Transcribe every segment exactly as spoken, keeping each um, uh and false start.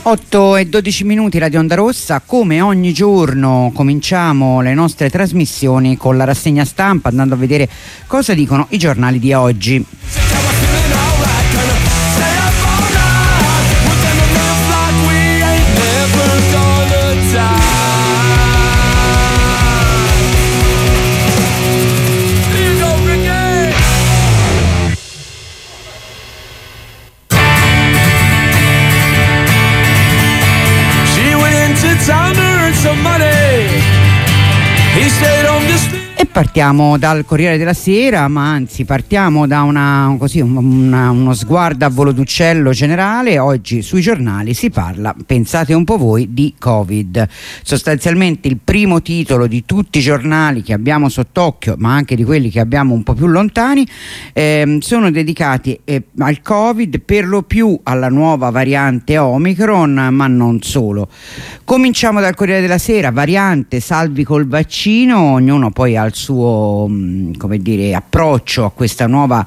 otto e dodici minuti, Radio Onda Rossa. Come ogni giorno cominciamo le nostre trasmissioni con la rassegna stampa, andando a vedere cosa dicono i giornali di oggi. E partiamo dal Corriere della Sera, ma anzi partiamo da una, così, una, uno sguardo a volo d'uccello generale. Oggi sui giornali si parla, pensate un po' voi, di Covid. Sostanzialmente il primo titolo di tutti i giornali che abbiamo sott'occhio, ma anche di quelli che abbiamo un po' più lontani, eh, sono dedicati eh, al Covid, per lo più alla nuova variante Omicron, ma non solo. Cominciamo dal Corriere della Sera: variante, salvi col vaccino. Ognuno poi ha il suo, come dire, approccio a questa nuova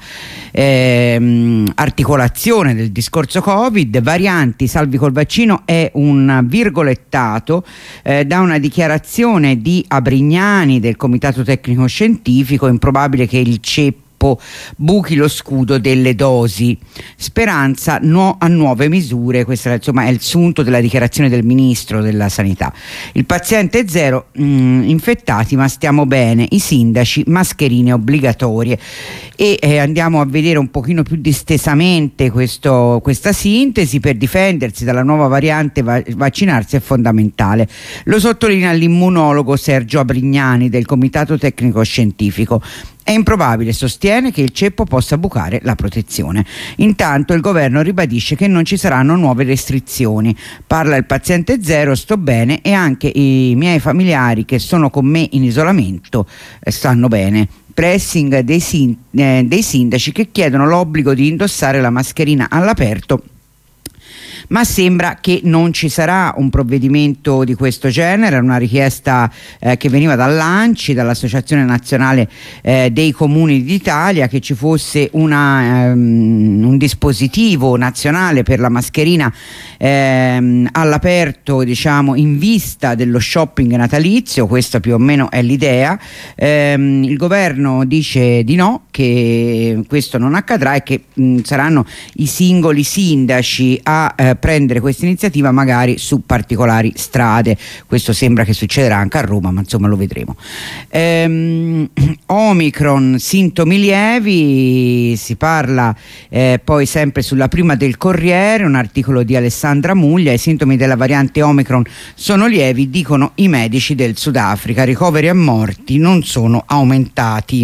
eh, articolazione del discorso Covid. Varianti, salvi col vaccino è un virgolettato eh, da una dichiarazione di Abrignani del Comitato Tecnico Scientifico. Improbabile che il ceppo buchi lo scudo delle dosi, speranza no, a nuove misure. Questo insomma è il sunto della dichiarazione del ministro della sanità. Il paziente zero, mh, infettati ma stiamo bene, i sindaci, mascherine obbligatorie. E eh, andiamo a vedere un pochino più distesamente questo, questa sintesi. Per difendersi dalla nuova variante va- vaccinarsi è fondamentale, lo sottolinea l'immunologo Sergio Abrignani del Comitato Tecnico Scientifico. È improbabile, sostiene, che il ceppo possa bucare la protezione. Intanto il governo ribadisce che non ci saranno nuove restrizioni. Parla il paziente zero, sto bene, e anche i miei familiari che sono con me in isolamento eh, stanno bene. Pressing dei, sin- eh, dei sindaci che chiedono l'obbligo di indossare la mascherina all'aperto, ma sembra che non ci sarà un provvedimento di questo genere. Una richiesta eh, che veniva dall'ANCI, dall'Associazione Nazionale eh, dei Comuni d'Italia, che ci fosse una, um, un dispositivo nazionale per la mascherina ehm, all'aperto, diciamo in vista dello shopping natalizio. Questa più o meno è l'idea. Ehm, il governo dice di no, che questo non accadrà e che mh, saranno i singoli sindaci a eh, prendere questa iniziativa, magari su particolari strade. Questo sembra che succederà anche a Roma, ma insomma lo vedremo. Ehm, Omicron, sintomi lievi, si parla eh, poi sempre sulla prima del Corriere, un articolo di Alessandra Muglia. I sintomi della variante Omicron sono lievi, dicono i medici del Sudafrica. Ricoveri e morti non sono aumentati.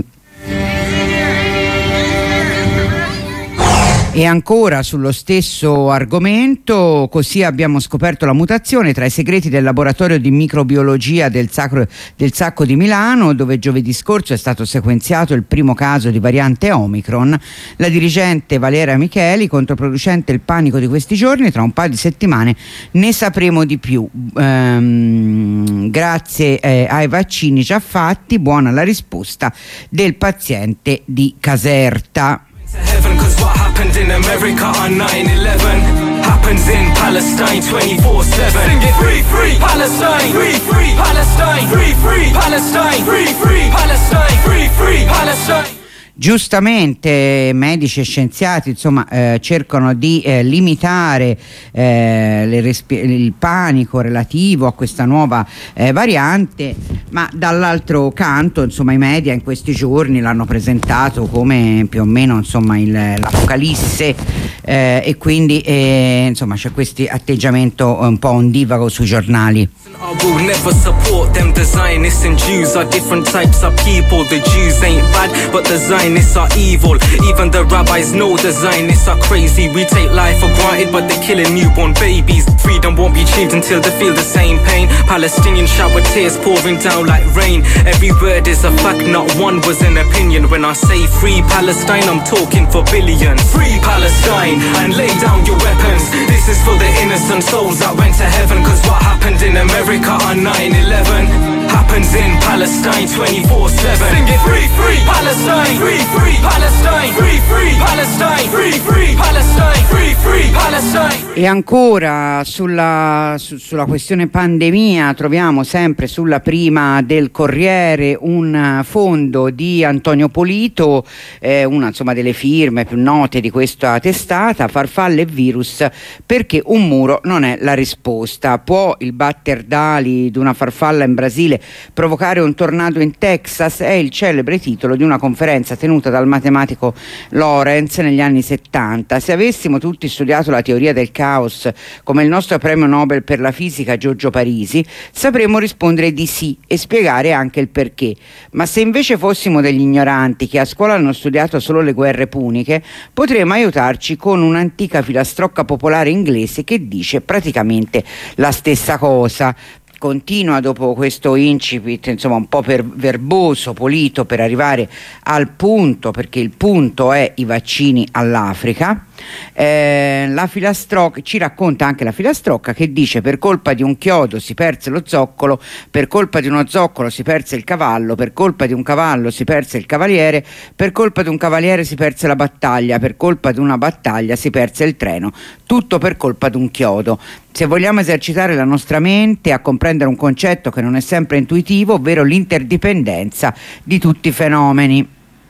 E ancora sullo stesso argomento, così abbiamo scoperto la mutazione. Tra i segreti del laboratorio di microbiologia del, Sacro, del Sacco di Milano, dove giovedì scorso è stato sequenziato il primo caso di variante Omicron, la dirigente Valeria Micheli, controproducente il panico di questi giorni, tra un paio di settimane ne sapremo di più. Ehm, grazie eh, ai vaccini già fatti, buona la risposta del paziente di Caserta. Heaven, 'cause what happened in America on nine eleven happens in Palestine twenty-four seven. Sing it, free, free Palestine, free, free Palestine, free, free Palestine, free, free Palestine, free, free Palestine. Giustamente medici e scienziati insomma eh, cercano di eh, limitare eh, le respi- il panico relativo a questa nuova eh, variante, ma dall'altro canto insomma i media in questi giorni l'hanno presentato come più o meno insomma il, l'apocalisse eh, e quindi eh, insomma c'è questo atteggiamento un po' ondivago sui giornali. I will never support them. The Zionists and Jews are different types of people. The Jews ain't bad, but the Zionists are evil. Even the rabbis know the Zionists are crazy. We take life for granted, but they're killing newborn babies. Freedom won't be achieved until they feel the same pain. Palestinians shower tears pouring down like rain. Every word is a fact, not one was an opinion. When I say free Palestine, I'm talking for billions. Free Palestine and lay down your weapons. This is for the innocent souls that went to heaven. 'Cause what happened in America on nine eleven happens in Palestine twenty-four seven. Sing it, free, free Palestine, free, free Palestine, free, free Palestine, free, free Palestine, free, free Palestine. E ancora sulla, su, sulla questione pandemia troviamo sempre sulla prima del Corriere un fondo di Antonio Polito, eh, una insomma delle firme più note di questa testata: farfalle e virus, perché un muro non è la risposta. Può il batterdali di una farfalla in Brasile provocare un tornado in Texas? È il celebre titolo di una conferenza tenuta dal matematico Lorenz negli anni settanta. Se avessimo tutti studiato la teoria del caos come il nostro premio Nobel per la fisica Giorgio Parisi, sapremmo rispondere di sì e spiegare anche il perché. Ma se invece fossimo degli ignoranti che a scuola hanno studiato solo le guerre puniche, potremmo aiutarci con un'antica filastrocca popolare inglese che dice praticamente la stessa cosa. Continua dopo questo incipit insomma un po' per verboso Polito per arrivare al punto, perché il punto è i vaccini all'Africa. Eh, la filastrocca ci racconta anche la filastrocca che dice: per colpa di un chiodo si perse lo zoccolo, per colpa di uno zoccolo si perse il cavallo, per colpa di un cavallo si perse il cavaliere, per colpa di un cavaliere si perse la battaglia, per colpa di una battaglia si perse il treno, tutto per colpa di un chiodo. Se vogliamo esercitare la nostra mente a comprendere un concetto che non è sempre intuitivo, ovvero l'interdipendenza di tutti i fenomeni,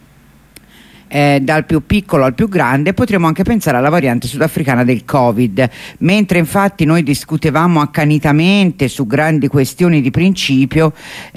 Eh, dal più piccolo al più grande, potremmo anche pensare alla variante sudafricana del Covid. Mentre infatti noi discutevamo accanitamente su grandi questioni di principio,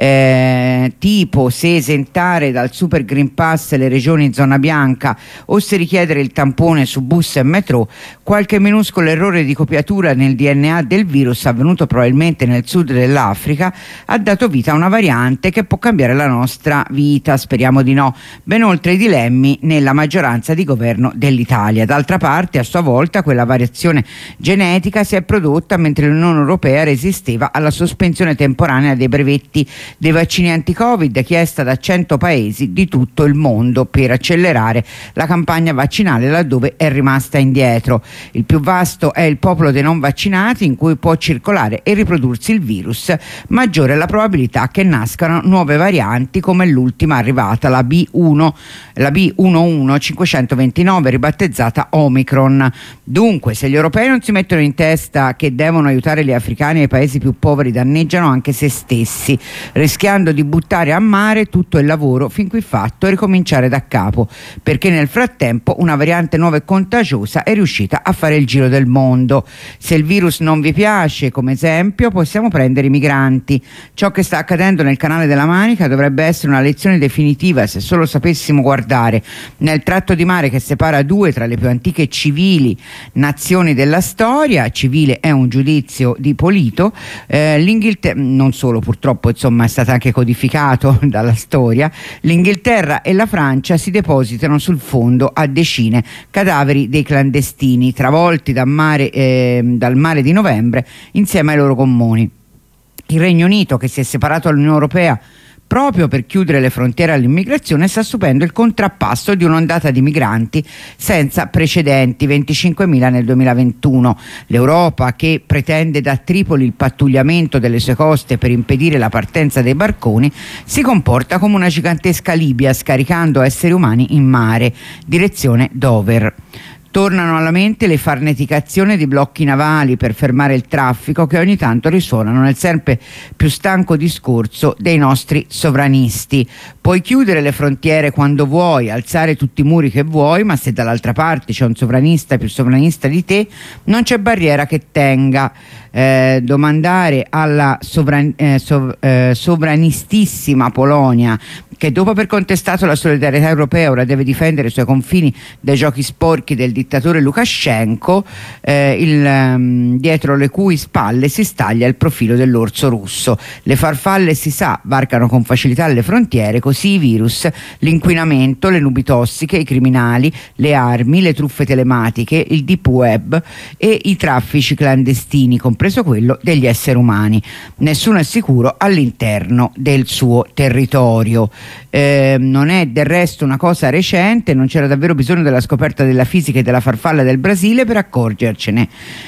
eh, tipo se esentare dal Super Green Pass le regioni in zona bianca o se richiedere il tampone su bus e metro, qualche minuscolo errore di copiatura nel D N A del virus, avvenuto probabilmente nel sud dell'Africa, ha dato vita a una variante che può cambiare la nostra vita, speriamo di no, ben oltre i dilemmi nella maggioranza di governo dell'Italia. D'altra parte, a sua volta, quella variazione genetica si è prodotta mentre l'Unione Europea resisteva alla sospensione temporanea dei brevetti dei vaccini anti-Covid chiesta da cento paesi di tutto il mondo per accelerare la campagna vaccinale laddove è rimasta indietro. Il più vasto è il popolo dei non vaccinati, in cui può circolare e riprodursi il virus, maggiore è la probabilità che nascano nuove varianti come l'ultima arrivata, la B uno, la B uno uno cinquecentoventinove, ribattezzata Omicron. Dunque, se gli europei non si mettono in testa che devono aiutare gli africani e i paesi più poveri, danneggiano anche se stessi, rischiando di buttare a mare tutto il lavoro fin qui fatto e ricominciare da capo, perché nel frattempo una variante nuova e contagiosa è riuscita a fare il giro del mondo. Se il virus non vi piace, come esempio, possiamo prendere i migranti. Ciò che sta accadendo nel Canale della Manica dovrebbe essere una lezione definitiva, se solo sapessimo guardare nel tratto di mare che separa due tra le più antiche civili nazioni della storia. Civile è un giudizio di Polito. eh, l'Inghilterra, non solo purtroppo, insomma, è stato anche codificato dalla storia, l'Inghilterra e la Francia si depositano sul fondo a decine cadaveri dei clandestini travolti dal mare, eh, dal mare di novembre insieme ai loro gommoni. Il Regno Unito, che si è separato dall'Unione Europea proprio per chiudere le frontiere all'immigrazione, sta subendo il contrappasso di un'ondata di migranti senza precedenti, venticinquemila nel duemilaventuno. L'Europa, che pretende da Tripoli il pattugliamento delle sue coste per impedire la partenza dei barconi, si comporta come una gigantesca Libia, scaricando esseri umani in mare, direzione Dover. Tornano alla mente le farneticazioni di blocchi navali per fermare il traffico che ogni tanto risuonano nel sempre più stanco discorso dei nostri sovranisti. Puoi chiudere le frontiere quando vuoi, alzare tutti i muri che vuoi, ma se dall'altra parte c'è un sovranista più sovranista di te, non c'è barriera che tenga. Eh, domandare alla sovran- eh, sov- eh, sovranistissima Polonia, che dopo aver contestato la solidarietà europea ora deve difendere i suoi confini dai giochi sporchi del dittatore Lukashenko, eh, il, um, dietro le cui spalle si staglia il profilo dell'orso russo. Le farfalle, si sa, varcano con facilità le frontiere, così i virus, l'inquinamento, le nubi tossiche, i criminali, le armi, le truffe telematiche, il deep web e i traffici clandestini, compreso quello degli esseri umani. Nessuno è sicuro all'interno del suo territorio. Eh, non è del resto una cosa recente, non c'era davvero bisogno della scoperta della fisica e della farfalla del Brasile per accorgercene.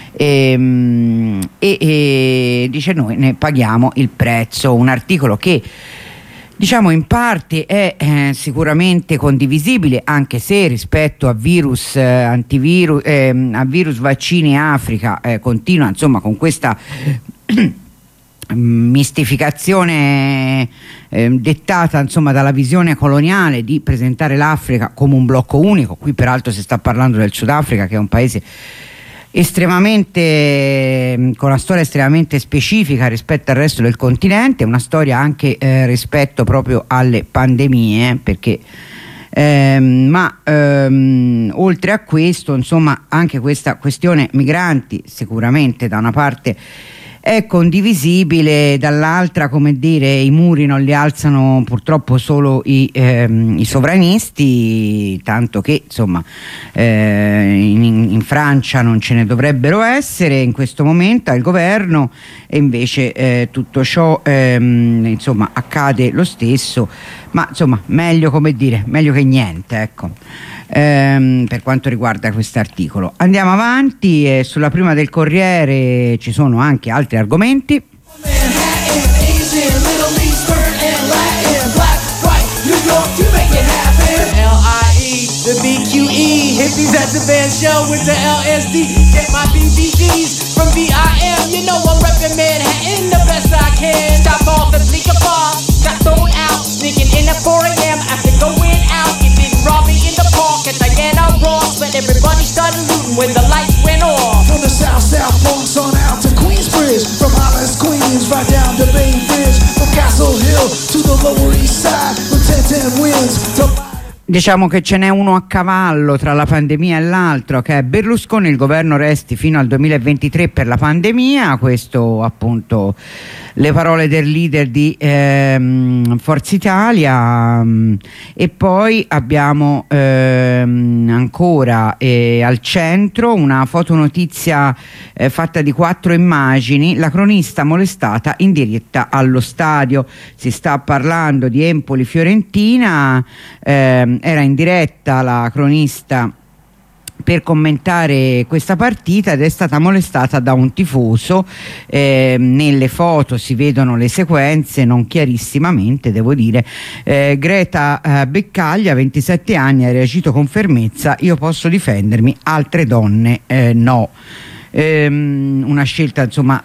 E, e, e dice: noi ne paghiamo il prezzo. Un articolo che diciamo in parte è eh, sicuramente condivisibile, anche se rispetto a virus eh, antivirus eh, a virus vaccini Africa eh, continua insomma con questa mistificazione eh, dettata insomma dalla visione coloniale di presentare l'Africa come un blocco unico. Qui peraltro si sta parlando del Sudafrica, che è un paese estremamente con una storia estremamente specifica rispetto al resto del continente, una storia anche eh, rispetto proprio alle pandemie, perché ehm, ma ehm, oltre a questo insomma anche questa questione migranti sicuramente da una parte è condivisibile, dall'altra, come dire, i muri non li alzano purtroppo solo i, ehm, i sovranisti, tanto che insomma eh, in, in Francia non ce ne dovrebbero essere in questo momento al governo, e invece eh, tutto ciò ehm, insomma accade lo stesso, ma insomma meglio, come dire, meglio che niente, ecco. Ehm, per quanto riguarda quest'articolo andiamo avanti, e sulla prima del Corriere ci sono anche altri argomenti. The B Q E, hippies at the band show with the L S D. Get my B B Gs from V I M. You know I'm reppin' Manhattan the best I can. Stop off at Bleecker Bar, got thrown out. Sneaking in at four A M after going out. You didn't rob me in the park at Diana Ross, but everybody started looting when the lights went off. From the South South Bronx on out to Queensbridge, from Hollis, Queens, right down to Bay Bridge, from Castle Hill to the Lower East Side, from ten ten Winds to... Diciamo che ce n'è uno a cavallo tra la pandemia e l'altro, che è Berlusconi, il governo resti fino al duemilaventitré per la pandemia. Questo appunto le parole del leader di ehm, Forza Italia. E poi abbiamo ehm, ancora eh, al centro una fotonotizia eh, fatta di quattro immagini: la cronista molestata in diretta allo stadio. Si sta parlando di Empoli-Fiorentina. ehm, era in diretta la cronista per commentare questa partita ed è stata molestata da un tifoso. Eh, nelle foto si vedono le sequenze, non chiarissimamente, devo dire. eh, Greta eh, Beccaglia, ventisette anni, ha reagito con fermezza: io posso difendermi, altre donne eh, no. Ehm, una scelta insomma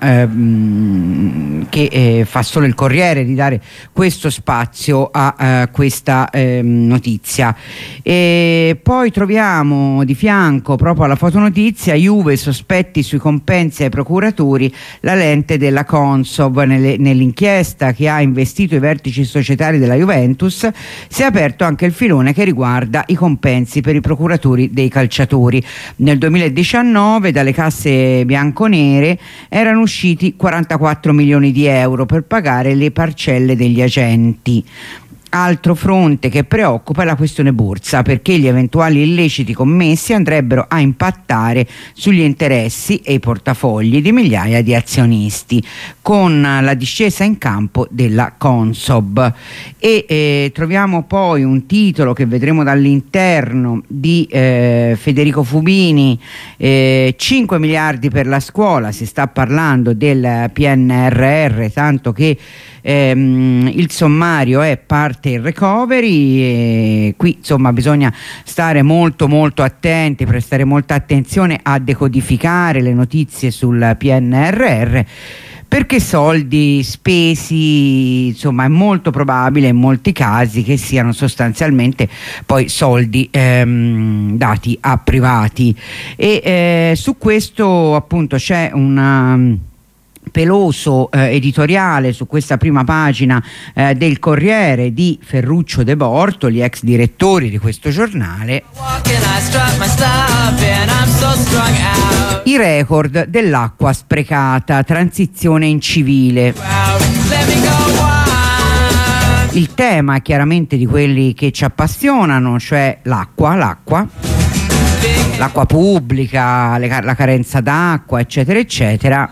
ehm, che eh, fa solo il Corriere di dare questo spazio a eh, questa ehm, notizia. E poi troviamo di fianco, proprio alla fotonotizia, Juve sospetti sui compensi ai procuratori, la lente della Consob. Nelle, nell'inchiesta che ha investito i vertici societari della Juventus si è aperto anche il filone che riguarda i compensi per i procuratori dei calciatori. Nel duemiladiciannove dalle casse bianconere erano usciti quarantaquattro milioni di euro per pagare le parcelle degli agenti. Altro fronte che preoccupa è la questione borsa, perché gli eventuali illeciti commessi andrebbero a impattare sugli interessi e i portafogli di migliaia di azionisti, con la discesa in campo della Consob. E eh, troviamo poi un titolo che vedremo dall'interno di eh, Federico Fubini: eh, cinque miliardi per la scuola. Si sta parlando del P N R R, tanto che ehm, il sommario è parte il recovery, e qui insomma bisogna stare molto molto attenti, prestare molta attenzione a decodificare le notizie sul P N R R, perché soldi spesi, insomma, è molto probabile in molti casi che siano sostanzialmente poi soldi ehm, dati a privati. E eh, su questo appunto c'è una peloso eh, editoriale su questa prima pagina eh, del Corriere di Ferruccio De Bortoli, ex direttori di questo giornale. I record dell'acqua sprecata, transizione incivile. Il tema è chiaramente di quelli che ci appassionano, cioè l'acqua, l'acqua l'acqua pubblica, le, la carenza d'acqua, eccetera eccetera.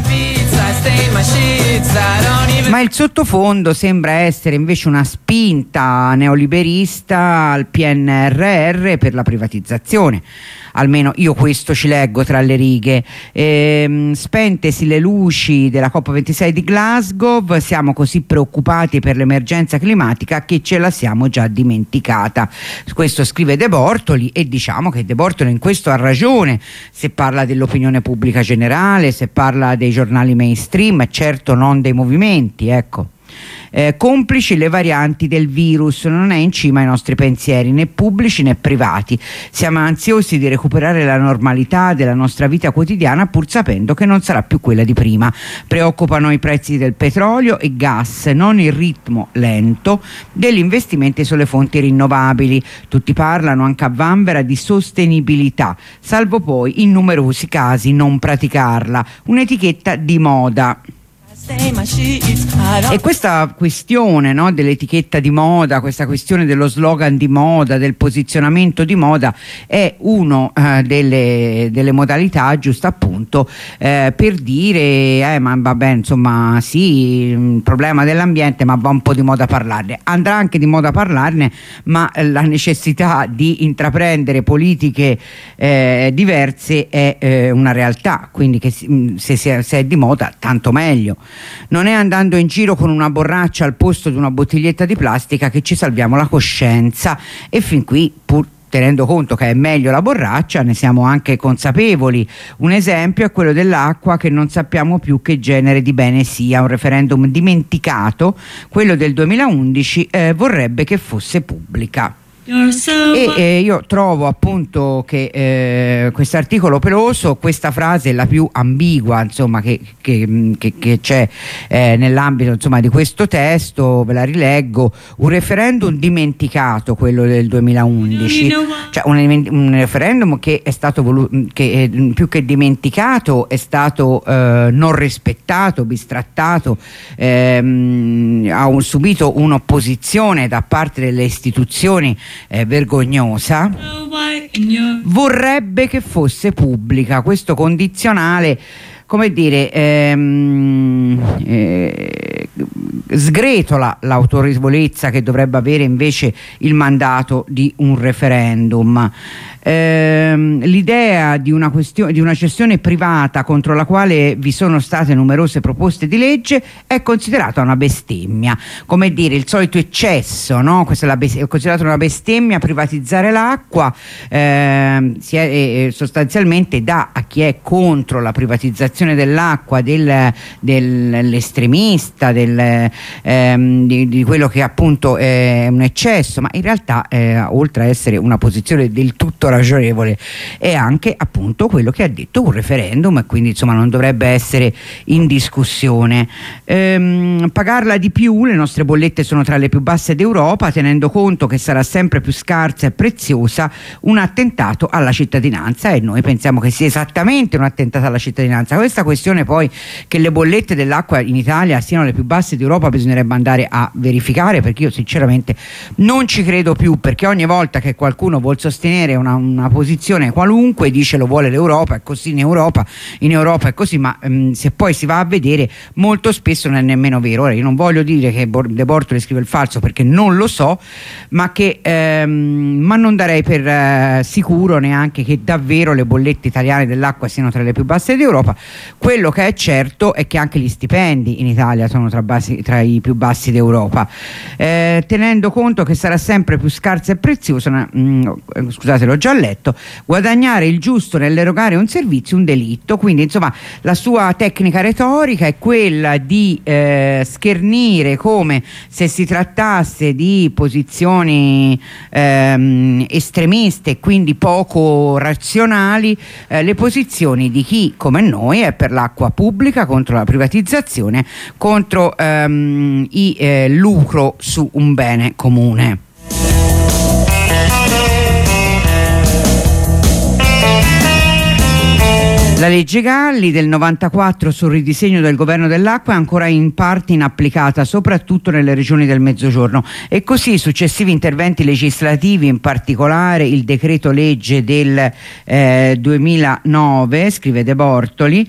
Ma il sottofondo sembra essere invece una spinta neoliberista al P N R R per la privatizzazione. almeno io questo ci leggo tra le righe. Ehm, spentesi le luci della COP ventisei di Glasgow, siamo così preoccupati per l'emergenza climatica che ce la siamo già dimenticata. Questo scrive De Bortoli, e diciamo che De Bortoli in questo ha ragione se parla dell'opinione pubblica generale, se parla dei giornali mainstream, certo non dei movimenti, ecco. Eh, complici le varianti del virus, non è in cima ai nostri pensieri, né pubblici né privati. Siamo ansiosi di recuperare la normalità della nostra vita quotidiana, pur sapendo che non sarà più quella di prima. Preoccupano i prezzi del petrolio e gas, non il ritmo lento degli investimenti sulle fonti rinnovabili. Tutti parlano anche a vanvera di sostenibilità, salvo poi in numerosi casi non praticarla. Un'etichetta di moda. E questa questione, no, dell'etichetta di moda, questa questione dello slogan di moda, del posizionamento di moda, è uno eh, delle, delle modalità, giusto appunto, eh, per dire eh, ma vabbè, insomma, sì, il problema dell'ambiente, ma va un po' di moda parlarne. Andrà anche di moda parlarne, ma la necessità di intraprendere politiche eh, diverse è eh, una realtà, quindi che se, se, se è di moda tanto meglio. Non è andando in giro con una borraccia al posto di una bottiglietta di plastica che ci salviamo la coscienza, e fin qui, pur tenendo conto che è meglio la borraccia, ne siamo anche consapevoli. Un esempio è quello dell'acqua, che non sappiamo più che genere di bene sia. Un referendum dimenticato, quello del duemilaundici, eh, vorrebbe che fosse pubblica. E eh, io trovo appunto che eh, questo articolo peloso, questa frase è la più ambigua, insomma, che, che, che, che c'è eh, nell'ambito, insomma, di questo testo. Ve la rileggo: un referendum dimenticato, quello del duemilaundici, cioè un, un referendum che è stato volu- che eh, più che dimenticato è stato eh, non rispettato, bistrattato, ehm, ha un, subito un'opposizione da parte delle istituzioni Eh, vergognosa. Vorrebbe che fosse pubblica. Questo condizionale, come dire, ehm, eh, sgretola l'autorevolezza che dovrebbe avere invece il mandato di un referendum. Ehm, l'idea di una questione, di una gestione privata contro la quale vi sono state numerose proposte di legge è considerata una bestemmia, come dire il solito eccesso, no? Questa è, la be- è considerata una bestemmia privatizzare l'acqua, ehm, si è, eh, sostanzialmente dà a chi è contro la privatizzazione dell'acqua del, dell'estremista, del, ehm, di, di quello che appunto è un eccesso, ma in realtà eh, oltre a essere una posizione del tutto ragionevole è anche appunto quello che ha detto un referendum, e quindi insomma non dovrebbe essere in discussione. Ehm, pagarla di più, le nostre bollette sono tra le più basse d'Europa, tenendo conto che sarà sempre più scarsa e preziosa, un attentato alla cittadinanza, e noi pensiamo che sia esattamente un attentato alla cittadinanza. Questa questione poi che le bollette dell'acqua in Italia siano le più basse d'Europa bisognerebbe andare a verificare, perché io sinceramente non ci credo più, perché ogni volta che qualcuno vuol sostenere una una posizione qualunque dice lo vuole l'Europa, è così in Europa, in Europa è così, ma um, se poi si va a vedere molto spesso non è nemmeno vero. Ora io non voglio dire che De Bortoli scrive il falso, perché non lo so, ma che ehm, ma non darei per eh, sicuro neanche che davvero le bollette italiane dell'acqua siano tra le più basse d'Europa. Quello che è certo è che anche gli stipendi in Italia sono tra, basi, tra i più bassi d'Europa, eh, tenendo conto che sarà sempre più scarsa e preziosa, mh, scusate l'ho già letto, guadagnare il giusto nell'erogare un servizio un delitto. Quindi insomma la sua tecnica retorica è quella di eh, schernire come se si trattasse di posizioni ehm, estremiste e quindi poco razionali, eh, le posizioni di chi come noi è per l'acqua pubblica, contro la privatizzazione, contro ehm, il eh, lucro su un bene comune. La legge Galli del novantaquattro sul ridisegno del governo dell'acqua è ancora in parte inapplicata, soprattutto nelle regioni del Mezzogiorno, e così successivi interventi legislativi, in particolare il decreto legge del eh, duemilanove, scrive De Bortoli,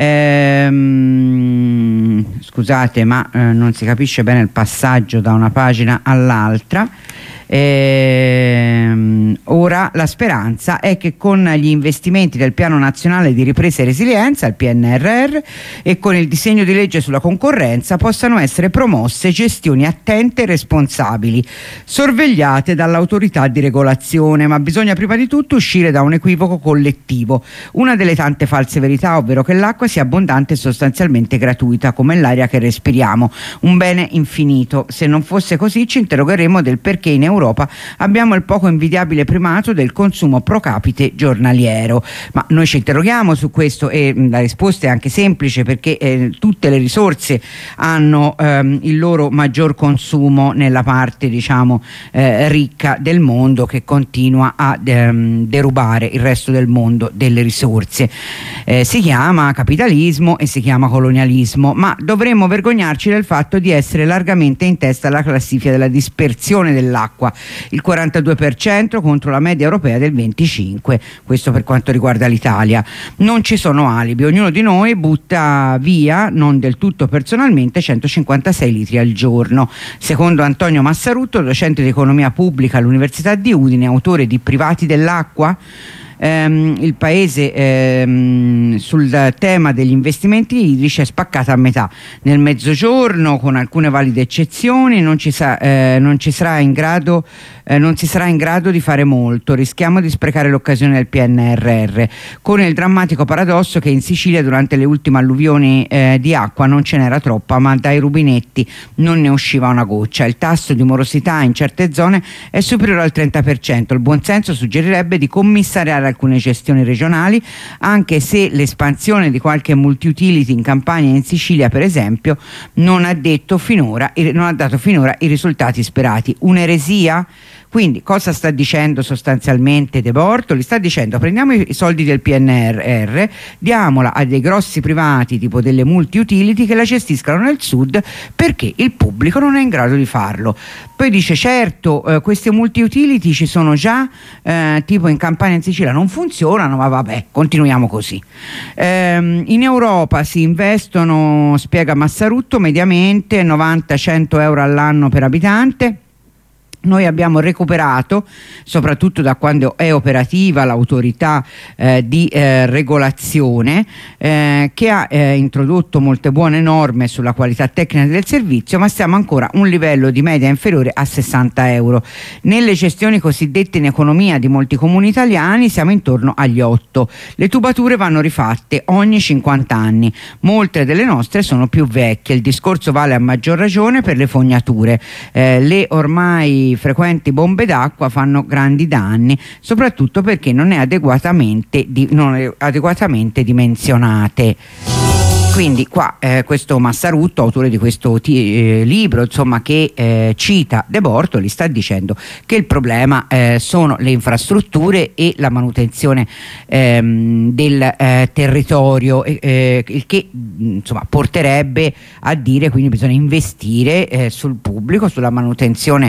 ehm, scusate ma eh, non si capisce bene il passaggio da una pagina all'altra. Ehm, ora la speranza è che con gli investimenti del Piano Nazionale di Ripresa e Resilienza, il P N R R, e con il disegno di legge sulla concorrenza possano essere promosse gestioni attente e responsabili, sorvegliate dall'autorità di regolazione, ma bisogna prima di tutto uscire da un equivoco collettivo, una delle tante false verità, ovvero che l'acqua sia abbondante e sostanzialmente gratuita come l'aria che respiriamo, un bene infinito. Se non fosse così ci interrogheremo del perché in Europa abbiamo il poco invidiabile primato del consumo pro capite giornaliero. Ma noi ci interroghiamo su questo e mh, la risposta è anche semplice, perché eh, tutte le risorse hanno ehm, il loro maggior consumo nella parte, diciamo, eh, ricca del mondo, che continua a ehm, derubare il resto del mondo delle risorse. Eh, si chiama capitalismo e si chiama colonialismo, ma dovremmo vergognarci del fatto di essere largamente in testa alla classifica della dispersione dell'acqua, il quarantadue per cento contro la media europea del venticinque per cento, questo per quanto riguarda l'Italia. Non ci sono alibi, ognuno di noi butta via, non del tutto personalmente, centocinquantasei litri al giorno. Secondo Antonio Massarutto, docente di economia pubblica all'Università di Udine, autore di Privati dell'acqua, ehm, il paese ehm, sul tema degli investimenti idrici è spaccata a metà. Nel mezzogiorno, con alcune valide eccezioni, non ci, sa, eh, non ci sarà in grado Eh, non si sarà in grado di fare molto, rischiamo di sprecare l'occasione del P N R R, con il drammatico paradosso che in Sicilia durante le ultime alluvioni eh, di acqua non ce n'era troppa, ma dai rubinetti non ne usciva una goccia. Il tasso di morosità in certe zone è superiore al trenta per cento. Il buonsenso suggerirebbe di commissariare alcune gestioni regionali, anche se l'espansione di qualche multi-utility in Campania e in Sicilia, per esempio, non ha detto finora, non ha dato finora i risultati sperati. Un'eresia? Quindi cosa sta dicendo sostanzialmente De Bortoli? Sta dicendo: prendiamo i soldi del P N R R, diamola a dei grossi privati tipo delle multi-utility che la gestiscano nel sud, perché il pubblico non è in grado di farlo. Poi dice: certo, eh, queste multi-utility ci sono già, eh, tipo in Campania e in Sicilia non funzionano, ma vabbè, continuiamo così. Ehm, in Europa si investono, spiega Massarutto, mediamente novanta cento euro all'anno per abitante. Noi abbiamo recuperato, soprattutto da quando è operativa l'autorità eh, di eh, regolazione, eh, che ha eh, introdotto molte buone norme sulla qualità tecnica del servizio, ma stiamo ancora a un livello di media inferiore a sessanta euro. Nelle gestioni cosiddette in economia di molti comuni italiani siamo intorno agli otto. Le tubature vanno rifatte ogni cinquanta anni, molte delle nostre sono più vecchie. Il discorso vale a maggior ragione per le fognature. Eh, le ormai frequenti bombe d'acqua fanno grandi danni, soprattutto perché non è adeguatamente, di, non è adeguatamente dimensionate. Quindi qua eh, questo Massarutto, autore di questo t- eh, libro, insomma, che eh, cita De Bortoli, sta dicendo che il problema eh, sono le infrastrutture e la manutenzione ehm, del eh, territorio, eh, il che insomma porterebbe a dire quindi bisogna investire eh, sul pubblico, sulla manutenzione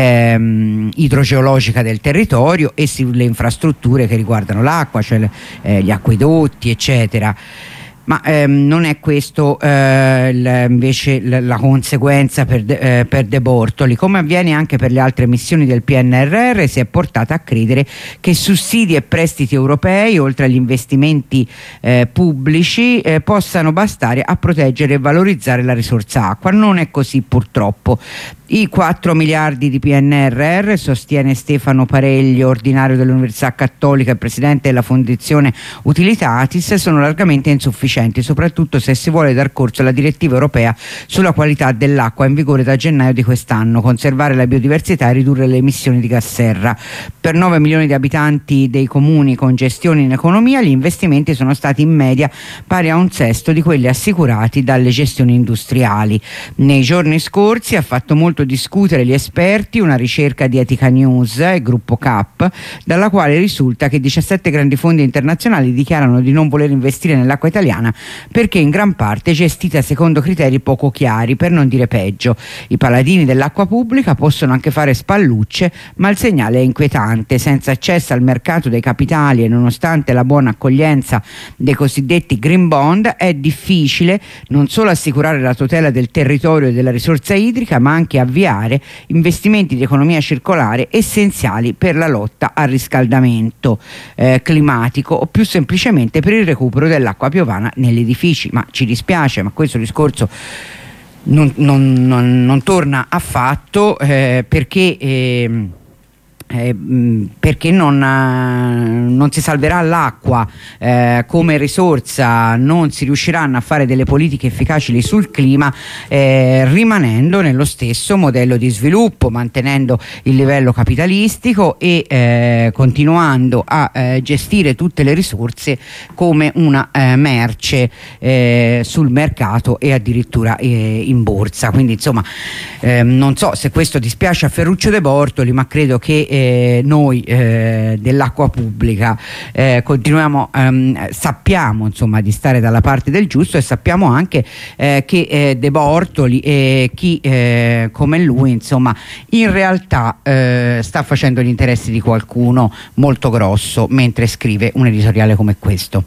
ehm, idrogeologica del territorio e sulle infrastrutture che riguardano l'acqua, cioè le, eh, gli acquedotti, eccetera. Ma ehm, non è questo eh, l- invece l- la conseguenza per De, eh, per De Bortoli. Come avviene anche per le altre missioni del P N R R, si è portata a credere che sussidi e prestiti europei, oltre agli investimenti eh, pubblici, eh, possano bastare a proteggere e valorizzare la risorsa acqua. Non è così, purtroppo. I quattro miliardi di P N R R, sostiene Stefano Pareglio, ordinario dell'Università Cattolica e presidente della Fondazione Utilitatis, sono largamente insufficienti, soprattutto se si vuole dar corso alla direttiva europea sulla qualità dell'acqua in vigore da gennaio di quest'anno, conservare la biodiversità e ridurre le emissioni di gas serra. Per nove milioni di abitanti dei comuni con gestione in economia, gli investimenti sono stati in media pari a un sesto di quelli assicurati dalle gestioni industriali. Nei giorni scorsi ha fatto molto discutere gli esperti una ricerca di Etica News e Gruppo Cap, dalla quale risulta che diciassette grandi fondi internazionali dichiarano di non voler investire nell'acqua italiana Padana, perché in gran parte gestita secondo criteri poco chiari, per non dire peggio. I paladini dell'acqua pubblica possono anche fare spallucce, ma il segnale è inquietante. Senza accesso al mercato dei capitali e nonostante la buona accoglienza dei cosiddetti green bond, è difficile non solo assicurare la tutela del territorio e della risorsa idrica, ma anche avviare investimenti di economia circolare essenziali per la lotta al riscaldamento eh, climatico o più semplicemente per il recupero dell'acqua piovana negli edifici. Ma ci dispiace, ma questo discorso non, non, non, non torna affatto eh, perché eh, Eh, perché non, eh, non si salverà l'acqua eh, come risorsa, non si riusciranno a fare delle politiche efficaci sul clima eh, rimanendo nello stesso modello di sviluppo, mantenendo il livello capitalistico e eh, continuando a eh, gestire tutte le risorse come una eh, merce eh, sul mercato e addirittura eh, in borsa. Quindi insomma eh, non so se questo dispiace a Ferruccio De Bortoli, ma credo che eh, Eh, noi eh, dell'acqua pubblica eh, continuiamo ehm, sappiamo insomma di stare dalla parte del giusto e sappiamo anche eh, che eh, De Bortoli e chi eh, come lui insomma in realtà eh, sta facendo gli interessi di qualcuno molto grosso mentre scrive un editoriale come questo.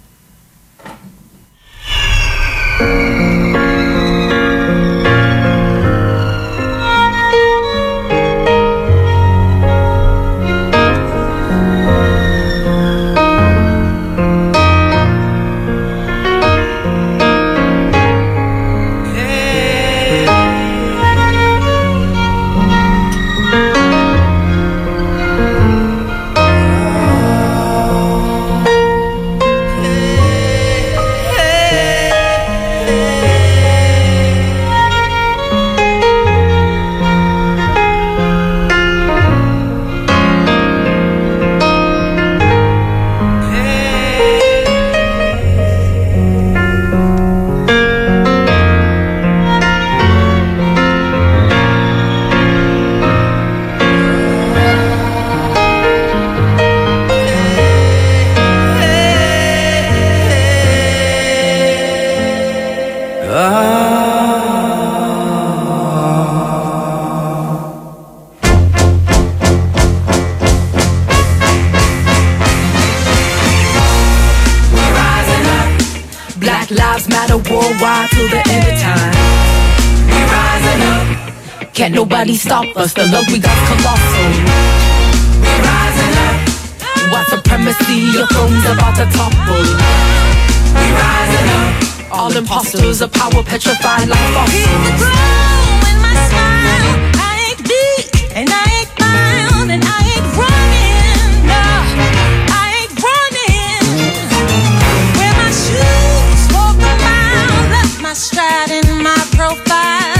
Can't nobody stop us, the love we got's colossal. We're rising up. White supremacy, your throne's about to topple. We're rising up. All imposters of power petrified like fossils. Here's the glow in my smile. I ain't big, and I ain't mild, and I ain't running. No, I ain't running. Wear my shoes, walk a mile, left my stride in my profile.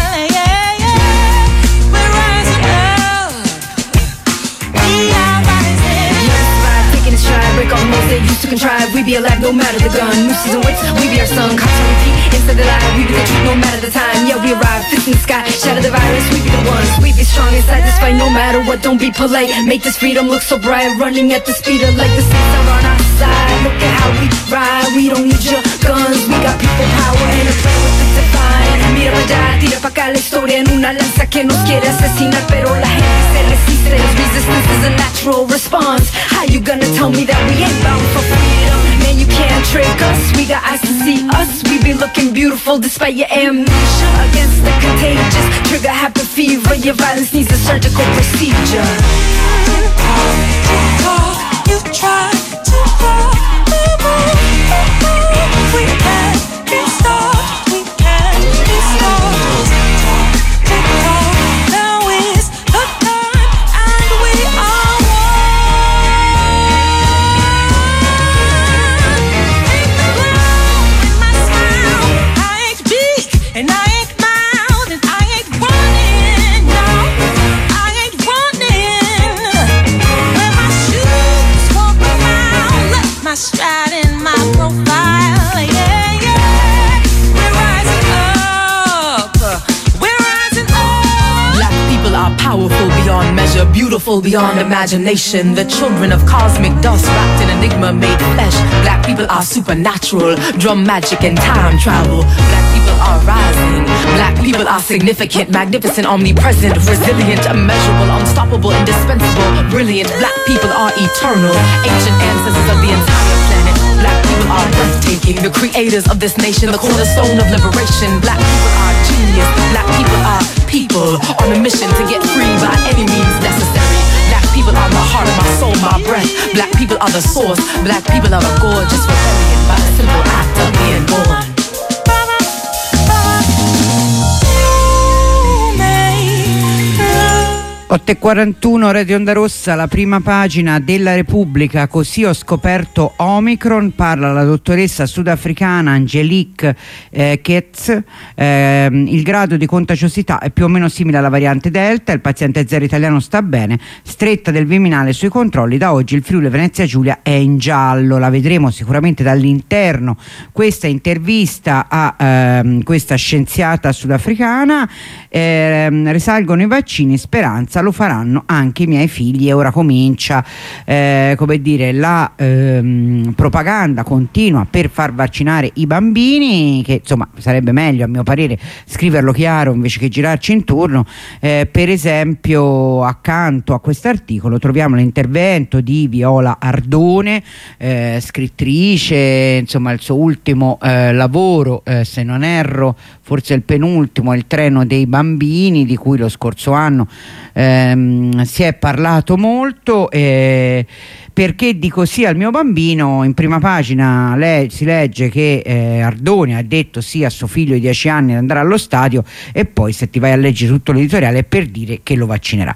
Almost they used to contrive, we be alive no matter the gun. Nooses and weights, we be our son. Cops on repeat, instead of lie, we be the truth no matter the time. Yeah, we arrive, fists in the sky, shatter the virus, we be the ones. We be strong inside this fight no matter what, don't be polite. Make this freedom look so bright, running at the speed of light. The saints are on our side, look at how we ride. We don't need your guns, we got people power and a plan with the divine. Mira pa' allá, tira pa' acá la historia en una lanza que nos quiere asesinar, pero la gente se resiste. Resistance is a natural response. How you gonna tell me that we ain't bound for freedom? Man, you can't trick us. We got eyes to see us. We be looking beautiful despite your amnesia. Against the contagious, trigger happy fever. Your violence needs a surgical procedure. Talk, you try to walk the road. We can't be stopped. We can't be stopped. Tick tock, now is the time, and we are one. Take the glow in my smile. I ain't big, and I ain't mild, and I ain't running. No, I ain't running. Wear my shoes, walk around. beautiful beyond imagination. The children of cosmic dust wrapped in enigma made flesh. Black people are supernatural, drum magic and time travel. Black people are rising. Black people are significant, magnificent, omnipresent, resilient, immeasurable, unstoppable, indispensable, brilliant. Black people are eternal, ancient ancestors of the entire planet. Black people are breathtaking, the creators of this nation, the cornerstone of liberation. Black people are genius. Black people are people on a mission to get free by any means necessary. Black people are my heart, my soul, my breath. Black people are the source. Black people are a gorgeous rebellion by the simple act of being born. otto e quarantuno Radio Onda Rossa, la prima pagina della Repubblica. Così ho scoperto Omicron, parla la dottoressa sudafricana Angelique eh, Ketz. Eh, il grado di contagiosità è più o meno simile alla variante Delta, il paziente zero italiano sta bene, stretta del Viminale sui controlli, da oggi il Friuli Venezia Giulia è in giallo. La vedremo sicuramente dall'interno questa intervista a ehm, questa scienziata sudafricana. Eh, risalgono i vaccini, speranza lo faranno anche i miei figli, e ora comincia eh, come dire la ehm, propaganda continua per far vaccinare i bambini, che insomma sarebbe meglio a mio parere scriverlo chiaro invece che girarci intorno. Eh, per esempio accanto a quest'articolo troviamo l'intervento di Viola Ardone, eh, scrittrice, insomma il suo ultimo eh, lavoro, eh, se non erro forse il penultimo, Il treno dei bambini, di cui lo scorso anno ehm, si è parlato molto. eh, Perché dico sì al mio bambino? In prima pagina le, si legge che eh, Ardoni ha detto sì a suo figlio di dieci anni di andare allo stadio, e poi se ti vai a leggere tutto l'editoriale è per dire che lo vaccinerà.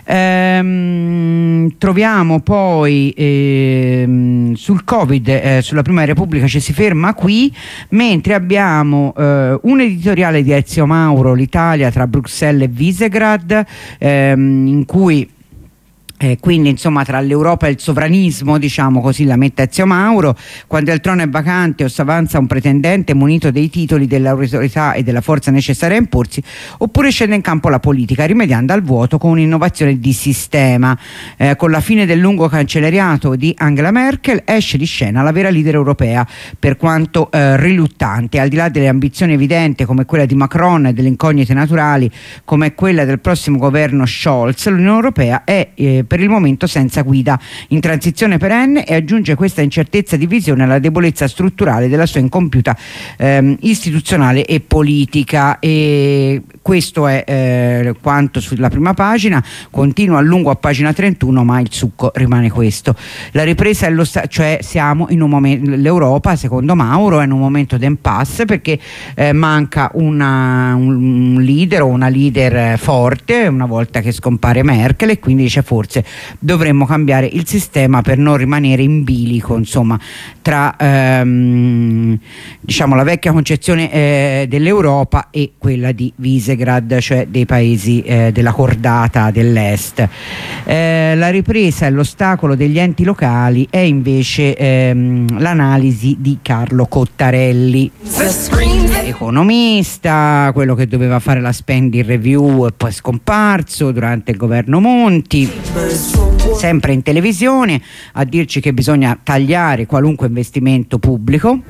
Ehm, troviamo poi ehm, sul Covid, eh, sulla Prima Repubblica ci si ferma qui, mentre abbiamo eh, un editoriale di Ezio Mauro, L'Italia tra Bruxelles e Visegrad, ehm, in cui Eh, quindi insomma tra l'Europa e il sovranismo, diciamo così, la mette Ezio Mauro. Quando il trono è vacante o s'avanza un pretendente munito dei titoli, dell'autorità e della forza necessaria a imporsi, oppure scende in campo la politica rimediando al vuoto con un'innovazione di sistema. Eh, con la fine del lungo cancellariato di Angela Merkel esce di scena la vera leader europea, per quanto eh, riluttante. Al di là delle ambizioni evidenti come quella di Macron e delle incognite naturali come quella del prossimo governo Scholz, l'Unione Europea è eh, per il momento senza guida, in transizione perenne, e aggiunge questa incertezza di visione alla debolezza strutturale della sua incompiuta ehm, istituzionale e politica. E questo è eh, quanto sulla prima pagina. Continua a lungo a pagina trentuno, ma il succo rimane questo: la ripresa è lo sta- cioè siamo in un momento, l'Europa secondo Mauro è in un momento d'impasse, perché eh, manca una, un leader o una leader forte una volta che scompare Merkel, e quindi dice forse dovremmo cambiare il sistema per non rimanere in bilico, insomma, tra ehm, diciamo la vecchia concezione eh, dell'Europa e quella di Visegrad, cioè dei paesi eh, della cordata dell'est. Eh, la ripresa e l'ostacolo degli enti locali è invece ehm, l'analisi di Carlo Cottarelli, economista, quello che doveva fare la spending review e poi scomparso durante il governo Monti, sempre in televisione a dirci che bisogna tagliare qualunque investimento pubblico,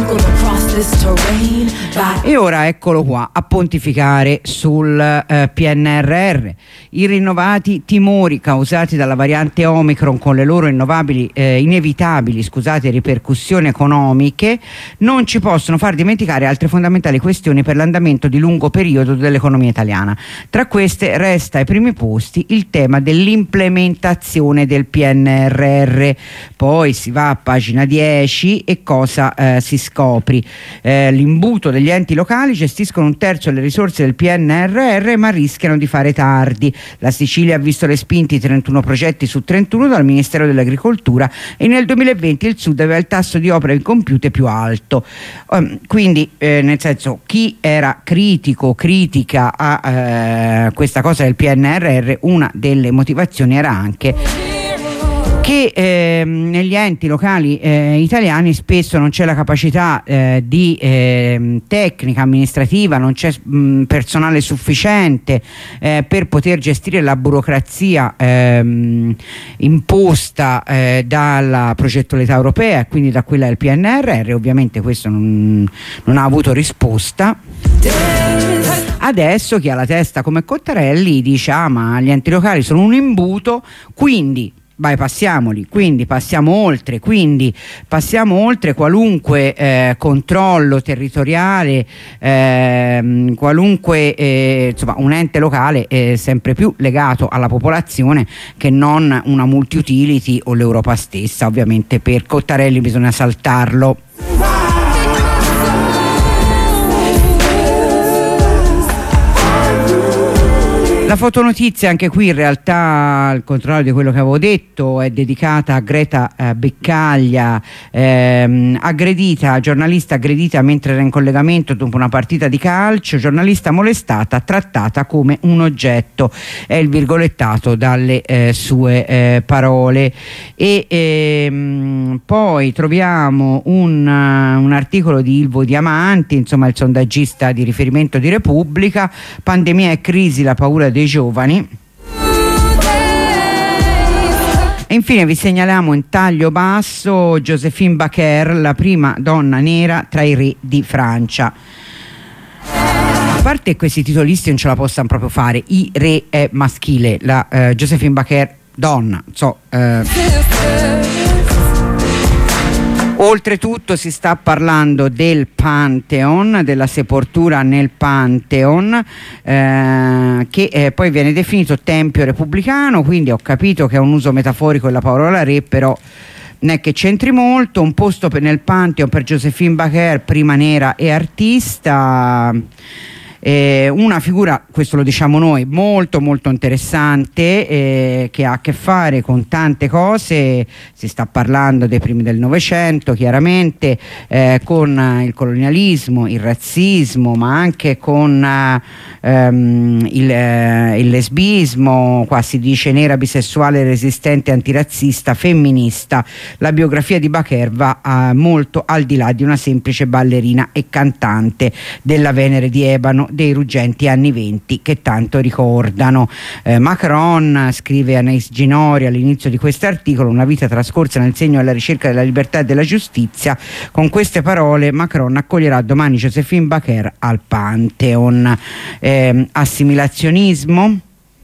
e ora eccolo qua a pontificare sul eh, P N R R. I rinnovati timori causati dalla variante Omicron, con le loro innovabili, eh, inevitabili scusate, ripercussioni economiche, non ci possono far dimenticare altre fondamentali questioni per l'andamento di lungo periodo dell'economia italiana. Tra queste resta ai primi posti il tema dell'implementazione del P N R R. Poi si va a pagina dieci e cosa eh, si scopri? Eh, l'imbuto degli enti locali gestiscono un terzo delle risorse del P N R R, ma rischiano di fare tardi. La Sicilia ha visto respinti trentuno progetti su trentuno dal Ministero dell'Agricoltura, e nel duemilaventi il Sud aveva il tasso di opere incompiute più alto. Um, quindi eh, nel senso, chi era critico critica a eh, questa cosa del P N R R, una delle motivazioni era anche che eh, negli enti locali eh, italiani spesso non c'è la capacità eh, di eh, tecnica amministrativa, non c'è mh, personale sufficiente eh, per poter gestire la burocrazia eh, imposta eh, dalla progettualità europea e quindi da quella del P N R R. Ovviamente questo non, non ha avuto risposta. Adesso chi ha la testa come Cottarelli dice: ah, ma gli enti locali sono un imbuto, quindi bypassiamoli, quindi passiamo oltre, quindi passiamo oltre qualunque eh, controllo territoriale, eh, qualunque eh, insomma un ente locale è sempre più legato alla popolazione che non una multi-utility o l'Europa stessa. Ovviamente per Cottarelli bisogna saltarlo. La fotonotizia, anche qui in realtà, al contrario di quello che avevo detto, è dedicata a Greta eh, Beccaglia, ehm, aggredita, giornalista aggredita mentre era in collegamento dopo una partita di calcio, giornalista molestata, trattata come un oggetto, è il virgolettato dalle eh, sue eh, parole. E ehm, poi troviamo un, uh, un articolo di Ilvo Diamanti, insomma il sondaggista di riferimento di Repubblica: pandemia e crisi, la paura dei giovani. E infine vi segnaliamo in taglio basso Joséphine Baker, la prima donna nera tra i re di Francia. A parte questi titolisti non ce la possano proprio fare, i re è maschile, la uh, Joséphine Baker donna, so uh, oltretutto si sta parlando del Pantheon, della sepoltura nel Pantheon, eh, che eh, poi viene definito tempio repubblicano, quindi ho capito che è un uso metaforico della parola re, però non è che c'entri molto. Un posto per, nel Pantheon per Joséphine Baker, prima nera e artista. Eh, una figura, questo lo diciamo noi, molto molto interessante, eh, che ha a che fare con tante cose. Si sta parlando dei primi del Novecento, chiaramente, eh, con il colonialismo, il razzismo, ma anche con eh, ehm, il, eh, il lesbismo. Qua si dice nera, bisessuale, resistente, antirazzista, femminista. La biografia di Baker va eh, molto al di là di una semplice ballerina e cantante della Venere di Ebano dei ruggenti anni venti che tanto ricordano. eh, Macron, scrive Anaïs Ginori all'inizio di questo articolo, una vita trascorsa nel segno della ricerca della libertà e della giustizia. Con queste parole Macron accoglierà domani Joséphine Baker al Pantheon. eh, assimilazionismo.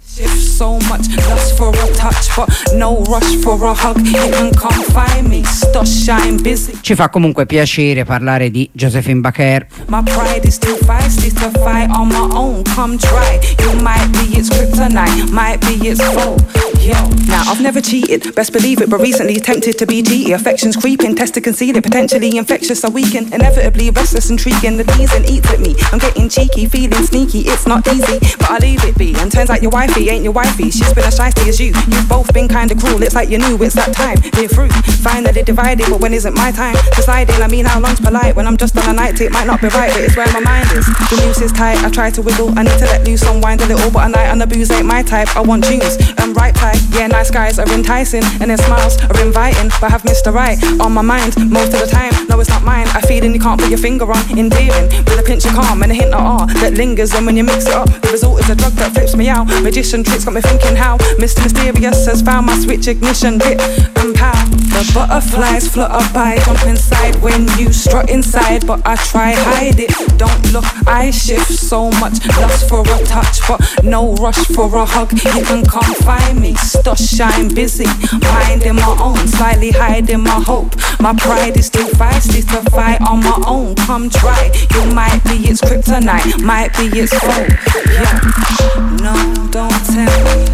So much lust for a touch, but no rush for a hug. You can come find me, stush, I'm busy. Ci fa comunque piacere parlare di Joséphine Baker. My pride is too feisty to fight on my own. Come try. You might be its kryptonite, might be its foe. Yo, now I've never cheated, best believe it, but recently tempted to be cheaty. Affections creeping, test to conceal it, potentially infectious, so weakened, inevitably restless, intriguing. The teasing eats at me. I'm getting cheeky, feeling sneaky. It's not easy, but I leave it be. And turns out your wifey ain't your wifey. She's been as shiesty as you. You've both been kinda cruel. It's like you knew it's that time. Live through. Finally divided, but when isn't my time? Deciding, I mean, how long's polite? When I'm just on a night, it might not be right, but it's where my mind is. The noose is tight. I try to wiggle. I need to let loose, unwind a little, but a night on the booze ain't my type. I want tunes. I'm right type. Yeah, nice guys are enticing, and their smiles are inviting, but I have Mister Right on my mind most of the time. No, it's not mine. I feel and you can't put your finger on. Endearing with a pinch of calm and a hint of awe that lingers. And when you mix it up, the result is a drug that flips me out. Magician tricks got me thinking how Mister Mysterious has found my switch ignition bit and pow. The butterflies flutter by, jump inside when you strut inside, but I try hide it. Don't look, I shift so much lust for a touch, but no rush for a hug. You can come find me, stush, I'm busy, minding my own, slightly hiding my hope. My pride is too feisty to fight on my own. Come try, you might be its kryptonite, might be its foe. Yeah, no, don't tell me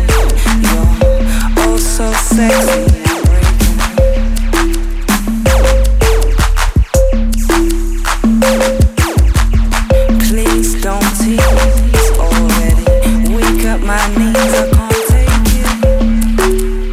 you're oh so sexy. Please don't tease already. Weak up my knees, I can't take it.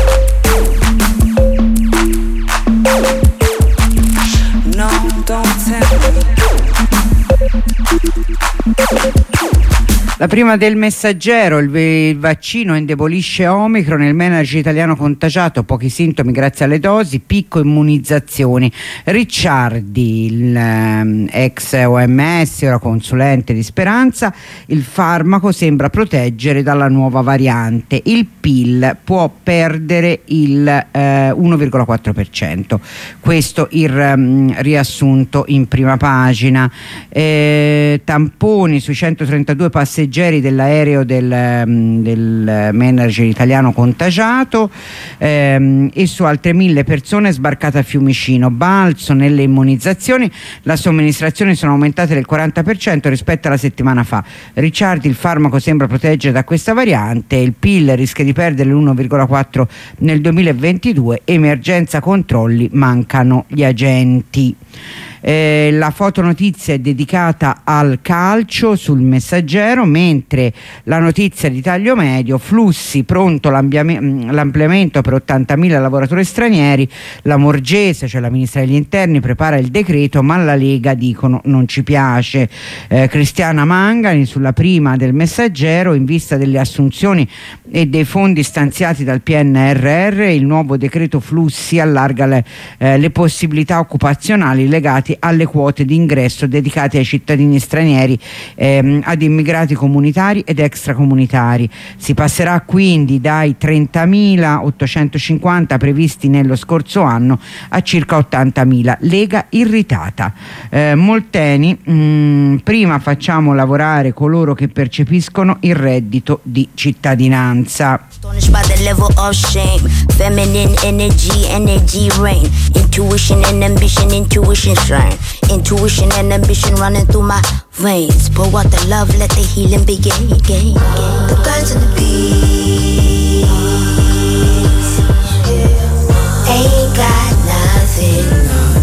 No, don't tell me. La prima del Messaggero, il, il vaccino indebolisce Omicron, il manager italiano contagiato, pochi sintomi grazie alle dosi, picco immunizzazioni. Ricciardi, il ehm, ex O M S, ora consulente di Speranza, il farmaco sembra proteggere dalla nuova variante, il P I L può perdere il eh, uno virgola quattro per cento. Questo il um, riassunto in prima pagina. Eh, tamponi sui centotrentadue passeggeri dell'aereo del, del manager italiano contagiato ehm, e su altre mille persone sbarcate a Fiumicino. Balzo nelle immunizzazioni, le somministrazioni sono aumentate del quaranta per cento rispetto alla settimana fa. Ricciardi, il farmaco sembra proteggere da questa variante, il P I L rischia di perdere l'uno virgola quattro nel duemilaventidue, emergenza controlli, mancano gli agenti. Eh, la fotonotizia è dedicata al calcio sul Messaggero, mentre la notizia di taglio medio, flussi, pronto l'ampliamento per ottantamila lavoratori stranieri, la Morgese, cioè la ministra degli interni, prepara il decreto ma la Lega dicono non ci piace. eh, Cristiana Mangani sulla prima del Messaggero, in vista delle assunzioni e dei fondi stanziati dal P N R R, il nuovo decreto flussi allarga le, eh, le possibilità occupazionali legate alle quote di ingresso dedicate ai cittadini stranieri, ehm, ad immigrati comunitari ed extracomunitari. Si passerà quindi dai trentamilaottocentocinquanta previsti nello scorso anno a circa ottantamila. Lega irritata. Eh, Molteni, mh, prima facciamo lavorare coloro che percepiscono il reddito di cittadinanza. Astonished by the level of shame, feminine energy, energy reign, intuition and ambition, intuition shine, intuition and ambition running through my veins. Pour out the love, let the healing begin. Again, again. The birds and the bees ain't got nothing.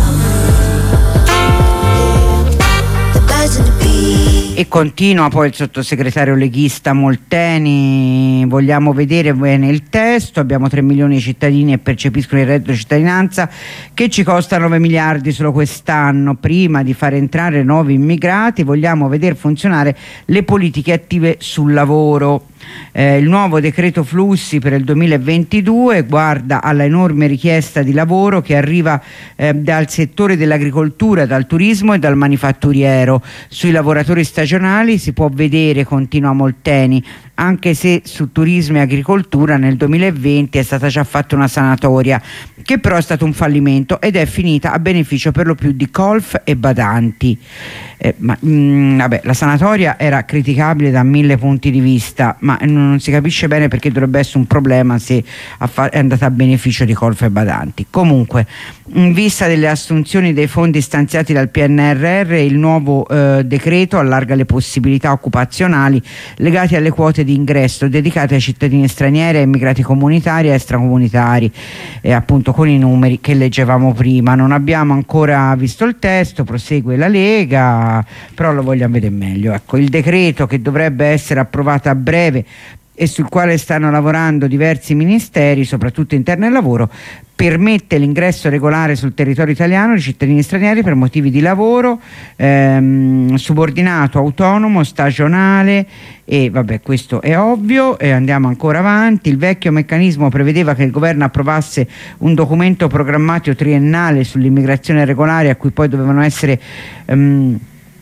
The birds and the bees. E continua poi il sottosegretario leghista Molteni: vogliamo vedere bene il testo, abbiamo tre milioni di cittadini e percepiscono il reddito di cittadinanza che ci costa nove miliardi solo quest'anno. Prima di far entrare nuovi immigrati vogliamo vedere funzionare le politiche attive sul lavoro. Eh, il nuovo decreto flussi per il duemilaventidue guarda alla enorme richiesta di lavoro che arriva eh, dal settore dell'agricoltura, dal turismo e dal manifatturiero. Sui lavoratori stagionali si può vedere, continua Molteni, anche se su turismo e agricoltura nel duemilaventi è stata già fatta una sanatoria che però è stato un fallimento ed è finita a beneficio per lo più di colf e badanti. Eh, ma, mh, vabbè, la sanatoria era criticabile da mille punti di vista, ma non si capisce bene perché dovrebbe essere un problema se è andata a beneficio di colf e badanti. Comunque, in vista delle assunzioni dei fondi stanziati dal P N R R, il nuovo eh, decreto allarga le possibilità occupazionali legate alle quote di ingresso dedicate ai cittadini stranieri, ai immigrati comunitari e extracomunitari, e appunto con i numeri che leggevamo prima. Non abbiamo ancora visto il testo, prosegue la Lega, però lo vogliamo vedere meglio. Ecco, il decreto che dovrebbe essere approvato a breve e sul quale stanno lavorando diversi ministeri, soprattutto interno al lavoro, permette l'ingresso regolare sul territorio italiano di cittadini stranieri per motivi di lavoro, ehm, subordinato, autonomo, stagionale, e vabbè, questo è ovvio. E andiamo ancora avanti. Il vecchio meccanismo prevedeva che il governo approvasse un documento programmatico triennale sull'immigrazione regolare a cui poi dovevano essere ehm,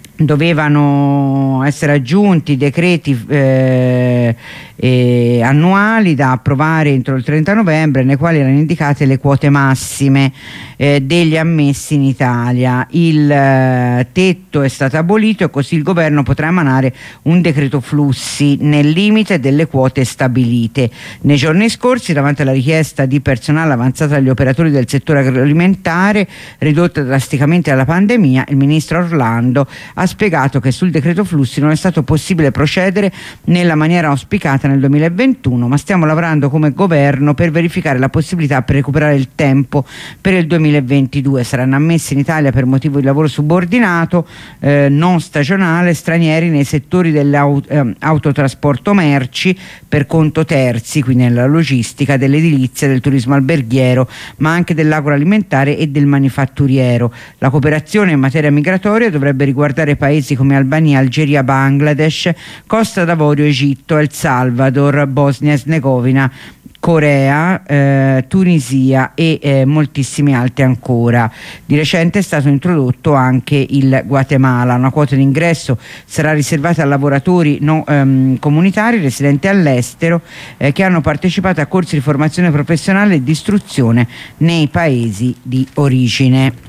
dovevano essere aggiunti decreti eh, eh, annuali da approvare entro il trenta novembre, nei quali erano indicate le quote massime eh, degli ammessi in Italia. Il eh, tetto è stato abolito e così il governo potrà emanare un decreto flussi nel limite delle quote stabilite. Nei giorni scorsi, davanti alla richiesta di personale avanzata dagli operatori del settore agroalimentare ridotta drasticamente dalla pandemia, il ministro Orlando ha spiegato che sul decreto flussi non è stato possibile procedere nella maniera auspicata nel duemilaventuno, ma stiamo lavorando come governo per verificare la possibilità per recuperare il tempo per il duemilaventidue. Saranno ammessi in Italia per motivo di lavoro subordinato, eh, non stagionale, stranieri nei settori dell'autotrasporto eh, merci per conto terzi, quindi nella logistica, dell'edilizia, del turismo alberghiero, ma anche dell'agroalimentare e del manifatturiero. La cooperazione in materia migratoria dovrebbe riguardare considerare paesi come Albania, Algeria, Bangladesh, Costa d'Avorio, Egitto, El Salvador, Bosnia e Erzegovina, Corea, eh, Tunisia e eh, moltissimi altri ancora. Di recente è stato introdotto anche il Guatemala. Una quota d'ingresso sarà riservata a lavoratori non ehm, comunitari residenti all'estero eh, che hanno partecipato a corsi di formazione professionale e di istruzione nei paesi di origine.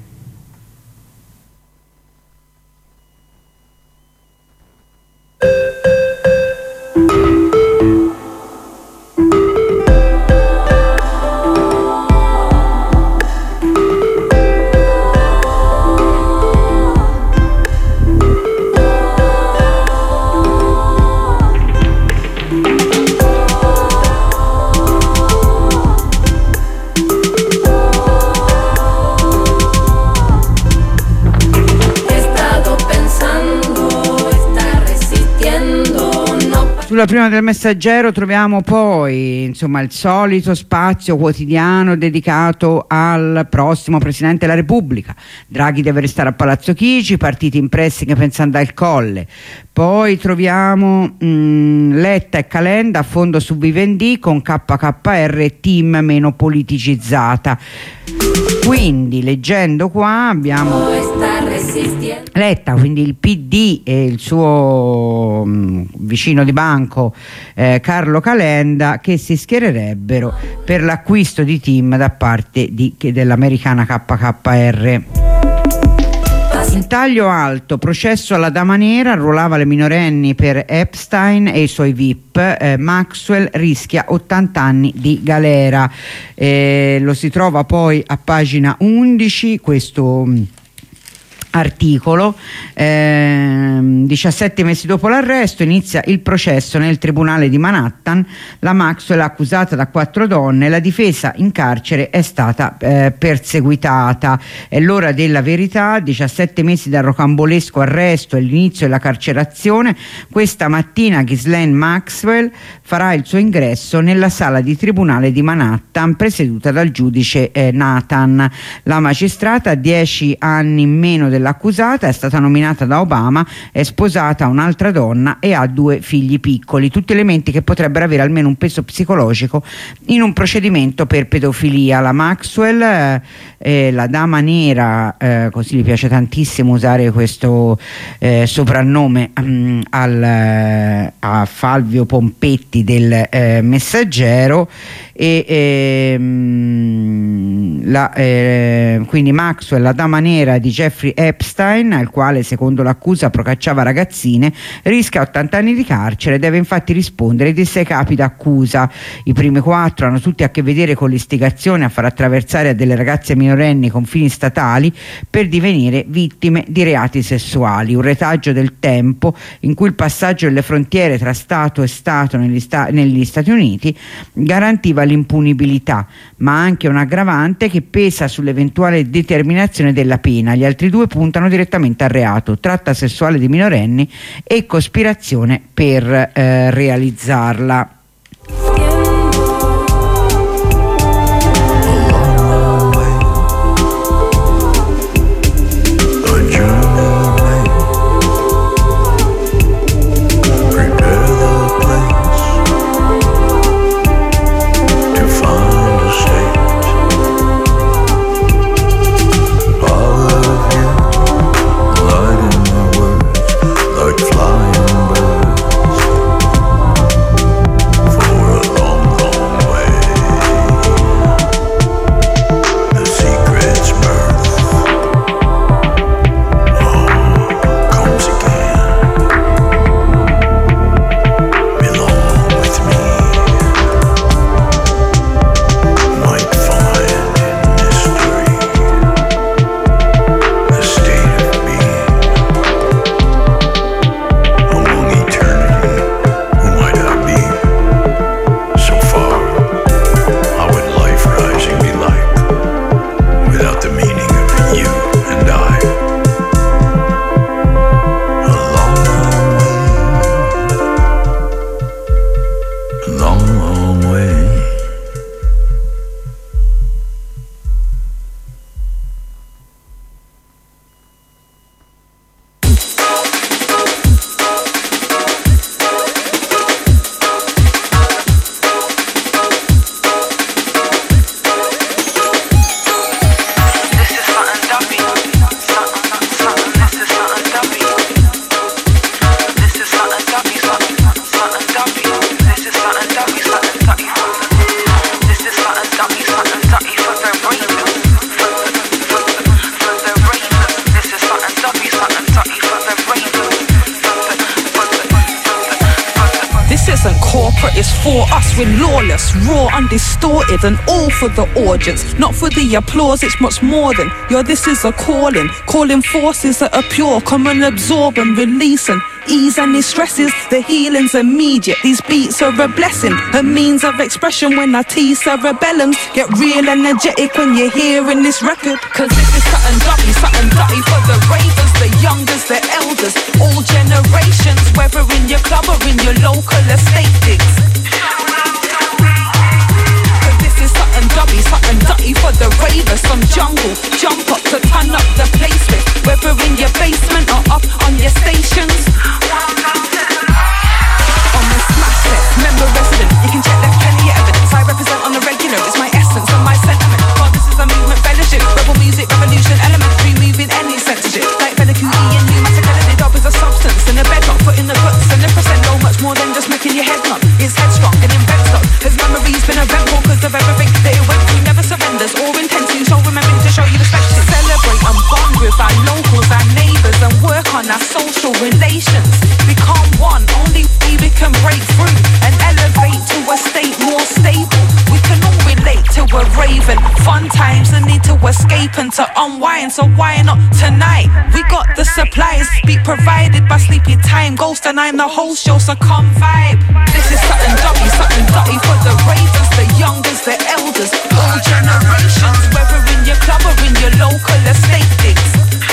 Sulla prima del Messaggero troviamo poi insomma il solito spazio quotidiano dedicato al prossimo Presidente della Repubblica. Draghi deve restare a Palazzo Chigi, partiti in pressing pensando al Colle. Poi troviamo mh, Letta e Calenda a fondo su Vivendi con K K R team meno politicizzata. Quindi leggendo qua abbiamo Letta, quindi il P D e il suo mh, vicino di banco eh, Carlo Calenda, che si schiererebbero per l'acquisto di team da parte di, dell'americana K K R. In taglio alto, processo alla Dama Nera, arruolava le minorenni per Epstein e i suoi V I P, eh, Maxwell rischia ottanta anni di galera. Eh, lo si trova poi a pagina undici questo mh, articolo. eh, diciassette mesi dopo l'arresto inizia il processo nel tribunale di Manhattan. La Maxwell è accusata da quattro donne, la difesa in carcere è stata eh, perseguitata. È l'ora della verità, diciassette mesi dal rocambolesco arresto e l'inizio della carcerazione. Questa mattina Ghislaine Maxwell farà il suo ingresso nella sala di tribunale di Manhattan presieduta dal giudice eh, Nathan. La magistrata ha dieci anni meno della L'accusata, è stata nominata da Obama, è sposata a un'altra donna e ha due figli piccoli, tutti elementi che potrebbero avere almeno un peso psicologico in un procedimento per pedofilia. La Maxwell, eh, eh, la Dama Nera, eh, così gli piace tantissimo usare questo eh, soprannome um, al, a Falvio Pompetti del eh, Messaggero, e ehm, la, eh, quindi Maxwell, la Dama Nera di Jeffrey Epstein, al quale secondo l'accusa procacciava ragazzine, rischia ottanta anni di carcere. Deve infatti rispondere di sei capi d'accusa. I primi quattro hanno tutti a che vedere con l'istigazione a far attraversare a delle ragazze minorenni confini statali per divenire vittime di reati sessuali. Un retaggio del tempo in cui il passaggio delle frontiere tra Stato e Stato negli, sta- negli Stati Uniti garantiva l'impunibilità, ma anche un aggravante che pesa sull'eventuale determinazione della pena. Gli altri due puntano direttamente al reato: tratta sessuale di minorenni e cospirazione per eh, realizzarla. Flying birds. for us, we're lawless, raw, undistorted, and all for the audience, not for the applause. It's much more than your this is a calling, calling forces that are pure, come and absorb and release and ease any stresses. The healing's immediate, these beats are a blessing, a means of expression. When I tease cerebellums, get real energetic when you're hearing this record. Cause this is something dotty, something dotty for the ravers, the youngers, the elders, all generations, whether in your club or in your local estate digs. Cause this is something dotty, something dotty for the ravers, from jungle, jump up to turn up the place with, whether in your basement or up on your stations. On the smash set, member resident, you can check there's plenty of evidence. I represent on the regular, it's my essence and my sentiment. God, this is a movement fellowship, rebel music, revolution, elements, removing any censorship. Like Bella Q E and new masculinity, dub is a substance and a bedrock, put in the guts and the percent, no much more than just making your head nod. It's headstrong and invent stuff. His memory's been eventful cause of everything that it went through, never surrenders or intends to, so remembering to show you respect. Celebrate and bond with our locals, our neighbours, and work on our social relations. Become one, only way we can break through and elevate to a state more stable. We can all relate to a raving, fun times, the need to escape and to unwind. So why not tonight? We got the supplies, be provided by Sleepy Time Ghost, and I'm the whole show, so come vibe. This is something dotty, something dotty for the ravers, the youngers, the elders, all generations, whether in your club or in your local estate digs.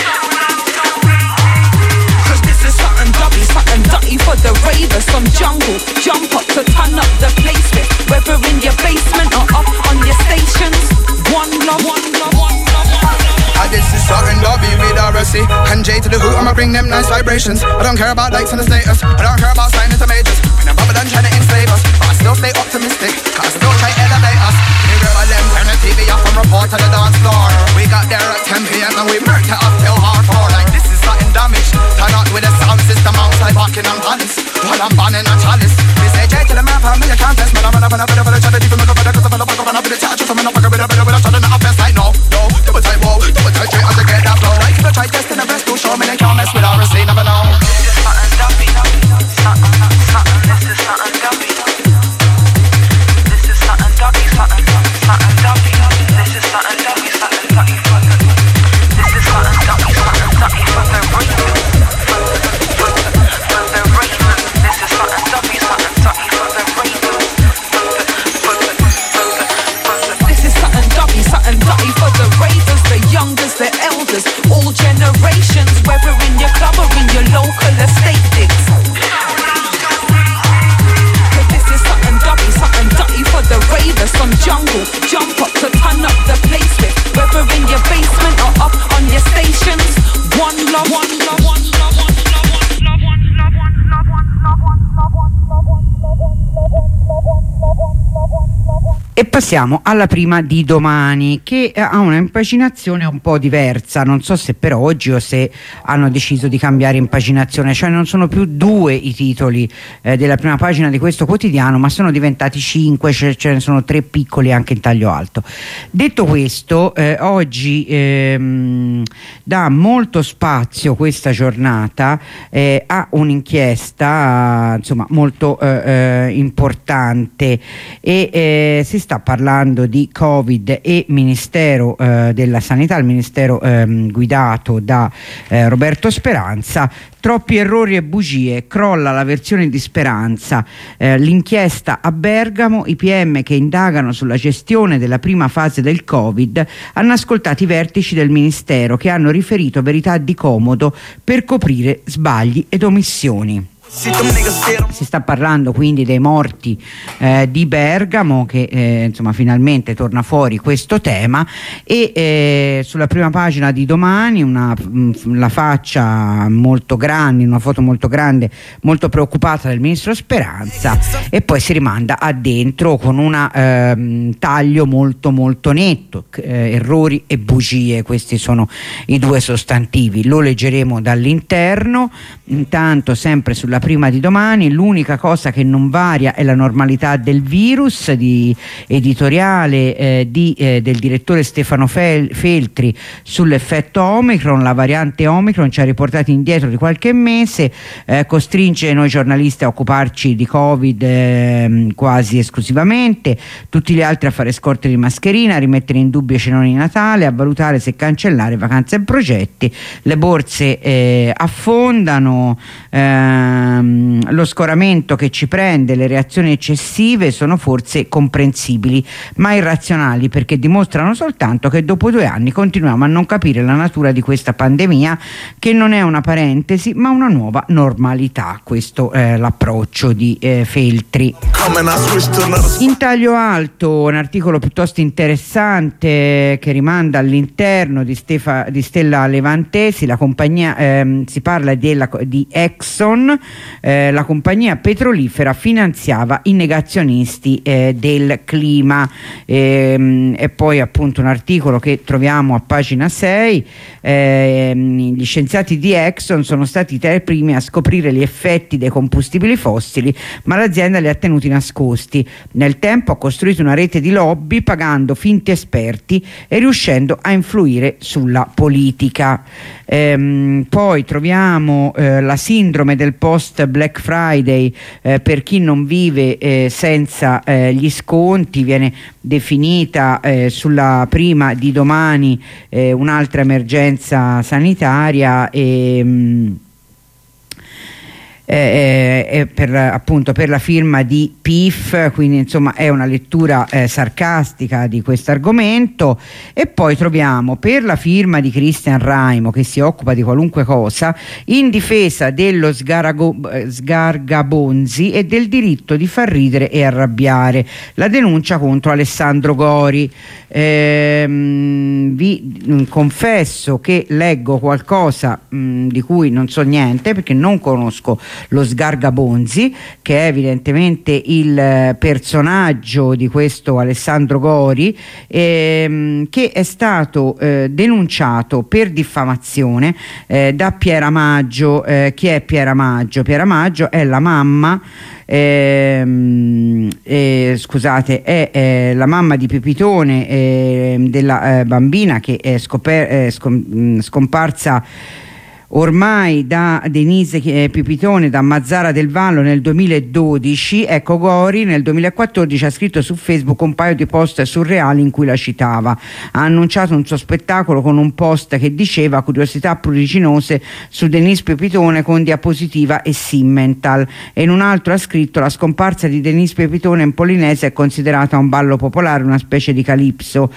Cause this is something dotty, something dotty for the ravers, from jungle, jump up to turn up the place with, whether in your basement or up on your stations. One love, one love, one love, one love. Ah, this is something dotty with R S C and J to the hoot, I'ma bring them nice vibrations. I don't care about likes and the status, I don't care about signing to majors. When I'm bother done trying to enslave us, but I still stay optimistic, cause I still try to elevate us. We rebel them, turn the T V off and report to the dance floor. We got there at ten p.m. and we murked it up till hardcore. Like this is something damaged, turn out with a sound system outside Buckingham Palace, while I'm banning a chalice. We say J to the map, I'm in your contest, man, I'm run up and up and up and up and up and up and up and up and up and up and up and up and up and up and up and up and up and up and up and up. Like no, no, do a tight wall, do a tight straight as I get that flow. Like if I try testing the best, don't show me they can't mess with R S C, never know. This is something dubby, something, something, this is something dubby. This is something dubby, something, something dubby. This is something dubby, something dubby for the. This is something dubby, something dubby for the ravens, for the, for the, for the ravens. This is something dubby, something dubby for the ravens, for the, for the, for the, for the. This is something dubby, something dubby for the ravens, the youngers, the elders, all generations, whether in your club or in your local estate digs. This is something dubby, something dubby for the ravers, from jungle, jump up to turn up the place with, whether in your basement or up on your stations. One love, one love, one love, one love, one love, one love, one love, one love, one love, one love, one love. E passiamo alla prima di domani, che ha una impaginazione un po' diversa. Non so se per oggi o se hanno deciso di cambiare impaginazione, cioè non sono più due i titoli eh, della prima pagina di questo quotidiano, ma sono diventati cinque, cioè ce ne sono tre piccoli anche in taglio alto. Detto questo, eh, oggi ehm, dà molto spazio questa giornata eh, a un'inchiesta insomma molto eh, eh, importante, e eh, si sta parlando di Covid e Ministero eh, della Sanità, il Ministero ehm, guidato da eh, Roberto Speranza. Troppi errori e bugie, crolla la versione di Speranza, eh, l'inchiesta a Bergamo, i P M che indagano sulla gestione della prima fase del Covid hanno ascoltato i vertici del Ministero che hanno riferito verità di comodo per coprire sbagli ed omissioni. Si sta parlando quindi dei morti eh, di Bergamo, che eh, insomma finalmente torna fuori questo tema, e eh, sulla prima pagina di Domani una, mh, la faccia molto grande, una foto molto grande, molto preoccupata del ministro Speranza, e poi si rimanda a dentro con un eh, taglio molto molto netto, eh, errori e bugie, questi sono i due sostantivi. Lo leggeremo dall'interno. Intanto sempre sulla prima di domani. L'unica cosa che non varia è la normalità del virus, di editoriale eh, di, eh, del direttore Stefano Fel- Feltri sull'effetto Omicron. La variante Omicron ci ha riportati indietro di qualche mese, eh, costringe noi giornalisti a occuparci di Covid eh, quasi esclusivamente, tutti gli altri a fare scorte di mascherina, a rimettere in dubbio i cenoni di Natale, a valutare se cancellare vacanze e progetti. Le borse eh, affondano, ehm, lo scoramento che ci prende, le reazioni eccessive sono forse comprensibili ma irrazionali, perché dimostrano soltanto che dopo due anni continuiamo a non capire la natura di questa pandemia, che non è una parentesi ma una nuova normalità. Questo è l'approccio di eh, Feltri. In taglio alto un articolo piuttosto interessante che rimanda all'interno di, Stefa, di Stella Levantesi. La compagnia, ehm, si parla della, di Exxon, eh, la compagnia petrolifera finanziava i negazionisti eh, del clima, ehm, e poi appunto un articolo che troviamo a pagina sei. ehm, gli scienziati di Exxon sono stati tra i primi a scoprire gli effetti dei combustibili fossili, ma l'azienda li ha tenuti nascosti. Nel tempo ha costruito una rete di lobby pagando finti esperti e riuscendo a influire sulla politica. Ehm, poi troviamo eh, la sindrome del post Black Friday, eh, per chi non vive eh, senza eh, gli sconti. Viene definita eh, sulla prima di domani eh, un'altra emergenza sanitaria e mh, Eh, eh, per, appunto per la firma di P I F, quindi insomma è una lettura eh, sarcastica di questo argomento. E poi troviamo per la firma di Christian Raimo, che si occupa di qualunque cosa in difesa dello sgarago, sgargabonzi e del diritto di far ridere e arrabbiare, la denuncia contro Alessandro Gori. Ehm, vi mh, confesso che leggo qualcosa mh, di cui non so niente, perché non conosco lo Sgargabonzi, che è evidentemente il personaggio di questo Alessandro Gori, ehm, che è stato eh, denunciato per diffamazione eh, da Piera Maggio. Eh, chi è Piera Maggio? Piera Maggio è la mamma Eh, eh, scusate è eh, la mamma di Pepitone, eh, della eh, bambina che è scoper- eh, scom- scomparsa ormai da Denise eh, Pipitone da Mazzara del Vallo nel duemiladodici. Ecco, Gori nel duemilaquattordici ha scritto su Facebook un paio di post surreali in cui la citava. Ha annunciato un suo spettacolo con un post che diceva curiosità pruriginose su Denise Pipitone con diapositiva e Simmental, e in un altro ha scritto la scomparsa di Denise Pipitone in Polinesia è considerata un ballo popolare, una specie di calipso.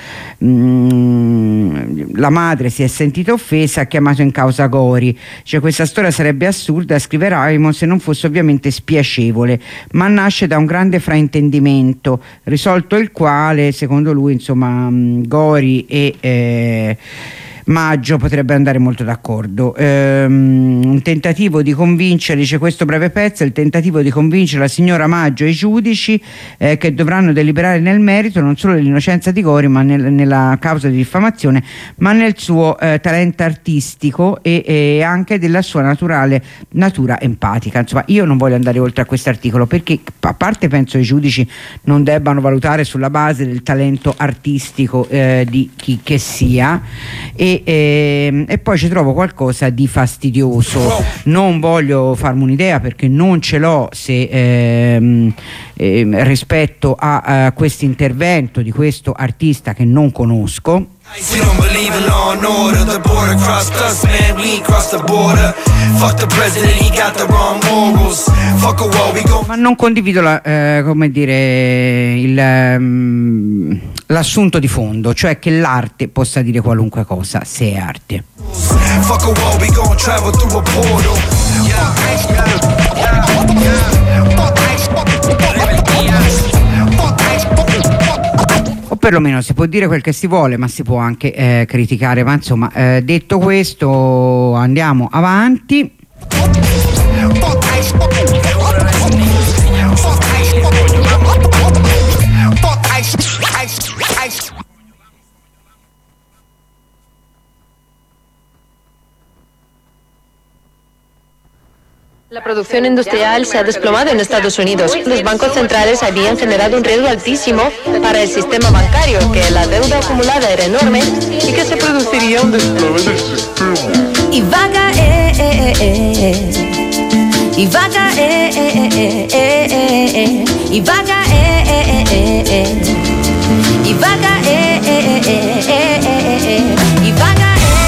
Mm, la madre si è sentita offesa, ha chiamato in causa Gori. Cioè, questa storia sarebbe assurda, scrive Raimon, se non fosse ovviamente spiacevole, ma nasce da un grande fraintendimento, risolto il quale secondo lui insomma Gori e eh, Maggio potrebbe andare molto d'accordo. Ehm, un tentativo di convincere, dice questo breve pezzo, il tentativo di convincere la signora Maggio e i giudici eh, che dovranno deliberare nel merito non solo dell'innocenza di Gori ma nel, nella causa di diffamazione, ma nel suo eh, talento artistico e, e anche della sua naturale natura empatica. Insomma, io non voglio andare oltre a questo articolo, perché a parte penso i giudici non debbano valutare sulla base del talento artistico eh, di chi che sia, e E, e poi ci trovo qualcosa di fastidioso. Non voglio farmi un'idea perché non ce l'ho se ehm, ehm, rispetto a, a questo intervento di questo artista che non conosco. We don't believe in law and order. The border crossed us, man, we ain't crossed the border. Fuck the president, he got the wrong morals. Fuck a wall, we go. Ma non condivido la, eh, come dire, il, um, l'assunto di fondo, cioè che l'arte possa dire qualunque cosa se è arte. Fuck a wall, we gon' travel through a portal. O perlomeno si può dire quel che si vuole, ma si può anche eh, criticare. Ma insomma, eh, detto questo, andiamo avanti. La producción industrial se ha desplomado en Estados Unidos. Los bancos centrales habían generado un riesgo altísimo para el sistema bancario, que la deuda acumulada era enorme y que se produciría un desplome del sistema. Y va a caer, eh, eh, eh. Y va a caer, eh, eh, eh, eh. Y va a caer, eh, eh, eh. Y va a caer, eh, eh, eh, eh. Y va a caer.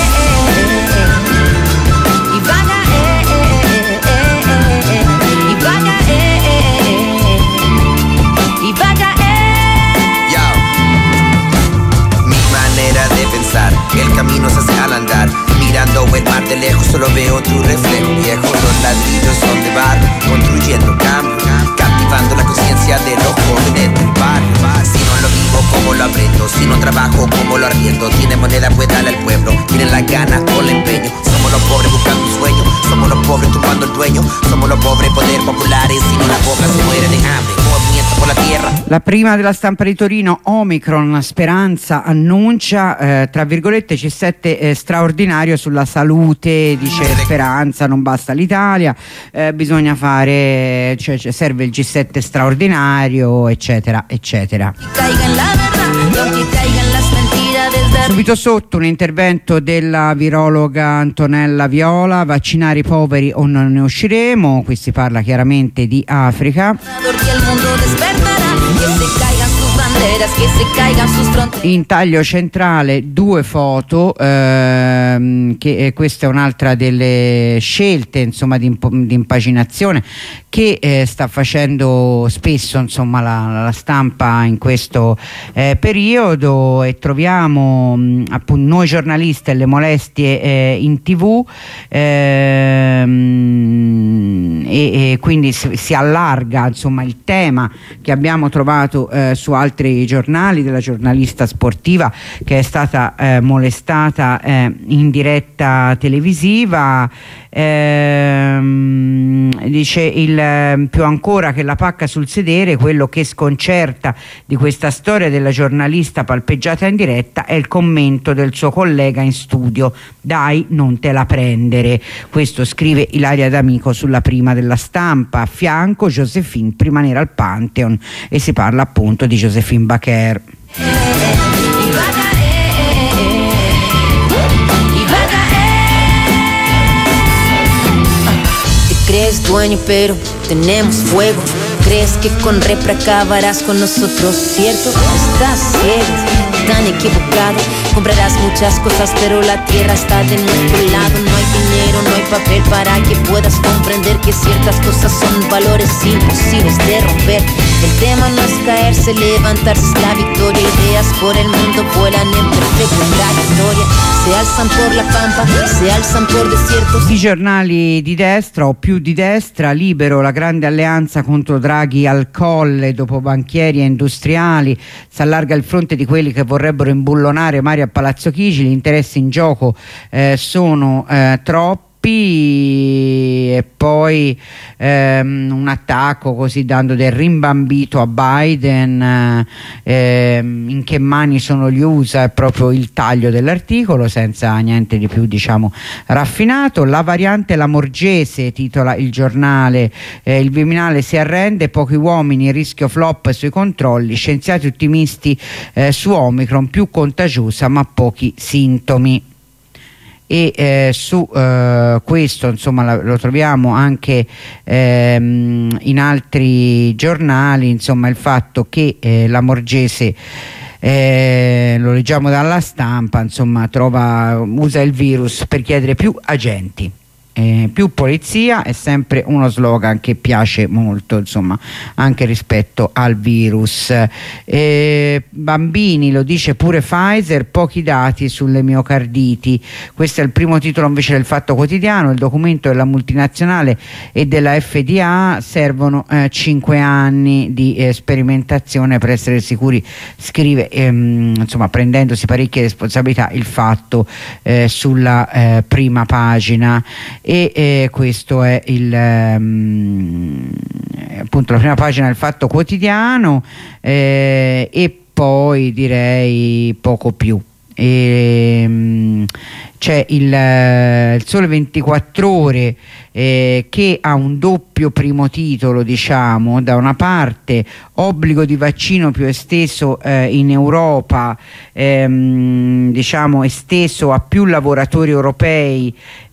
De pensar, el camino se hace al andar, mirando el mar de lejos solo veo tu reflejo viejo. Los ladrillos son de barro, construyendo cambio, captivando la conciencia de los jóvenes del barrio. Si no lo vivo, ¿cómo lo aprendo? Si no trabajo, ¿cómo lo arriendo? Tiene moneda, pues dale al pueblo, tienen las ganas o el empeño. Somos los pobres buscando un sueño, somos los pobres tumbando el dueño, somos los pobres poder populares, si no la boca se muere de hambre. Movimiento por la tierra. La prima della stampa di Torino, Omicron, Speranza annuncia eh, tra virgolette G sette eh, straordinario sulla salute, dice Speranza, non basta l'Italia, eh, bisogna fare, cioè, cioè serve il G sette straordinario, eccetera eccetera. Subito sotto un intervento della virologa Antonella Viola: vaccinare i poveri o non ne usciremo. Qui si parla chiaramente di Africa. In taglio centrale due foto, ehm, che eh, questa è un'altra delle scelte, insomma, di, imp- di impaginazione che eh, sta facendo spesso, insomma, la, la stampa in questo eh, periodo, e troviamo mh, appunto noi giornalisti e le molestie eh, in tv, ehm, e, e quindi si, si allarga, insomma, il tema che abbiamo trovato eh, su altri giornali, della giornalista sportiva che è stata eh, molestata eh, in diretta televisiva. Ehm, dice il più ancora che la pacca sul sedere, quello che sconcerta di questa storia della giornalista palpeggiata in diretta è il commento del suo collega in studio: dai, non te la prendere. Questo scrive Ilaria D'Amico sulla prima della Stampa. A fianco Joséphine, prima nera al Pantheon, e si parla appunto di Joséphine Baker. Crees dueño pero tenemos fuego. Crees que con repre acabarás con nosotros, ¿cierto? Estás ciego, tan equivocado. Comprarás muchas cosas pero la tierra está de nuestro lado. No hay dinero, no hay papel para que puedas comprender que ciertas cosas son valores imposibles de romper. El tema no es caerse, levantarse es la victoria. Ideas por el mundo vuelan en perfecta trayectoria. Se alzan por la pampa, se alzan por desiertos. I giornali di destra o più di destra: Libero, la grande alleanza contro Draghi al colle dopo banchieri e industriali, si allarga il fronte di quelli che vorrebbero imbullonare Mario a Palazzo Chigi, gli interessi in gioco eh, sono eh, troppi. E poi ehm, un attacco così dando del rimbambito a Biden, eh, in che mani sono gli U S A, è proprio il taglio dell'articolo, senza niente di più, diciamo, raffinato. La variante Lamorgese, titola il giornale, eh, il Viminale si arrende, pochi uomini, rischio flop sui controlli, scienziati ottimisti eh, su Omicron, più contagiosa ma pochi sintomi. E eh, su eh, questo, insomma, la, lo troviamo anche ehm, in altri giornali, insomma, il fatto che eh, Lamorgese, eh, lo leggiamo dalla Stampa, insomma, trova, usa il virus per chiedere più agenti. Eh, più polizia è sempre uno slogan che piace molto, insomma, anche rispetto al virus. Eh, bambini, lo dice pure Pfizer, pochi dati sulle miocarditi. Questo è il primo titolo invece del Fatto Quotidiano. Il documento della multinazionale e della F D A: servono eh, cinque anni di eh, sperimentazione per essere sicuri, scrive, ehm, insomma, prendendosi parecchie responsabilità, il Fatto eh, sulla eh, prima pagina. E eh, questo è il um, appunto la prima pagina del Fatto Quotidiano, eh, e poi direi poco più. E, um, c'è il, il Sole ventiquattro Ore eh, che ha un doppio primo titolo, diciamo, da una parte obbligo di vaccino più esteso eh, in Europa, ehm, diciamo esteso a più lavoratori europei,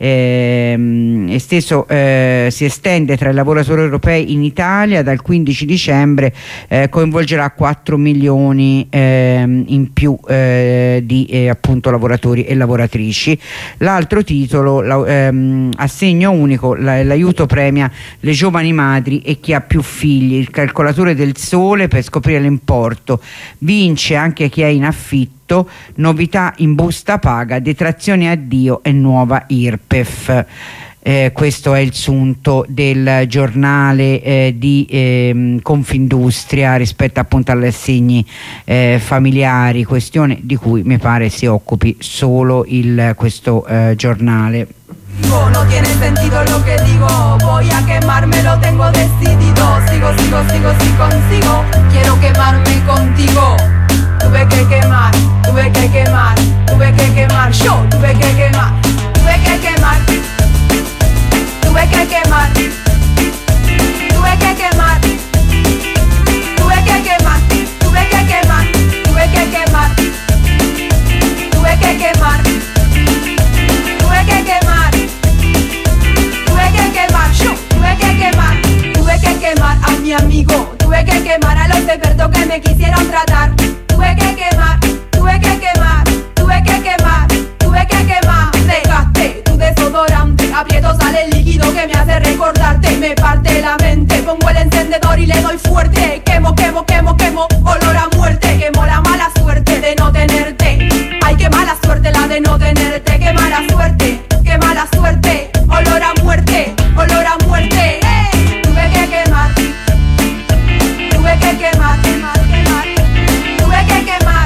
ehm, esteso, eh, si estende tra i lavoratori europei in Italia dal quindici dicembre, eh, coinvolgerà quattro milioni ehm, in più eh, di eh, appunto lavoratori e lavoratrici. L'altro titolo, la, ehm, assegno unico, la, l'aiuto premia le giovani madri e chi ha più figli, il calcolatore del Sole per scoprire l'importo, vince anche chi è in affitto, novità in busta paga, detrazione addio e nuova I R P E F. Eh, questo è il sunto del giornale eh, di eh, Confindustria rispetto appunto agli assegni eh, familiari, questione di cui mi pare si occupi solo il, questo eh, giornale. No tiene sentido lo que digo, voy a quemarme, lo tengo decidido. Sigo, sigo, sigo, si consigo, quiero quemarme contigo. Tuve que quemar, tuve que quemar, tuve que quemar, yo tuve que quemar, tuve que quemar, tuve que quemar, tuve que quemar, tuve que quemar, tuve que quemar, tuve que quemar, tuve que quemar, tuve que quemar. Tuve que quemar, yo tuve que quemar, tuve que quemar a mi amigo, tuve que quemar a los expertos que me quisieron tratar, tuve que quemar, tuve que quemar, tuve que quemar, tuve que quemar, dejaste tu desodorante, aprieto sale el líquido que me hace recordarte, me parte la mente, pongo el encendedor y le doy fuerte, quemo, quemo, quemo, quemo, olor a muerte, quemo la mala suerte de no tenerte, ay qué mala suerte la de no tenerte, qué mala suerte, qué mala suerte. Olor a muerte, olor a muerte. ¡Hey! Tuve que quemar, tuve que quemar, quemar, quemar. Tuve que quemar,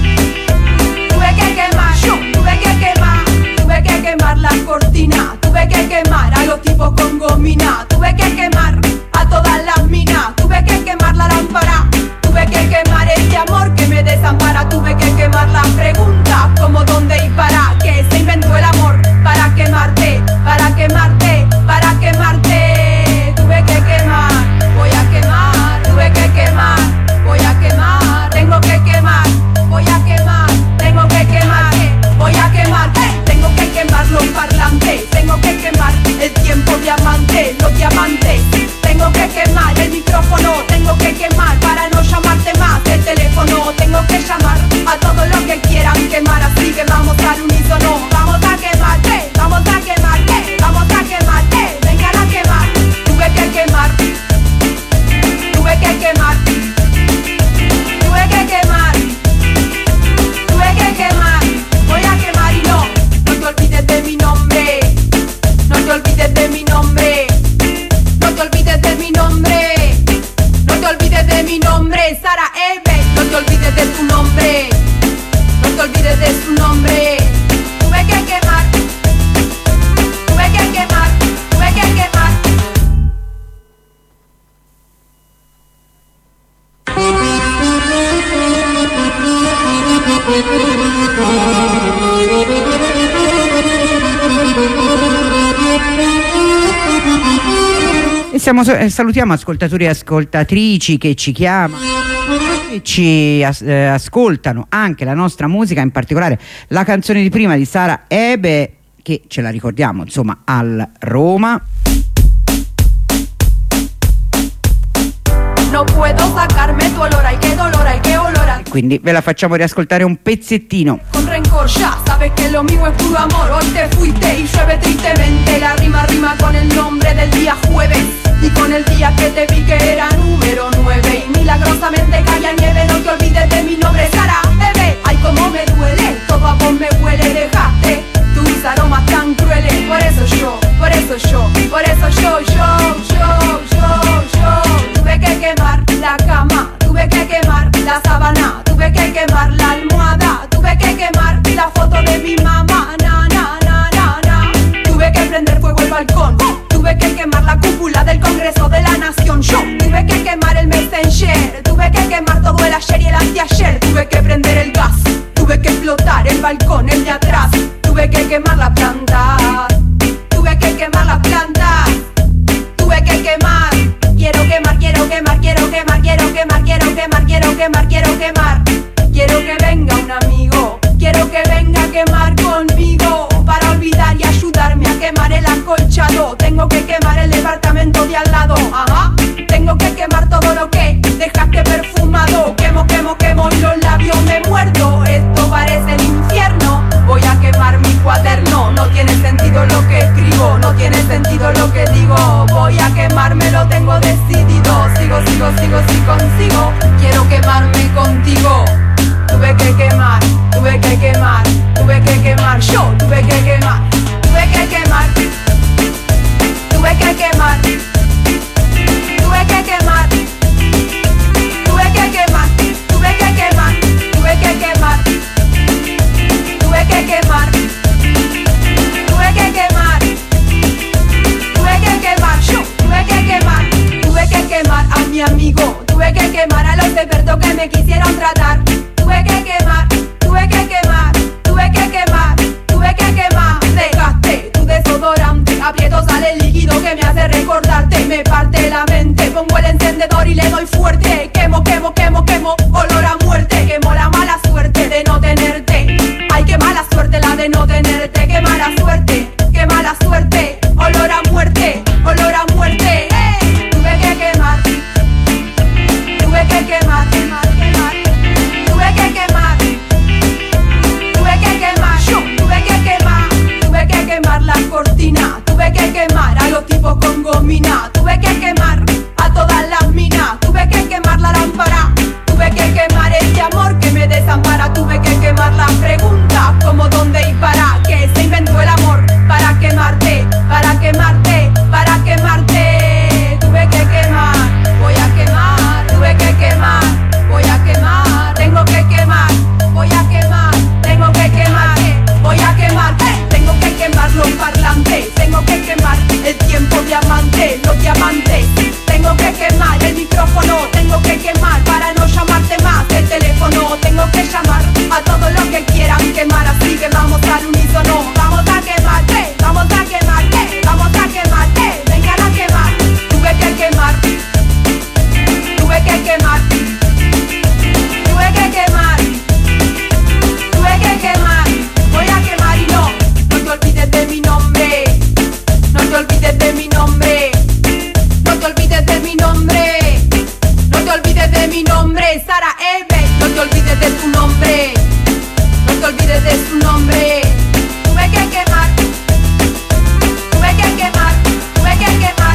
tuve que quemar, yo tuve que quemar, tuve que quemar la cortina, tuve que quemar a los tipos con gomina, tuve que quemar a todas las minas, tuve que quemar la lámpara, tuve que quemar ese amor que me desampara, tuve que quemar las preguntas como dónde y para qué se inventó el amor, para quemarte, para quemarte, para quemarte, tuve que quemar, voy a quemar, tuve que quemar, voy a quemar, tengo que quemar, voy a quemar, tengo que quemar, voy a quemar, tengo que quemar los parlantes, tengo que quemar el tiempo diamante, los diamantes, tengo que quemar el micrófono, tengo que quemar para no llamarte más el teléfono, tengo que llamar a todos los que quieran quemar, así que vamos al unísono, vamos a quemarte, vamos a quemarte, vamos a quemarte, vengan a quemar, tuve que quemar, tuve que quemar, tuve que quemar, tuve que quemar, voy a quemar y no, no te olvides de mi nombre, no te olvides de mi nombre, no te olvides de mi nombre, no te olvides de mi nombre, Sara Eve, no te olvides de tu nombre, no te olvides de su nombre, tuve que quemar, tuve que quemar, tuve que quemar. E siamo, eh, salutiamo ascoltatori e ascoltatrici che ci chiamano e ci as, eh, ascoltano anche la nostra musica, in particolare la canzone di prima di Sara Ebe, che ce la ricordiamo insomma al Roma. No puedo sacarme tu olor, ay qué dolor, ay qué olor, ay. Quindi ve la facciamo riascoltare un pezzettino. Con rencor ya sabes que lo mío es puro amor, hoy te fuiste y llueve tristemente, la rima rima con el nombre del día jueves y con el día que te vi que era número nueve y milagrosamente caía nieve, no te olvides de mi nombre, Sara Eve, ay como me duele, todo a vos me huele, dejaste tus aromas tan crueles, por eso yo, por eso yo, por eso yo, yo, yo, yo, yo, tuve que quemar la cama, tuve que quemar la sábana, tuve que quemar la almohada, tuve que quemar la foto de mi mamá, na, na, na, na, na, tuve que prender fuego el balcón, tuve que quemar la cúpula del Congreso de la Nación, yo tuve que quemar el Messenger, tuve que quemar todo el ayer y el anteayer, tuve que prender el gas, tuve que explotar el balcón, el de atrás, tuve tuve que quemar las plantas, tuve que quemar las plantas, tuve que quemar. Quiero quemar, quiero quemar, quiero quemar, quiero quemar, quiero quemar, quiero quemar, quiero quemar. Quiero que venga un amigo, quiero que venga a quemar conmigo, para olvidar y ayudarme a quemar el acolchado. Tengo que quemar el departamento de al lado, ajá. Tengo que quemar todo lo que dejaste perfumado. Quemo, quemo, quemo y los labios me muerdo. Esto parece el infierno. Voy a quemar mi cuaderno. No tiene sentido lo que escribo, no tiene sentido lo que digo. Voy a quemarme, lo tengo decidido. Sigo, sigo, sigo, si consigo. Quiero quemarme contigo. Tuve que quemar, tuve que quemar, tuve que quemar. Yo tuve que quemar, tuve que quemar, tuve que quemar, tuve que quemar, tuve que quemar, tuve que quemar, tuve que quemar, tuve que quemar, tuve que quemar, tuve que quemar. Yo tuve que quemar, tuve que quemar a mi amigo, tuve que quemar a los expertos que me quisieron tratar. Tuve que quemar, tuve que quemar, tuve que quemar, tuve que quemar. Dejaste tu desodorante, aprieto sale el líquido que me hace recordarte. Me parte la mente, pongo el encendedor y le doy fuerte. Quemo, quemo, quemo, quemo, olor a muerte. Quemo la mala suerte de no tenerte. Ay, qué mala suerte la de no tenerte. Qué mala suerte, qué mala suerte. Olor a muerte, olor a muerte. Hey, tuve que quemar, tuve que quemar, quemar, quemar. Tuve que quemar, tuve que quemar, yo tuve que quemar, tuve que quemar la cortina, tuve que quemar a los tipos con gomina, tuve que quemar a todas las minas, tuve que quemar la lámpara, tuve que quemar ese amor que me desampara, tuve que quemar la pregunta, como dónde y para qué se inventó el amor, para quemarte, para quemarte, para quemarte, tuve que quemar, voy a quemar, tuve que quemar, voy a quemar. Tengo que quemar, voy a quemar, tengo que quemar, voy a quemar, eh, tengo que quemar los parlantes, tengo que quemar el tiempo diamante, los diamantes, tengo que quemar el micrófono, tengo que quemar para no llamarte más el teléfono, tengo que llamar a todos los que quieran quemar, así que vamos al unísono, vamos a quemar, eh, vamos a quemar, eh, vamos a quemar, eh, vengan a quemar, tuve que quemar, tuve que quemar. Tuve que quemar, tuve que quemar, voy a quemar y no, no te olvides de mi nombre, no te olvides de mi nombre, no te olvides de mi nombre, no te olvides de mi nombre, Sara Eve, no te olvides de tu nombre, no te olvides de su nombre, tuve que quemar, tuve que quemar, tuve que quemar.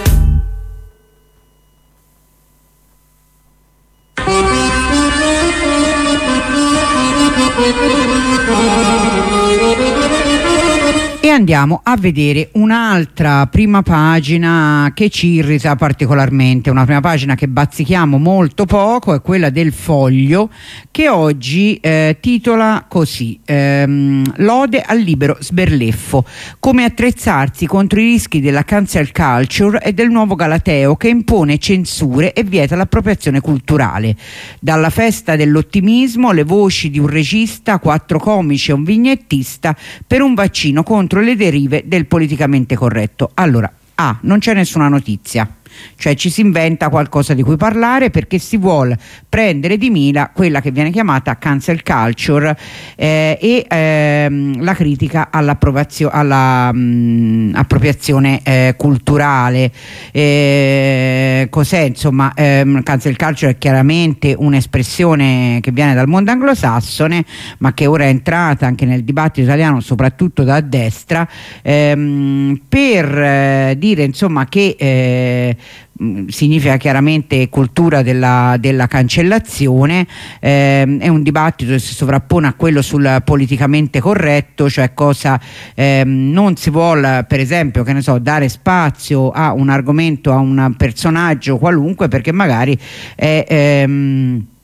E andiamo a vedere un'altra prima pagina che ci irrita particolarmente, una prima pagina che bazzichiamo molto poco, è quella del Foglio, che oggi eh, titola così ehm, Lode al libero sberleffo, come attrezzarsi contro i rischi della cancel culture e del nuovo Galateo che impone censure e vieta l'appropriazione culturale. Dalla festa dell'ottimismo le voci di un regista, quattro comici e un vignettista per un vaccino contro le derive del politicamente corretto. Allora, A, non c'è nessuna notizia, cioè ci si inventa qualcosa di cui parlare perché si vuole prendere di mira quella che viene chiamata cancel culture eh, e ehm, la critica all'appropriazione alla, mh, appropriazione eh, culturale. Eh, cos'è insomma? Ehm, cancel culture è chiaramente un'espressione che viene dal mondo anglosassone ma che ora è entrata anche nel dibattito italiano soprattutto da destra ehm, per eh, dire insomma che eh, significa chiaramente cultura della, della cancellazione, eh, è un dibattito che si sovrappone a quello sul politicamente corretto, cioè cosa eh, non si vuole, per esempio, che ne so, dare spazio a un argomento, a un personaggio qualunque perché magari è ehm,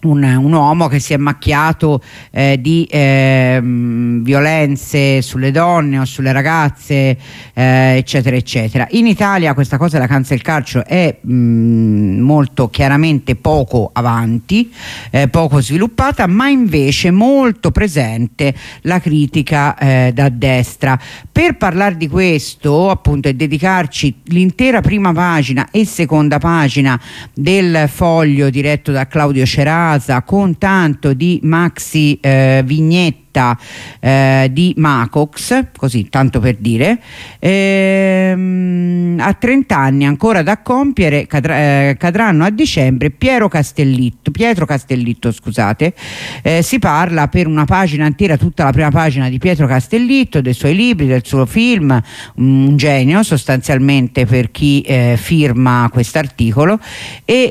Un, un uomo che si è macchiato eh, di eh, violenze sulle donne o sulle ragazze, eh, eccetera eccetera. In Italia questa cosa della cancel culture è mh, molto chiaramente poco avanti, eh, poco sviluppata, ma invece molto presente la critica eh, da destra. Per parlare di questo, appunto, e dedicarci l'intera prima pagina e seconda pagina del Foglio diretto da Claudio Cerasa, con tanto di maxi eh, vignette Eh, di Macox, così tanto per dire, ehm, a trenta anni ancora da compiere, cadrà, eh, cadranno a dicembre Piero Castellitto, Pietro Castellitto scusate, eh, si parla per una pagina intera, tutta la prima pagina di Pietro Castellitto, dei suoi libri, del suo film, un genio sostanzialmente per chi eh, firma quest'articolo, e,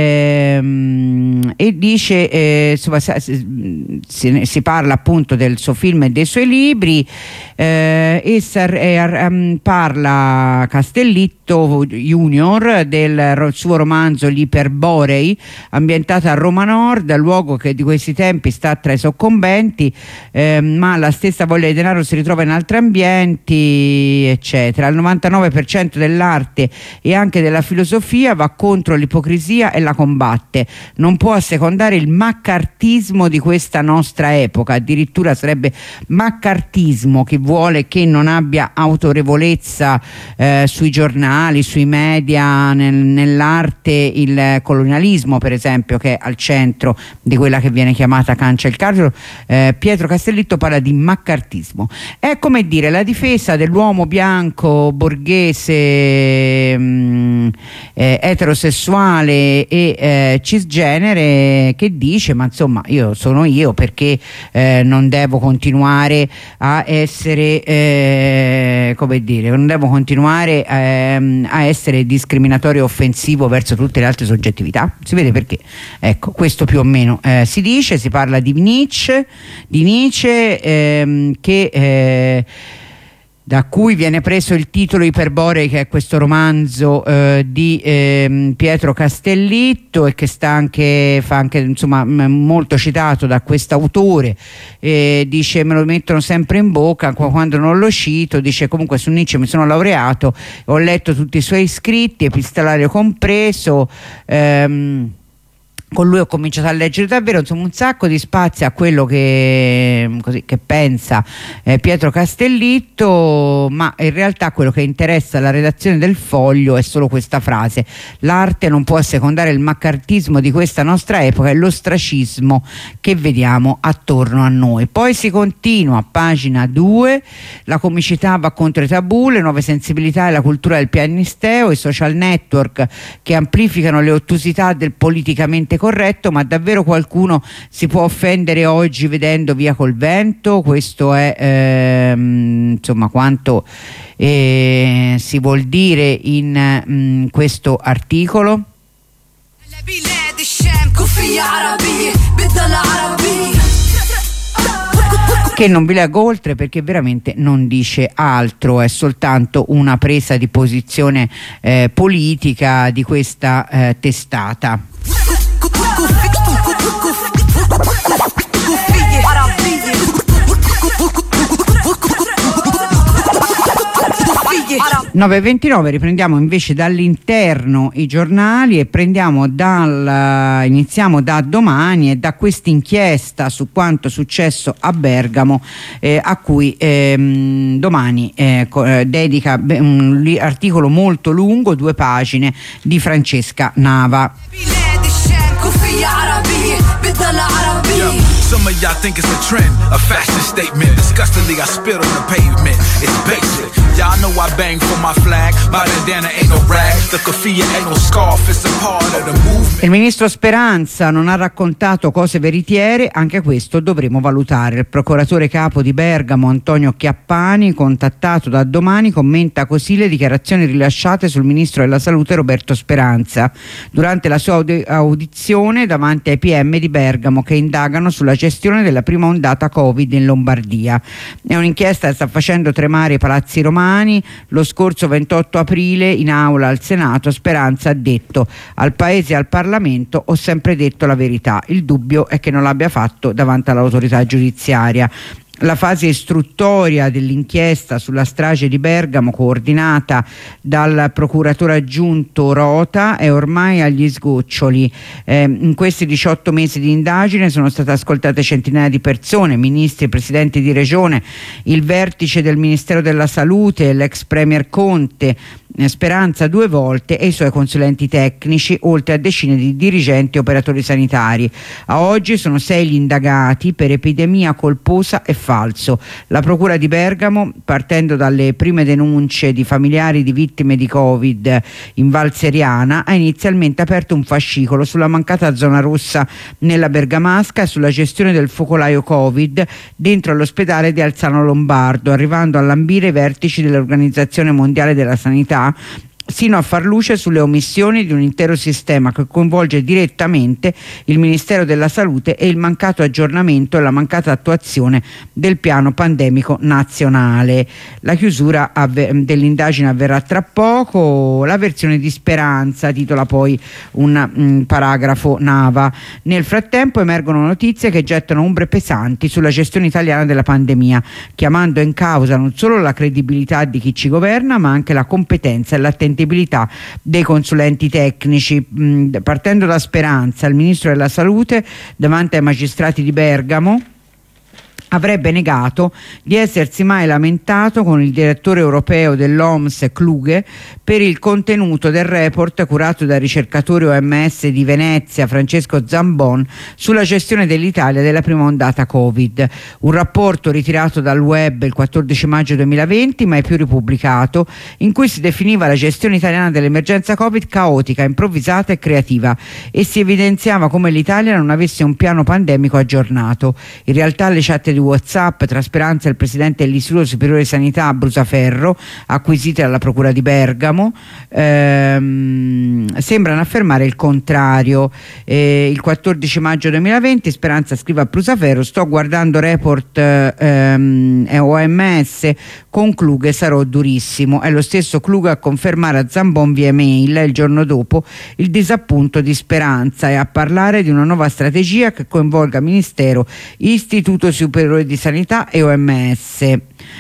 ehm, e dice eh, insomma, si, si parla appunto del suo film e dei suoi libri, eh, e sar, eh, um, parla Castellitto Junior del suo romanzo Gli Iperborei, ambientata a Roma Nord, luogo che di questi tempi sta tra i soccombenti, eh, ma la stessa voglia di denaro si ritrova in altri ambienti, eccetera. Il novantanove per cento dell'arte e anche della filosofia va contro l'ipocrisia e la combatte, non può assecondare il maccartismo di questa nostra epoca, addirittura sarebbe maccartismo chi vuole che non abbia autorevolezza eh, sui giornali, sui media, nel, nell'arte, il colonialismo per esempio, che è al centro di quella che viene chiamata cancel culture. eh, Pietro Castellitto parla di maccartismo, è come dire la difesa dell'uomo bianco borghese mh, eh, eterosessuale e eh, cisgenere, che dice ma insomma io sono io, perché eh, non devo continuare a essere eh, come dire, non devo continuare ehm, a essere discriminatorio e offensivo verso tutte le altre soggettività. Si vede perché, ecco, questo più o meno eh, si dice. Si parla di Nietzsche, di Nietzsche ehm, che eh, da cui viene preso il titolo Iperborei, che è questo romanzo eh, di eh, Pietro Castellitto, e che sta anche, fa anche insomma m- molto citato da quest'autore. Eh, dice me lo mettono sempre in bocca quando non lo cito. Dice comunque su Nietzsche mi sono laureato, ho letto tutti i suoi scritti, epistolario compreso. ehm, Con lui ho cominciato a leggere davvero, insomma, un sacco di spazio a quello che, così, che pensa eh, Pietro Castellitto, ma in realtà quello che interessa la redazione del Foglio è solo questa frase: l'arte non può assecondare il maccartismo di questa nostra epoca e l'ostracismo che vediamo attorno a noi. Poi si continua a pagina due, la comicità va contro i tabù, le nuove sensibilità e la cultura del pianisteo, i social network che amplificano le ottusità del politicamente corretto. Ma davvero qualcuno si può offendere oggi vedendo Via col vento? Questo è ehm, insomma quanto eh, si vuol dire in mh, questo articolo. Che non vi leggo oltre perché veramente non dice altro, è soltanto una presa di posizione eh, politica di questa eh, testata. nove e ventinove, riprendiamo invece dall'interno i giornali e prendiamo dal, iniziamo da Domani e da questa inchiesta su quanto successo a Bergamo, eh, a cui ehm, Domani eh, dedica un articolo molto lungo, due pagine, di Francesca Nava. Some of y'all think it's a trend, a fashion statement. Disgustingly, I spit on the pavement. It's basic. Y'all know I bang for my flag. My bandana ain't no rag. The keffiyeh ain't no scarf. It's a part of the movement. Il ministro Speranza non ha raccontato cose veritiere, anche questo dovremo valutare. Il procuratore capo di Bergamo, Antonio Chiappani, contattato da Domani, commenta così le dichiarazioni rilasciate sul ministro della Salute Roberto Speranza durante la sua audi- audizione davanti ai P M di Bergamo che indagano sulla gestione della prima ondata Covid in Lombardia. È un'inchiesta che sta facendo tremare i palazzi romani. Lo scorso ventotto aprile in aula al Senato Speranza ha detto: al Paese e al Parlamento ho sempre detto la verità, il dubbio è che non l'abbia fatto davanti all'autorità giudiziaria. La fase istruttoria dell'inchiesta sulla strage di Bergamo, coordinata dal procuratore aggiunto Rota, è ormai agli sgoccioli. Eh, in questi diciotto mesi di indagine sono state ascoltate centinaia di persone, ministri, presidenti di regione, il vertice del Ministero della Salute, l'ex premier Conte, Speranza due volte e i suoi consulenti tecnici, oltre a decine di dirigenti e operatori sanitari. A oggi sono sei gli indagati per epidemia colposa e falso. La procura di Bergamo, partendo dalle prime denunce di familiari di vittime di Covid in Val Seriana, ha inizialmente aperto un fascicolo sulla mancata zona rossa nella Bergamasca e sulla gestione del focolaio Covid dentro all'ospedale di Alzano Lombardo, arrivando a lambire i vertici dell'Organizzazione Mondiale della Sanità, sino a far luce sulle omissioni di un intero sistema che coinvolge direttamente il Ministero della Salute e il mancato aggiornamento e la mancata attuazione del piano pandemico nazionale. La chiusura dell'indagine avverrà tra poco. La versione di Speranza, titola poi un, un paragrafo Nava. Nel frattempo emergono notizie che gettano ombre pesanti sulla gestione italiana della pandemia, chiamando in causa non solo la credibilità di chi ci governa, ma anche la competenza e l'attenzione dei consulenti tecnici. Partendo da Speranza, il ministro della Salute davanti ai magistrati di Bergamo avrebbe negato di essersi mai lamentato con il direttore europeo dell'O M S Kluge per il contenuto del report curato dal ricercatore O M S di Venezia Francesco Zambon sulla gestione dell'Italia della prima ondata Covid. Un rapporto ritirato dal web il quattordici maggio duemilaventi, mai più ripubblicato, in cui si definiva la gestione italiana dell'emergenza Covid caotica, improvvisata e creativa, e si evidenziava come l'Italia non avesse un piano pandemico aggiornato. In realtà le chat di WhatsApp tra Speranza e il presidente dell'Istituto Superiore di Sanità Brusaferro, acquisite dalla procura di Bergamo, ehm, sembrano affermare il contrario. Eh, il quattordici maggio duemilaventi Speranza scrive a Brusaferro: sto guardando report ehm, O M S, con Kluge sarò durissimo. È lo stesso Kluge a confermare a Zambon via mail il giorno dopo il disappunto di Speranza e a parlare di una nuova strategia che coinvolga Ministero, Istituto Superiore di Sanità e O M S.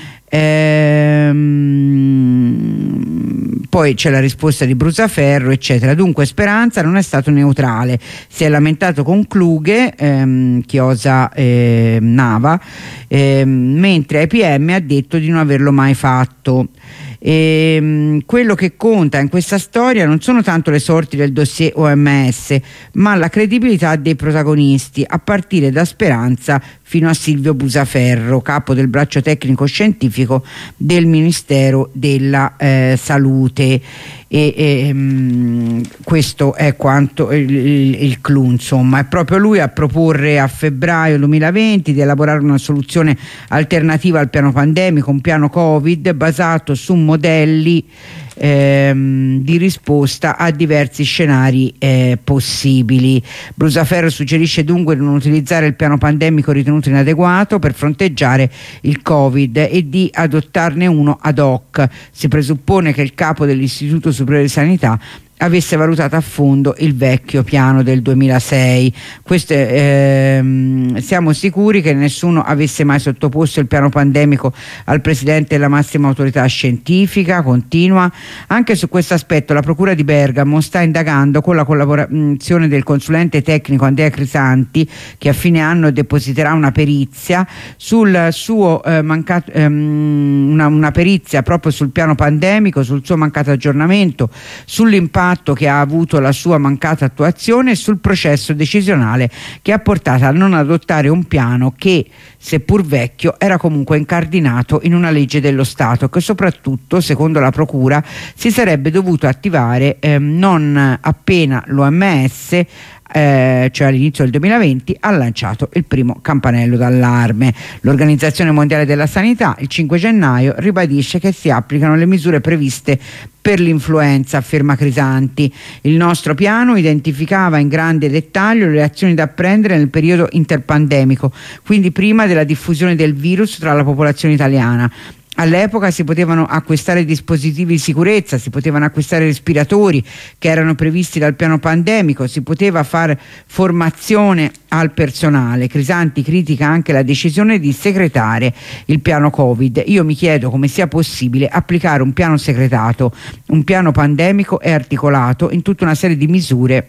Ehm, poi c'è la risposta di Brusaferro, eccetera. Dunque Speranza non è stato neutrale, si è lamentato con Kluge, ehm, chiosa eh, Nava, ehm, mentre ai P M ha detto di non averlo mai fatto. E, quello che conta in questa storia non sono tanto le sorti del dossier O M S, ma la credibilità dei protagonisti, a partire da Speranza fino a Silvio Brusaferro, capo del braccio tecnico scientifico del Ministero della eh, Salute. E, e mh, questo è quanto il, il, il clou, insomma. È proprio lui a proporre a febbraio duemilaventi di elaborare una soluzione alternativa al piano pandemico, un piano Covid basato su modelli ehm, di risposta a diversi scenari eh, possibili. Brusaferro suggerisce dunque di non utilizzare il piano pandemico ritenuto inadeguato per fronteggiare il Covid e di adottarne uno ad hoc. Si presuppone che il capo dell'Istituto Superiore di Sanità avesse valutato a fondo il vecchio piano del duemilasei. Queste, ehm, siamo sicuri che nessuno avesse mai sottoposto il piano pandemico al presidente della massima autorità scientifica. Continua. Anche su questo aspetto la procura di Bergamo sta indagando con la collaborazione del consulente tecnico Andrea Crisanti, che a fine anno depositerà una perizia sul suo eh, mancato ehm, una, una perizia proprio sul piano pandemico, sul suo mancato aggiornamento, sull'impatto che ha avuto la sua mancata attuazione e sul processo decisionale che ha portato a non adottare un piano che, seppur vecchio, era comunque incardinato in una legge dello Stato, che soprattutto, secondo la procura, si sarebbe dovuto attivare eh, non appena l'O M S eh, cioè all'inizio del duemilaventi, ha lanciato il primo campanello d'allarme. L'Organizzazione Mondiale della Sanità il cinque gennaio ribadisce che si applicano le misure previste per l'influenza, afferma Crisanti. Il nostro piano identificava in grande dettaglio le azioni da prendere nel periodo interpandemico, quindi prima della diffusione del virus tra la popolazione italiana. All'epoca si potevano acquistare dispositivi di sicurezza, si potevano acquistare respiratori che erano previsti dal piano pandemico, si poteva fare formazione al personale. Crisanti critica anche la decisione di secretare il piano Covid. Io mi chiedo come sia possibile applicare un piano segretato, un piano pandemico e articolato in tutta una serie di misure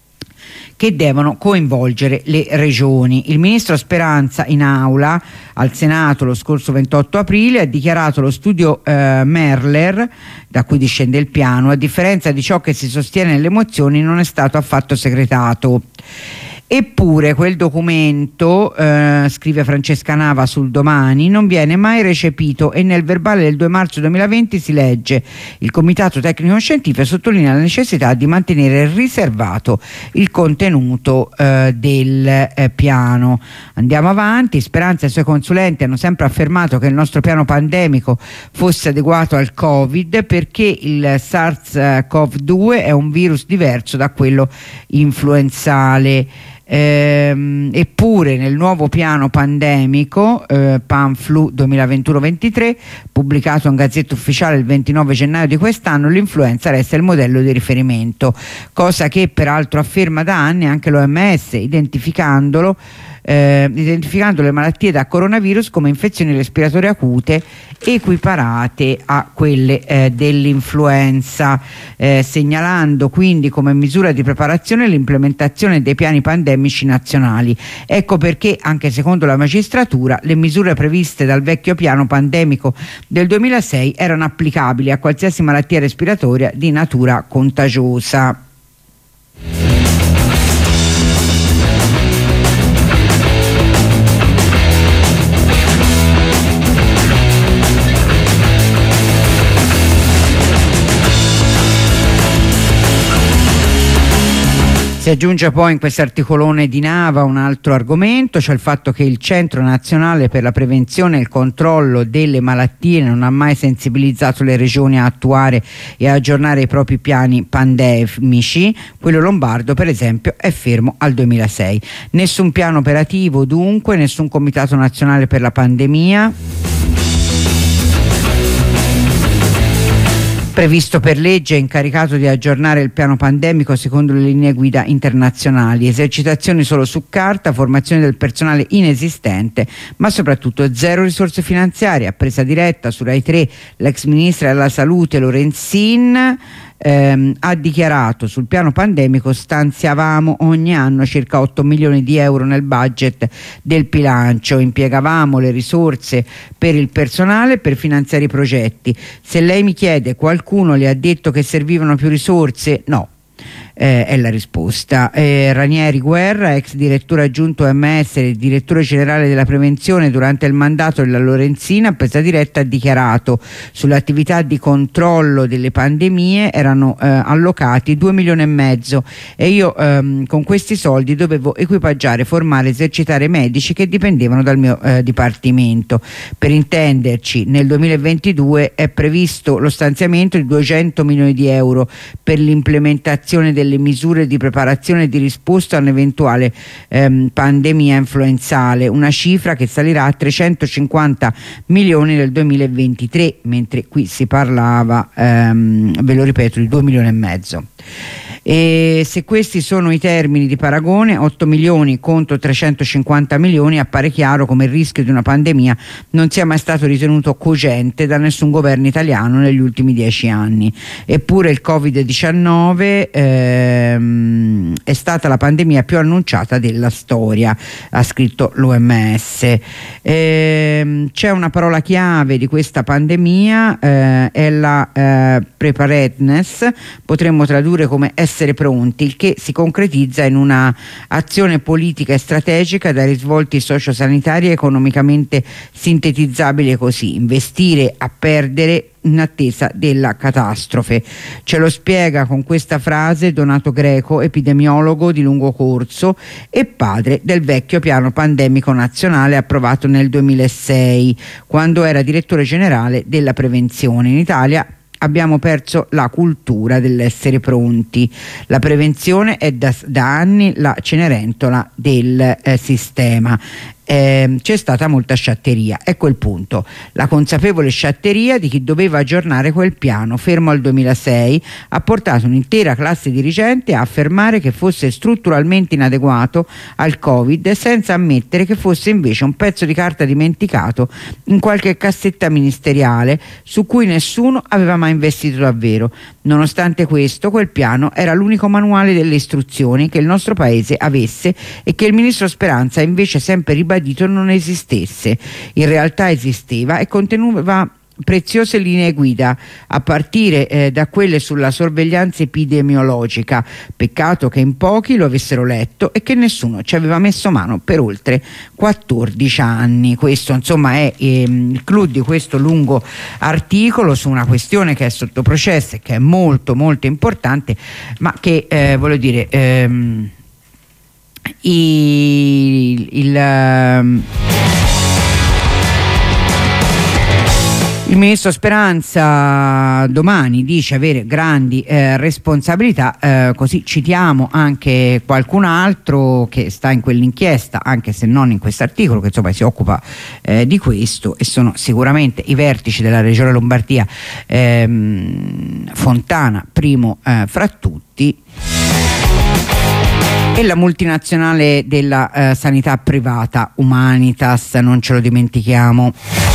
che devono coinvolgere le regioni. Il ministro Speranza in aula al Senato lo scorso ventotto aprile ha dichiarato lo studio eh, Merler, da cui discende il piano, a differenza di ciò che si sostiene nelle mozioni, non è stato affatto segretato. Eppure quel documento, eh, scrive Francesca Nava sul Domani, non viene mai recepito e nel verbale del due marzo duemilaventi si legge: il Comitato Tecnico Scientifico sottolinea la necessità di mantenere riservato il contenuto eh, del eh, piano. Andiamo avanti. Speranza e i suoi consulenti hanno sempre affermato che il nostro piano pandemico fosse adeguato al Covid perché il SARS-CoV due è un virus diverso da quello influenzale. Ehm, eppure nel nuovo piano pandemico eh, PanFlu duemilaventuno ventitré, pubblicato in Gazzetta Ufficiale il ventinove gennaio di quest'anno, l'influenza resta il modello di riferimento, cosa che peraltro afferma da anni anche l'O M S, identificandolo Eh, identificando le malattie da coronavirus come infezioni respiratorie acute equiparate a quelle eh, dell'influenza, eh, segnalando quindi come misura di preparazione l'implementazione dei piani pandemici nazionali. Ecco perché, anche secondo la magistratura, le misure previste dal vecchio piano pandemico del duemilasei erano applicabili a qualsiasi malattia respiratoria di natura contagiosa. Si aggiunge poi in questo articolone di Nava un altro argomento, cioè il fatto che il Centro Nazionale per la Prevenzione e il Controllo delle Malattie non ha mai sensibilizzato le regioni a attuare e a aggiornare i propri piani pandemici. Quello lombardo, per esempio, è fermo al duemilasei. Nessun piano operativo dunque, nessun Comitato Nazionale per la Pandemia previsto per legge, è incaricato di aggiornare il piano pandemico secondo le linee guida internazionali. Esercitazioni solo su carta, formazione del personale inesistente, ma soprattutto zero risorse finanziarie. A presa diretta su Rai tre l'ex ministra della Salute Lorenzin ehm, ha dichiarato: sul piano pandemico stanziavamo ogni anno circa otto milioni di euro nel budget del bilancio, impiegavamo le risorse per il personale per finanziare i progetti. Se lei mi chiede qualcuno le ha detto che servivano più risorse, no. Eh, è la risposta. eh, Ranieri Guerra, ex direttore aggiunto O M S e direttore generale della prevenzione durante il mandato della Lorenzina, a presa diretta ha dichiarato: sulle attività di controllo delle pandemie erano eh, allocati due milioni e mezzo e io ehm, con questi soldi dovevo equipaggiare, formare, esercitare medici che dipendevano dal mio eh, dipartimento. Per intenderci, nel duemilaventidue è previsto lo stanziamento di duecento milioni di euro per l'implementazione delle misure di preparazione e di risposta a un'eventuale ehm, pandemia influenzale, una cifra che salirà a trecentocinquanta milioni nel duemilaventitré, mentre qui si parlava, ehm, ve lo ripeto, di due milioni e mezzo. E se questi sono i termini di paragone, otto milioni contro trecentocinquanta milioni, appare chiaro come il rischio di una pandemia non sia mai stato ritenuto cogente da nessun governo italiano negli ultimi dieci anni. Eppure il covid diciannove ehm, è stata la pandemia più annunciata della storia, ha scritto l'O M S. Ehm, c'è una parola chiave di questa pandemia, eh, è la eh, preparedness, potremmo tradurre come essere essere pronti, il che si concretizza in una azione politica e strategica dai risvolti sociosanitari e economicamente sintetizzabile così: investire a perdere in attesa della catastrofe. Ce lo spiega con questa frase Donato Greco, epidemiologo di lungo corso e padre del vecchio piano pandemico nazionale approvato nel duemilasei, quando era direttore generale della prevenzione. In Italia abbiamo perso la cultura dell'essere pronti. La prevenzione è da, da anni la cenerentola del eh, sistema. Eh, c'è stata molta sciatteria, ecco il punto, la consapevole sciatteria di chi doveva aggiornare quel piano fermo al duemilasei ha portato un'intera classe dirigente a affermare che fosse strutturalmente inadeguato al Covid, senza ammettere che fosse invece un pezzo di carta dimenticato in qualche cassetta ministeriale su cui nessuno aveva mai investito davvero. Nonostante questo, quel piano era l'unico manuale delle istruzioni che il nostro paese avesse e che il ministro Speranza ha invece sempre ribadito non esistesse. In realtà esisteva e conteneva preziose linee guida, a partire eh, da quelle sulla sorveglianza epidemiologica. Peccato che in pochi lo avessero letto e che nessuno ci aveva messo mano per oltre quattordici anni. Questo insomma è ehm, il clou di questo lungo articolo su una questione che è sotto processo e che è molto molto importante, ma che eh, voglio dire ehm, il, il um, Il ministro Speranza domani dice avere grandi eh, responsabilità, eh, così citiamo anche qualcun altro che sta in quell'inchiesta, anche se non in questo articolo, che insomma si occupa eh, di questo, e sono sicuramente i vertici della Regione Lombardia, ehm, Fontana primo eh, fra tutti, e la multinazionale della eh, sanità privata Humanitas, non ce lo dimentichiamo.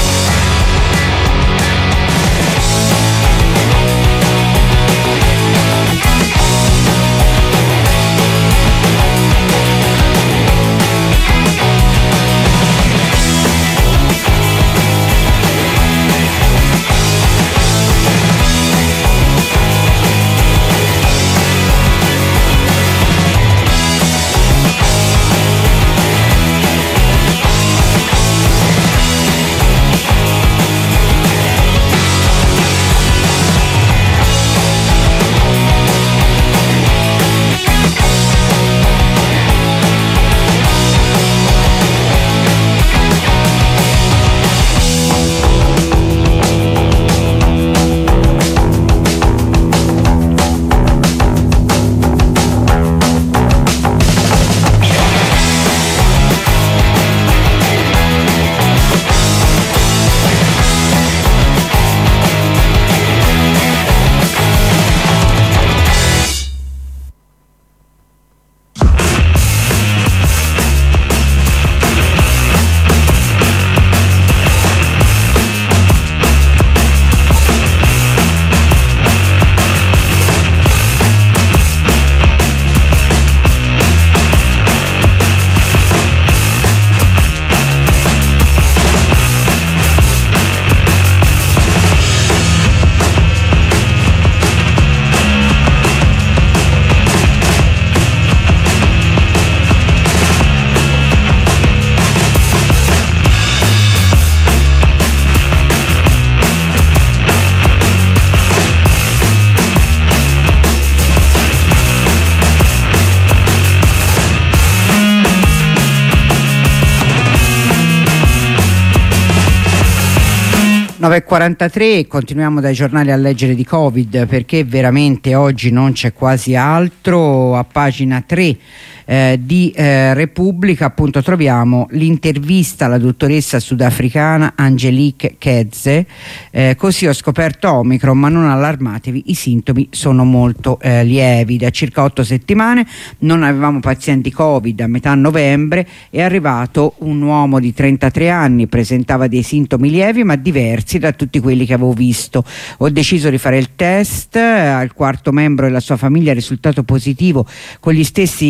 nove e quarantatré, continuiamo dai giornali a leggere di Covid, perché veramente oggi non c'è quasi altro. A pagina tre eh, di eh, Repubblica appunto troviamo l'intervista alla dottoressa sudafricana Angelique Keze. Eh, così ho scoperto Omicron, ma non allarmatevi, i sintomi sono molto eh, lievi. Da circa otto settimane non avevamo pazienti Covid. A metà novembre è arrivato un uomo di trentatré anni, presentava dei sintomi lievi ma diversi da tutti quelli che avevo visto. Ho deciso di fare il test, al quarto membro della sua famiglia è risultato positivo con gli stessi sintomi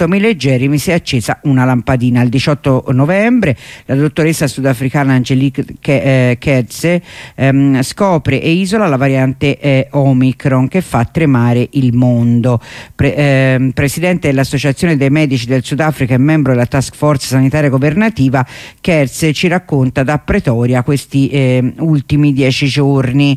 sintomi leggeri mi si è accesa una lampadina. Il diciotto novembre la dottoressa sudafricana Angelique Keze ehm, scopre e isola la variante eh, Omicron che fa tremare il mondo. Pre, eh, presidente dell'Associazione dei Medici del Sudafrica e membro della Task Force Sanitaria Governativa, Keze ci racconta da Pretoria questi eh, ultimi dieci giorni.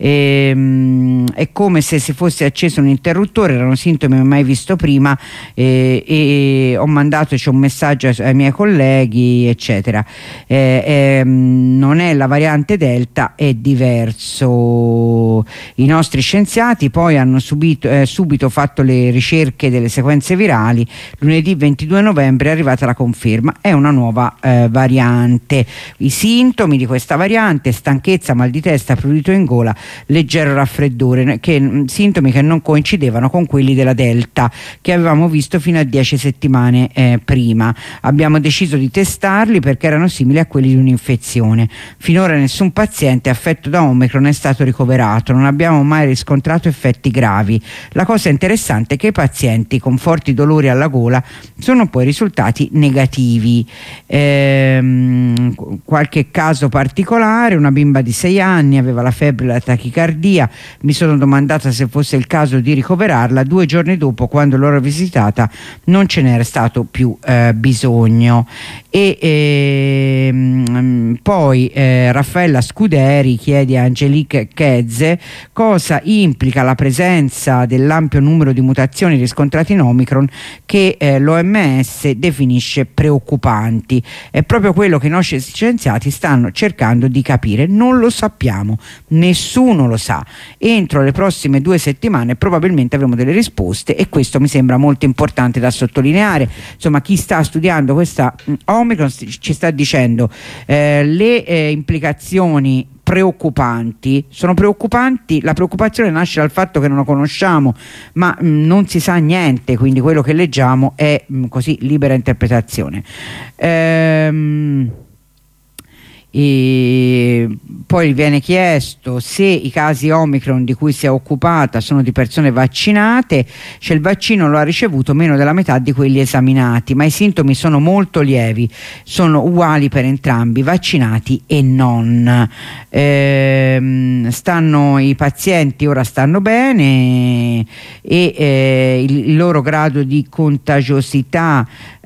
Ehm, è come se si fosse acceso un interruttore, erano sintomi mai visto prima, eh, e ho mandato c'è un messaggio ai, ai miei colleghi eccetera. Eh, eh, non è la variante Delta, è diverso. I nostri scienziati poi hanno subito, eh, subito fatto le ricerche delle sequenze virali. Lunedì ventidue novembre è arrivata la conferma, è una nuova eh, variante. I sintomi di questa variante: stanchezza, mal di testa, prurito in gola, leggero raffreddore, che, sintomi che non coincidevano con quelli della Delta che avevamo visto fino a dieci settimane eh, prima. Abbiamo deciso di testarli perché erano simili a quelli di un'infezione. Finora nessun paziente affetto da Omicron è stato ricoverato, non abbiamo mai riscontrato effetti gravi. La cosa interessante è che i pazienti con forti dolori alla gola sono poi risultati negativi. Ehm, qualche caso particolare: una bimba di sei anni aveva la febbre e la tachicardia, mi sono domandata se fosse il caso di ricoverarla. Due giorni dopo, quando l'ho visitata, non ce n'era stato più eh, bisogno. E ehm, poi eh, Raffaella Scuderi chiede a Angelique Keze cosa implica la presenza dell'ampio numero di mutazioni riscontrate in Omicron che eh, l'O M S definisce preoccupanti. È proprio quello che i nostri scienziati stanno cercando di capire. Non lo sappiamo, nessuno lo sa. Entro le prossime due settimane probabilmente avremo delle risposte, e questo mi sembra molto importante da sottolineare. Insomma, chi sta studiando questa mh, Omicron ci sta dicendo eh, le eh, implicazioni preoccupanti sono preoccupanti. La preoccupazione nasce dal fatto che non lo conosciamo, ma mh, non si sa niente, quindi quello che leggiamo è mh, così libera interpretazione. Ehm E poi viene chiesto se i casi Omicron di cui si è occupata sono di persone vaccinate. Cioè, il vaccino lo ha ricevuto meno della metà di quelli esaminati, ma i sintomi sono molto lievi, sono uguali per entrambi, vaccinati e non. Ehm, stanno i pazienti ora stanno bene, e eh, il, il loro grado di contagiosità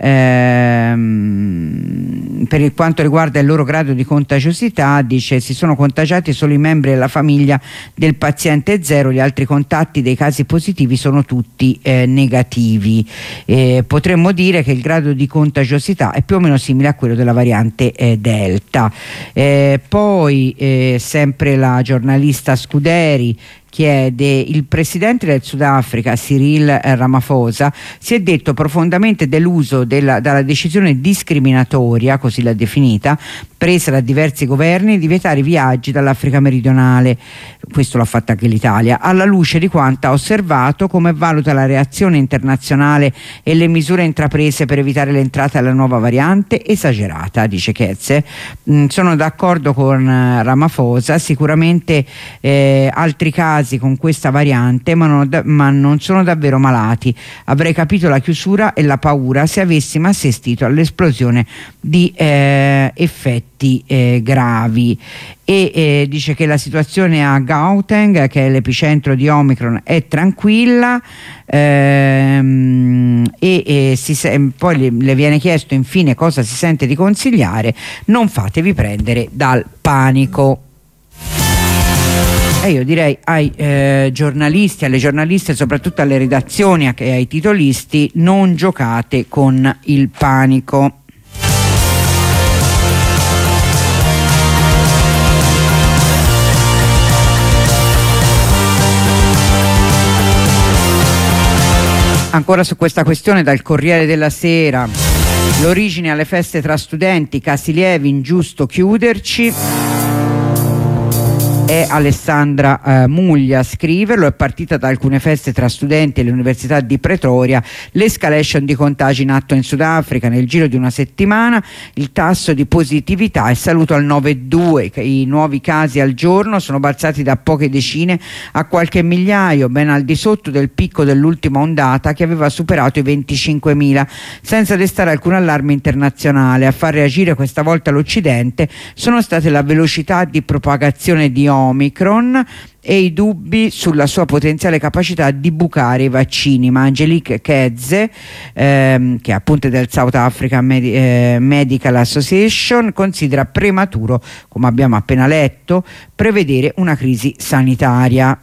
ehm, per quanto riguarda il loro grado di contagiosità, dice: si sono contagiati solo i membri della famiglia del paziente zero, gli altri contatti dei casi positivi sono tutti eh, negativi. Eh, potremmo dire che il grado di contagiosità è più o meno simile a quello della variante eh, Delta. Eh, poi eh, sempre la giornalista Scuderi chiede: il presidente del Sudafrica Cyril Ramaphosa si è detto profondamente deluso della, dalla decisione discriminatoria, così l'ha definita, presa da diversi governi di vietare i viaggi dall'Africa meridionale. Questo l'ha fatto anche l'Italia. Alla luce di quanto ha osservato, come valuta la reazione internazionale e le misure intraprese per evitare l'entrata della nuova variante? Esagerata, dice Keze. Mm, sono d'accordo con eh, Ramaphosa, sicuramente eh, altri casi con questa variante, ma non, ma non sono davvero malati. Avrei capito la chiusura e la paura se avessimo assistito all'esplosione di eh, effetti eh, gravi. E eh, dice che la situazione a Gauteng, che è l'epicentro di Omicron, è tranquilla, ehm, e, e si, poi le, le viene chiesto infine cosa si sente di consigliare: non fatevi prendere dal panico. E io direi ai eh, giornalisti, alle giornaliste, soprattutto alle redazioni e ai titolisti: non giocate con il panico. Ancora su questa questione dal Corriere della Sera: l'origine alle feste tra studenti, casi lievi, ingiusto chiuderci. È Alessandra eh, Muglia a scriverlo. È partita da alcune feste tra studenti all'Università di Pretoria l'escalation di contagi in atto in Sudafrica. Nel giro di una settimana il tasso di positività è salito al nove virgola due. I nuovi casi al giorno sono balzati da poche decine a qualche migliaio, ben al di sotto del picco dell'ultima ondata che aveva superato i venticinquemila, senza destare alcun allarme internazionale. A far reagire questa volta l'Occidente sono state la velocità di propagazione di Omicron e i dubbi sulla sua potenziale capacità di bucare i vaccini. Ma Angelique Keze, ehm, che è appunto del South African Medi- eh, Medical Association, considera prematuro, come abbiamo appena letto, prevedere una crisi sanitaria.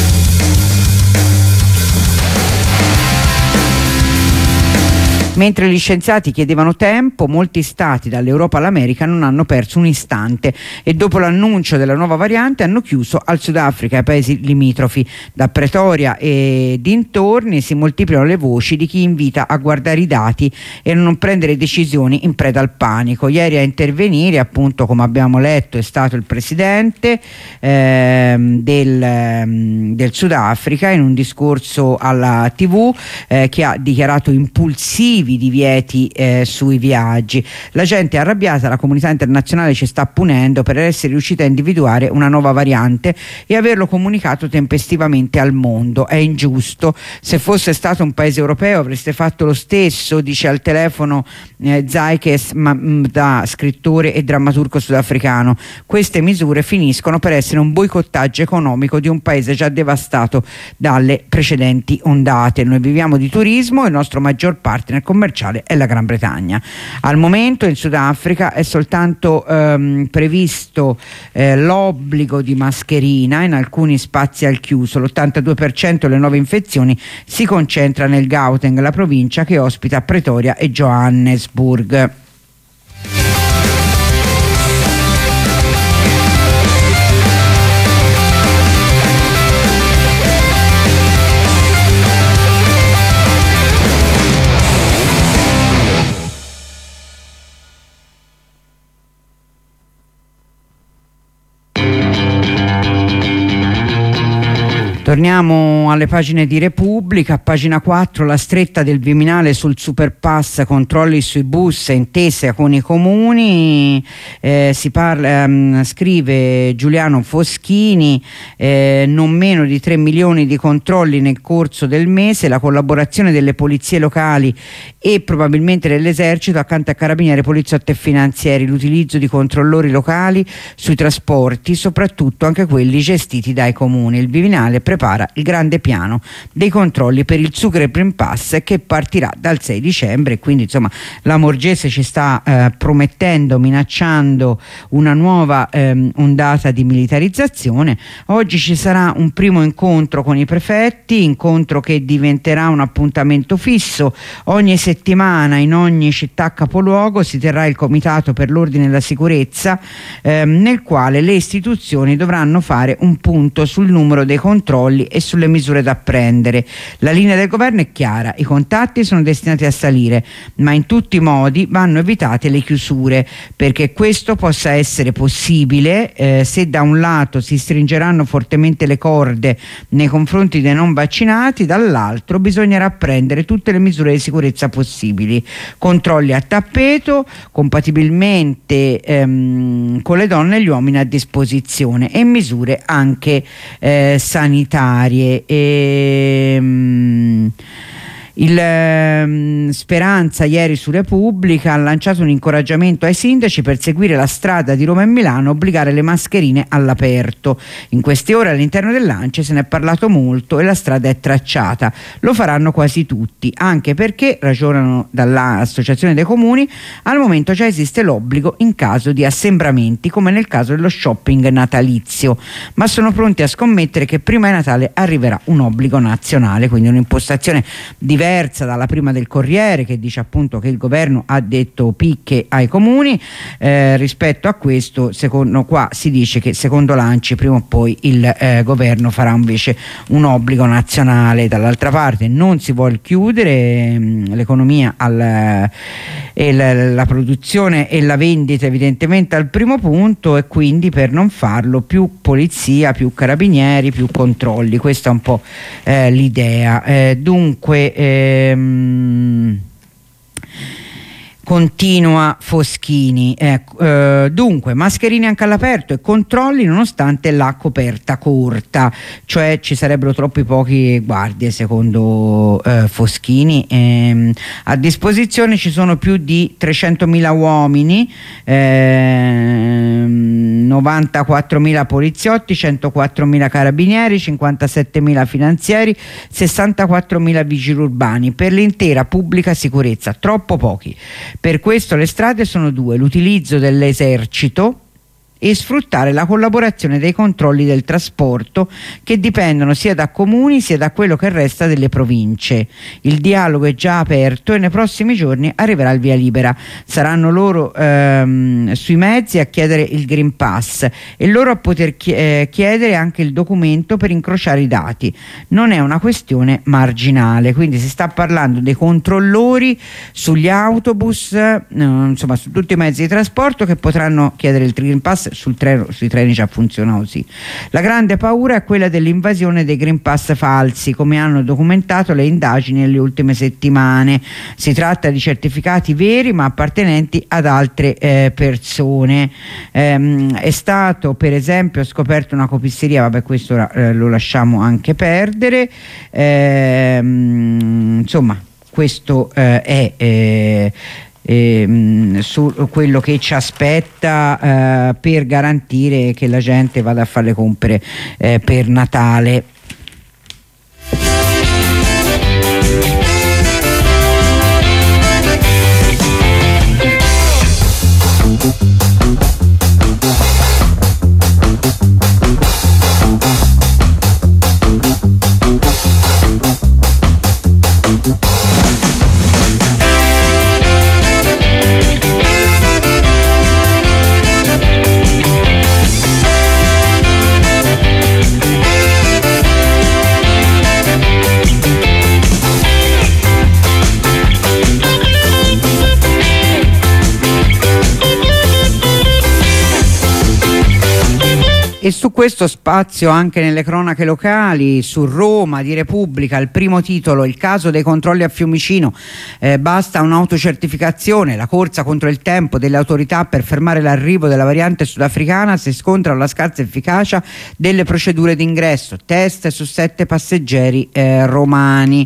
Mentre gli scienziati chiedevano tempo, molti stati dall'Europa all'America non hanno perso un istante e dopo l'annuncio della nuova variante hanno chiuso al Sudafrica e ai paesi limitrofi. Da Pretoria e dintorni si moltiplicano le voci di chi invita a guardare i dati e a non prendere decisioni in preda al panico. Ieri a intervenire, appunto, come abbiamo letto, è stato il presidente ehm, del, ehm, del Sudafrica in un discorso alla tivù eh, che ha dichiarato impulsivi divieti eh, sui viaggi. La gente è arrabbiata, la comunità internazionale ci sta punendo per essere riuscita a individuare una nuova variante e averlo comunicato tempestivamente al mondo. È ingiusto. Se fosse stato un paese europeo avreste fatto lo stesso, dice al telefono eh, Zaikes Mda, scrittore e drammaturgo sudafricano. Queste misure finiscono per essere un boicottaggio economico di un paese già devastato dalle precedenti ondate. Noi viviamo di turismo e il nostro maggior partner commerciale è la Gran Bretagna. Al momento in Sudafrica è soltanto ehm, previsto eh, l'obbligo di mascherina in alcuni spazi al chiuso. L'ottantadue per cento delle nuove infezioni si concentra nel Gauteng, la provincia che ospita Pretoria e Johannesburg. Torniamo alle pagine di Repubblica. A pagina quattro, la stretta del Viminale sul Superpass, controlli sui bus e intese con i comuni. Eh, si parla, ehm, scrive Giuliano Foschini, eh, non meno di tre milioni di controlli nel corso del mese, la collaborazione delle polizie locali e probabilmente dell'esercito accanto a carabinieri, poliziotti e finanzieri, l'utilizzo di controllori locali sui trasporti, soprattutto anche quelli gestiti dai comuni. Il Viminale prepara il grande piano dei controlli per il Sucre Green Pass che partirà dal sei dicembre, quindi insomma la Morgese ci sta eh, promettendo, minacciando una nuova ehm, ondata di militarizzazione. Oggi ci sarà un primo incontro con i prefetti, incontro che diventerà un appuntamento fisso. Ogni settimana in ogni città capoluogo si terrà il Comitato per l'Ordine e la Sicurezza ehm, nel quale le istituzioni dovranno fare un punto sul numero dei controlli e sulle misure da prendere. La linea del governo è chiara: i contatti sono destinati a salire, ma in tutti i modi vanno evitate le chiusure, perché questo possa essere possibile eh, se da un lato si stringeranno fortemente le corde nei confronti dei non vaccinati, dall'altro bisognerà prendere tutte le misure di sicurezza possibili. Controlli a tappeto, compatibilmente ehm, con le donne e gli uomini a disposizione, e misure anche eh, sanitarie. E, um, il um, Speranza ieri su Repubblica ha lanciato un incoraggiamento ai sindaci per seguire la strada di Roma e Milano, obbligare le mascherine all'aperto. In queste ore all'interno dell'Ance se ne è parlato molto e la strada è tracciata. Lo faranno quasi tutti, anche perché, ragionano dall'Associazione dei Comuni, al momento già esiste l'obbligo in caso di assembramenti, come nel caso dello shopping natalizio, ma sono pronti a scommettere che prima di Natale arriverà un obbligo nazionale, quindi un'impostazione diversa dalla prima del Corriere, che dice appunto che il governo ha detto picche ai comuni. Eh, rispetto a questo, secondo qua si dice che secondo l'Anci prima o poi il eh, governo farà invece un obbligo nazionale. Dall'altra parte non si vuole chiudere mh, l'economia al, e la, la produzione e la vendita evidentemente al primo punto, e quindi per non farlo più polizia, più carabinieri, più controlli. Questa è un po' eh, l'idea. Eh, dunque ehm, continua Foschini, eh, eh, dunque mascherine anche all'aperto e controlli nonostante la coperta corta, cioè ci sarebbero troppi pochi guardie secondo eh, Foschini. Eh, a disposizione ci sono più di trecentomila uomini, eh, novantaquattromila poliziotti, centoquattromila carabinieri, cinquantasettemila finanzieri, sessantaquattromila vigili urbani per l'intera pubblica sicurezza, troppo pochi. Per questo le strade sono due: l'utilizzo dell'esercito e sfruttare la collaborazione dei controlli del trasporto, che dipendono sia da comuni sia da quello che resta delle province. Il dialogo è già aperto e nei prossimi giorni arriverà il via libera. Saranno loro ehm, sui mezzi a chiedere il Green Pass e loro a poter chiedere anche il documento per incrociare i dati. Non è una questione marginale, quindi si sta parlando dei controllori sugli autobus, eh, insomma su tutti i mezzi di trasporto, che potranno chiedere il Green Pass. Sul treno, sui treni già funziona così. La grande paura è quella dell'invasione dei Green Pass falsi, come hanno documentato le indagini nelle ultime settimane. Si tratta di certificati veri ma appartenenti ad altre eh, persone. Ehm, è stato per esempio scoperto una copisteria, vabbè questo ora, eh, lo lasciamo anche perdere. Ehm, insomma questo eh, è eh, Eh, su quello che ci aspetta eh, per garantire che la gente vada a fare le compere eh, per Natale. E su questo spazio anche nelle cronache locali, su Roma di Repubblica, il primo titolo: il caso dei controlli a Fiumicino, eh, basta un'autocertificazione, la corsa contro il tempo delle autorità per fermare l'arrivo della variante sudafricana si scontra con la scarsa efficacia delle procedure d'ingresso, test su sette passeggeri eh, romani.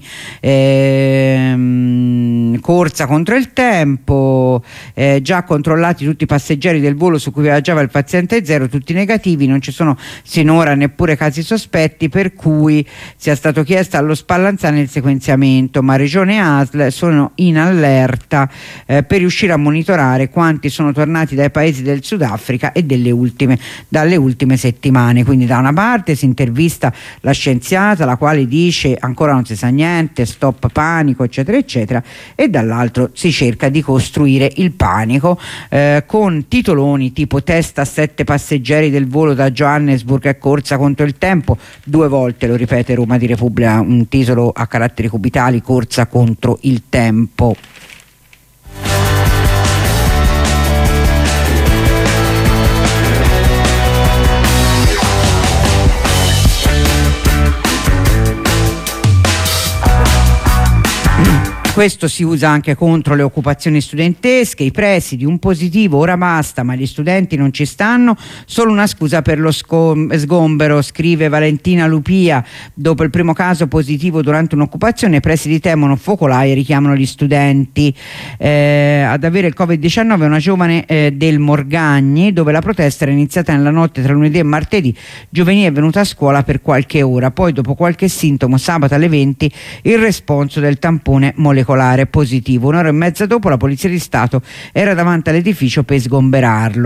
Ehm, corsa contro il tempo, eh, già controllati tutti i passeggeri del volo su cui viaggiava il paziente zero, tutti negativi, non ci sono sinora neppure casi sospetti, per cui sia stato chiesto allo Spallanzani il sequenziamento, ma Regione e A S L sono in allerta eh, per riuscire a monitorare quanti sono tornati dai paesi del Sudafrica e delle ultime, dalle ultime settimane. Quindi da una parte si intervista la scienziata, la quale dice ancora non si sa niente, stop panico eccetera eccetera, e dall'altro si cerca di costruire il panico eh, con titoloni tipo test a sette passeggeri del volo da Johannesburg e corsa contro il tempo, due volte lo ripete Roma di Repubblica, un titolo a caratteri cubitali: corsa contro il tempo. Questo si usa anche contro le occupazioni studentesche, i presidi, un positivo, ora basta, ma gli studenti non ci stanno, solo una scusa per lo sgombero, scrive Valentina Lupia. Dopo il primo caso positivo durante un'occupazione, i presidi temono focolai e richiamano gli studenti. Eh, ad avere il covid diciannove è una giovane eh, del Morgagni, dove la protesta era iniziata nella notte tra lunedì e martedì. Giovedì è venuta a scuola per qualche ora, poi dopo qualche sintomo sabato alle venti il responso del tampone molecolare positivo. Un'ora e mezza dopo la Polizia di Stato era davanti all'edificio per sgomberarlo.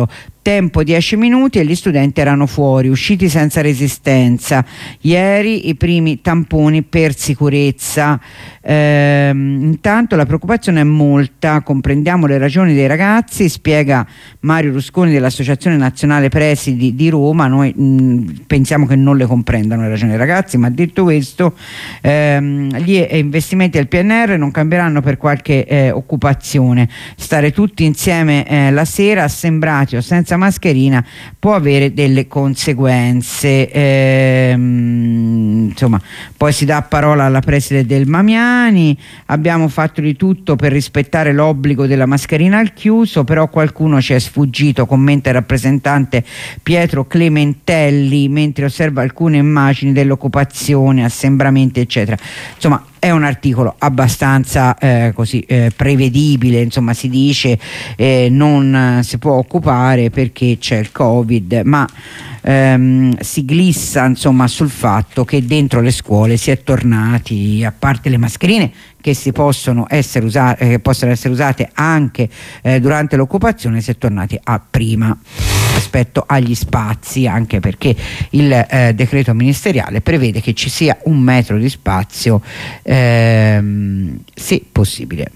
tempo dieci minuti e gli studenti erano fuori, usciti senza resistenza. Ieri i primi tamponi per sicurezza. Ehm, intanto la preoccupazione è molta, comprendiamo le ragioni dei ragazzi, spiega Mario Rusconi dell'Associazione Nazionale Presidi di Roma. Noi mh, pensiamo che non le comprendano le ragioni dei ragazzi, ma detto questo ehm, gli investimenti del P N R non cambieranno per qualche eh, occupazione. Stare tutti insieme eh, la sera assembrati o senza mascherina può avere delle conseguenze. Ehm, insomma, poi si dà parola alla preside del Mamiani. Abbiamo fatto di tutto per rispettare l'obbligo della mascherina al chiuso, però qualcuno ci è sfuggito, commenta il rappresentante Pietro Clementelli mentre osserva alcune immagini dell'occupazione, assembramenti eccetera. Insomma, è un articolo abbastanza eh, così eh, prevedibile, insomma si dice eh, non si può occupare perché c'è il Covid, ma ehm, si glissa insomma sul fatto che dentro le scuole si è tornati, a parte le mascherine che si possono essere usate, che possono essere usate anche eh, durante l'occupazione, si è tornati a prima rispetto agli spazi, anche perché il eh, decreto ministeriale prevede che ci sia un metro di spazio ehm, se possibile.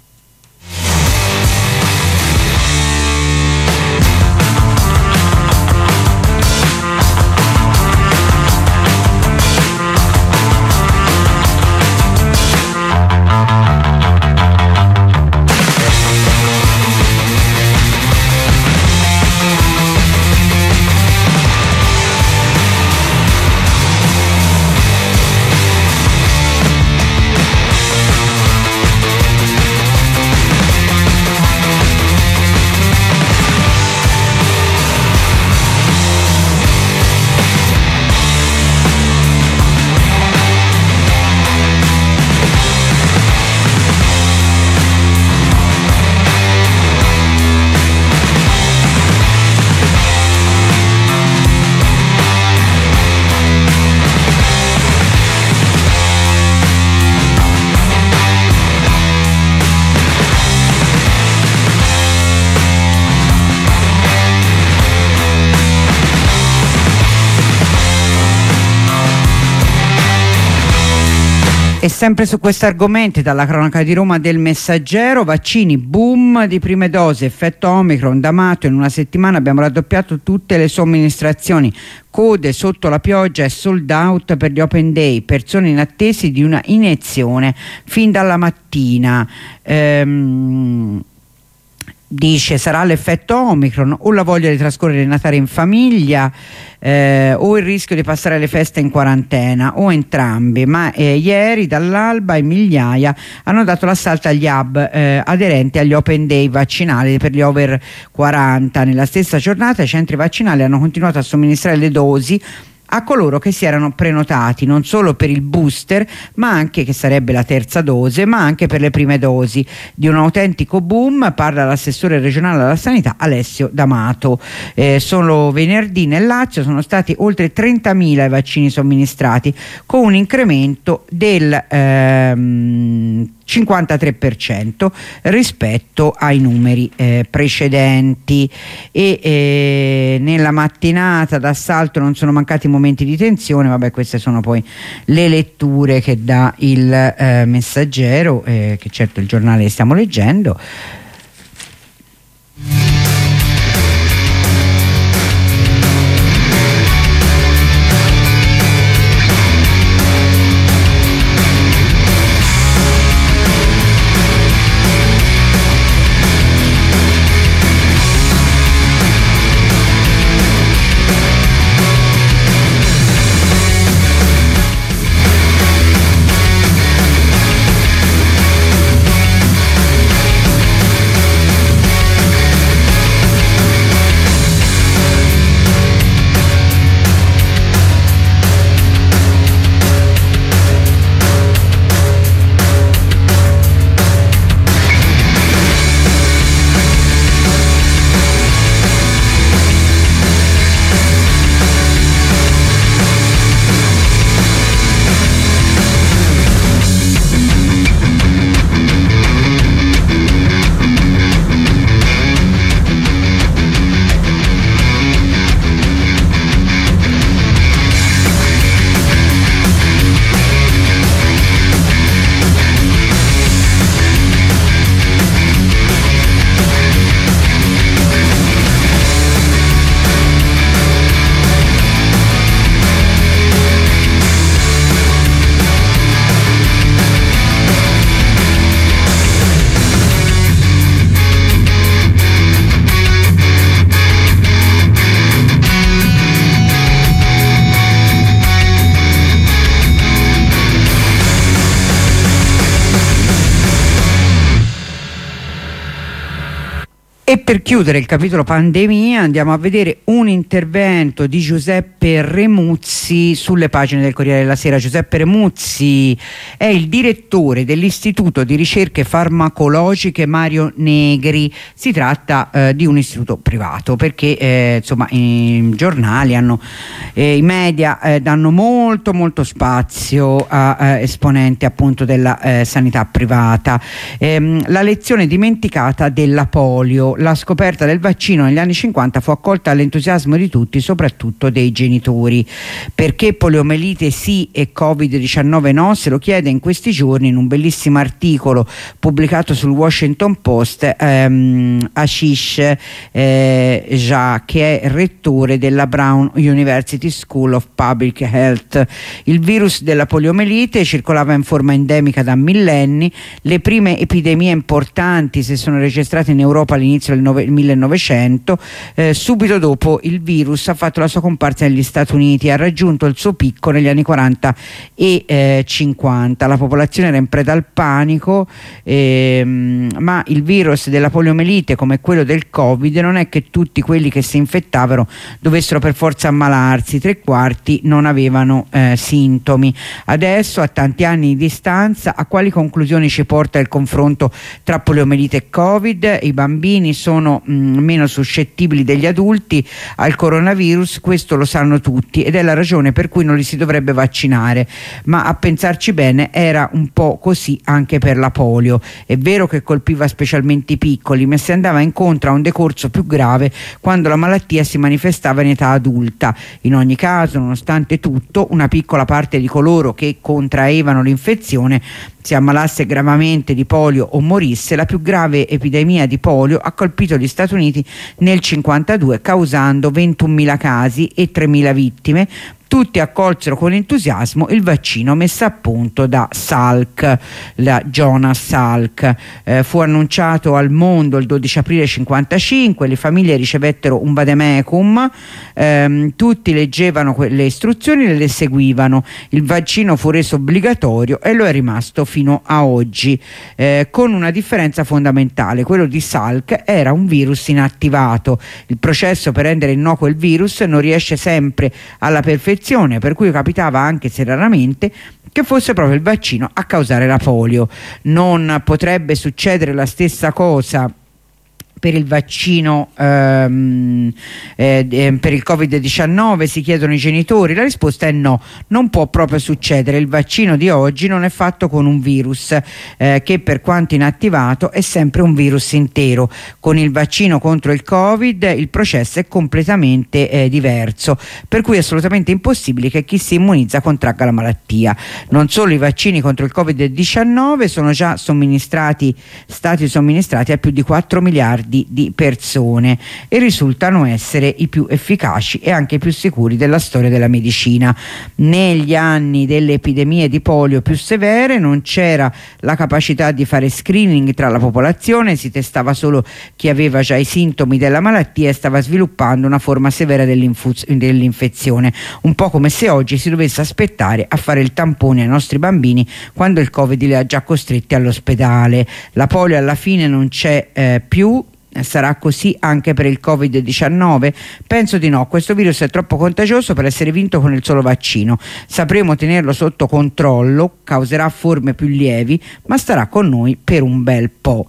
E sempre su questo argomento, dalla cronaca di Roma del Messaggero, vaccini, boom di prime dosi, effetto Omicron, D'Amato, in una settimana abbiamo raddoppiato tutte le somministrazioni, code sotto la pioggia e sold out per gli open day, persone in attesa di una iniezione fin dalla mattina. Ehm... Dice sarà l'effetto Omicron o la voglia di trascorrere il Natale in famiglia eh, o il rischio di passare le feste in quarantena o entrambi, ma eh, ieri dall'alba in migliaia hanno dato l'assalto agli hub eh, aderenti agli open day vaccinali per gli over quaranta. Nella stessa giornata i centri vaccinali hanno continuato a somministrare le dosi a coloro che si erano prenotati non solo per il booster, ma anche, che sarebbe la terza dose, ma anche per le prime dosi. Di un autentico boom parla l'assessore regionale alla sanità Alessio D'Amato. Eh, solo venerdì nel Lazio sono stati oltre trentamila i vaccini somministrati, con un incremento del ehm, cinquantatré per cento rispetto ai numeri eh, precedenti. E eh, nella mattinata d'assalto non sono mancati momenti di tensione. Vabbè, queste sono poi le letture che dà il eh, Messaggero, eh, che certo il giornale stiamo leggendo. E per chiudere il capitolo pandemia andiamo a vedere un intervento di Giuseppe Remuzzi sulle pagine del Corriere della Sera. Giuseppe Remuzzi è il direttore dell'Istituto di Ricerche Farmacologiche Mario Negri. Si tratta eh, di un istituto privato perché eh, insomma i giornali hanno, eh, i media eh, danno molto molto spazio a eh, esponenti appunto della eh, sanità privata. Ehm, la lezione dimenticata della polio. La scoperta del vaccino negli anni cinquanta fu accolta all'entusiasmo di tutti, soprattutto dei genitori. Perché poliomelite sì e covid diciannove no? Se lo chiede in questi giorni in un bellissimo articolo pubblicato sul Washington Post ehm, Ashish eh, Jha, che è rettore della Brown University School of Public Health. Il virus della poliomelite circolava in forma endemica da millenni. Le prime epidemie importanti si sono registrate in Europa all'inizio del millenovecento. Eh, subito dopo il virus ha fatto la sua comparsa negli Stati Uniti e ha raggiunto il suo picco negli anni quaranta e eh, cinquanta. La popolazione era in preda al panico, ehm, ma il virus della poliomelite, come quello del Covid, non è che tutti quelli che si infettavano dovessero per forza ammalarsi. Tre quarti non avevano eh, sintomi. Adesso, a tanti anni di distanza, a quali conclusioni ci porta il confronto tra poliomelite e Covid? I bambini sono mh, meno suscettibili degli adulti al coronavirus, questo lo sanno tutti ed è la ragione per cui non li si dovrebbe vaccinare, ma a pensarci bene era un po' così anche per la polio. È vero che colpiva specialmente i piccoli, ma si andava incontro a un decorso più grave quando la malattia si manifestava in età adulta. In ogni caso, nonostante tutto, una piccola parte di coloro che contraevano l'infezione si ammalasse gravemente di polio o morisse. La più grave epidemia di polio ha colpito gli Stati Uniti nel cinquantadue, causando ventunomila casi e tremila vittime. Tutti accolsero con entusiasmo il vaccino messo a punto da Salk, la Jonas Salk. Eh, fu annunciato al mondo il dodici aprile cinquantacinque, le famiglie ricevettero un vademecum, ehm, tutti leggevano le istruzioni e le seguivano. Il vaccino fu reso obbligatorio e lo è rimasto fino a oggi, eh, con una differenza fondamentale: quello di Salk era un virus inattivato. Il processo per rendere innocuo il virus non riesce sempre alla perfezione, per cui capitava, anche se raramente, che fosse proprio il vaccino a causare la polio. Non potrebbe succedere la stessa cosa per il vaccino ehm, eh, per il covid diciannove, si chiedono i genitori. La risposta è no, non può proprio succedere. Il vaccino di oggi non è fatto con un virus eh, che, per quanto inattivato, è sempre un virus intero. Con il vaccino contro il Covid il processo è completamente eh, diverso, per cui è assolutamente impossibile che chi si immunizza contragga la malattia. Non solo, i vaccini contro il covid diciannove sono già somministrati, stati somministrati a più di quattro miliardi di persone e risultano essere i più efficaci e anche più sicuri della storia della medicina. Negli anni delle epidemie di polio più severe non c'era la capacità di fare screening tra la popolazione, si testava solo chi aveva già i sintomi della malattia e stava sviluppando una forma severa dell'infezione, un po' come se oggi si dovesse aspettare a fare il tampone ai nostri bambini quando il Covid li ha già costretti all'ospedale. La polio alla fine non c'è eh, più. Sarà così anche per il covid diciannove? Penso di no. Questo virus è troppo contagioso per essere vinto con il solo vaccino. Sapremo tenerlo sotto controllo, causerà forme più lievi, ma starà con noi per un bel po'.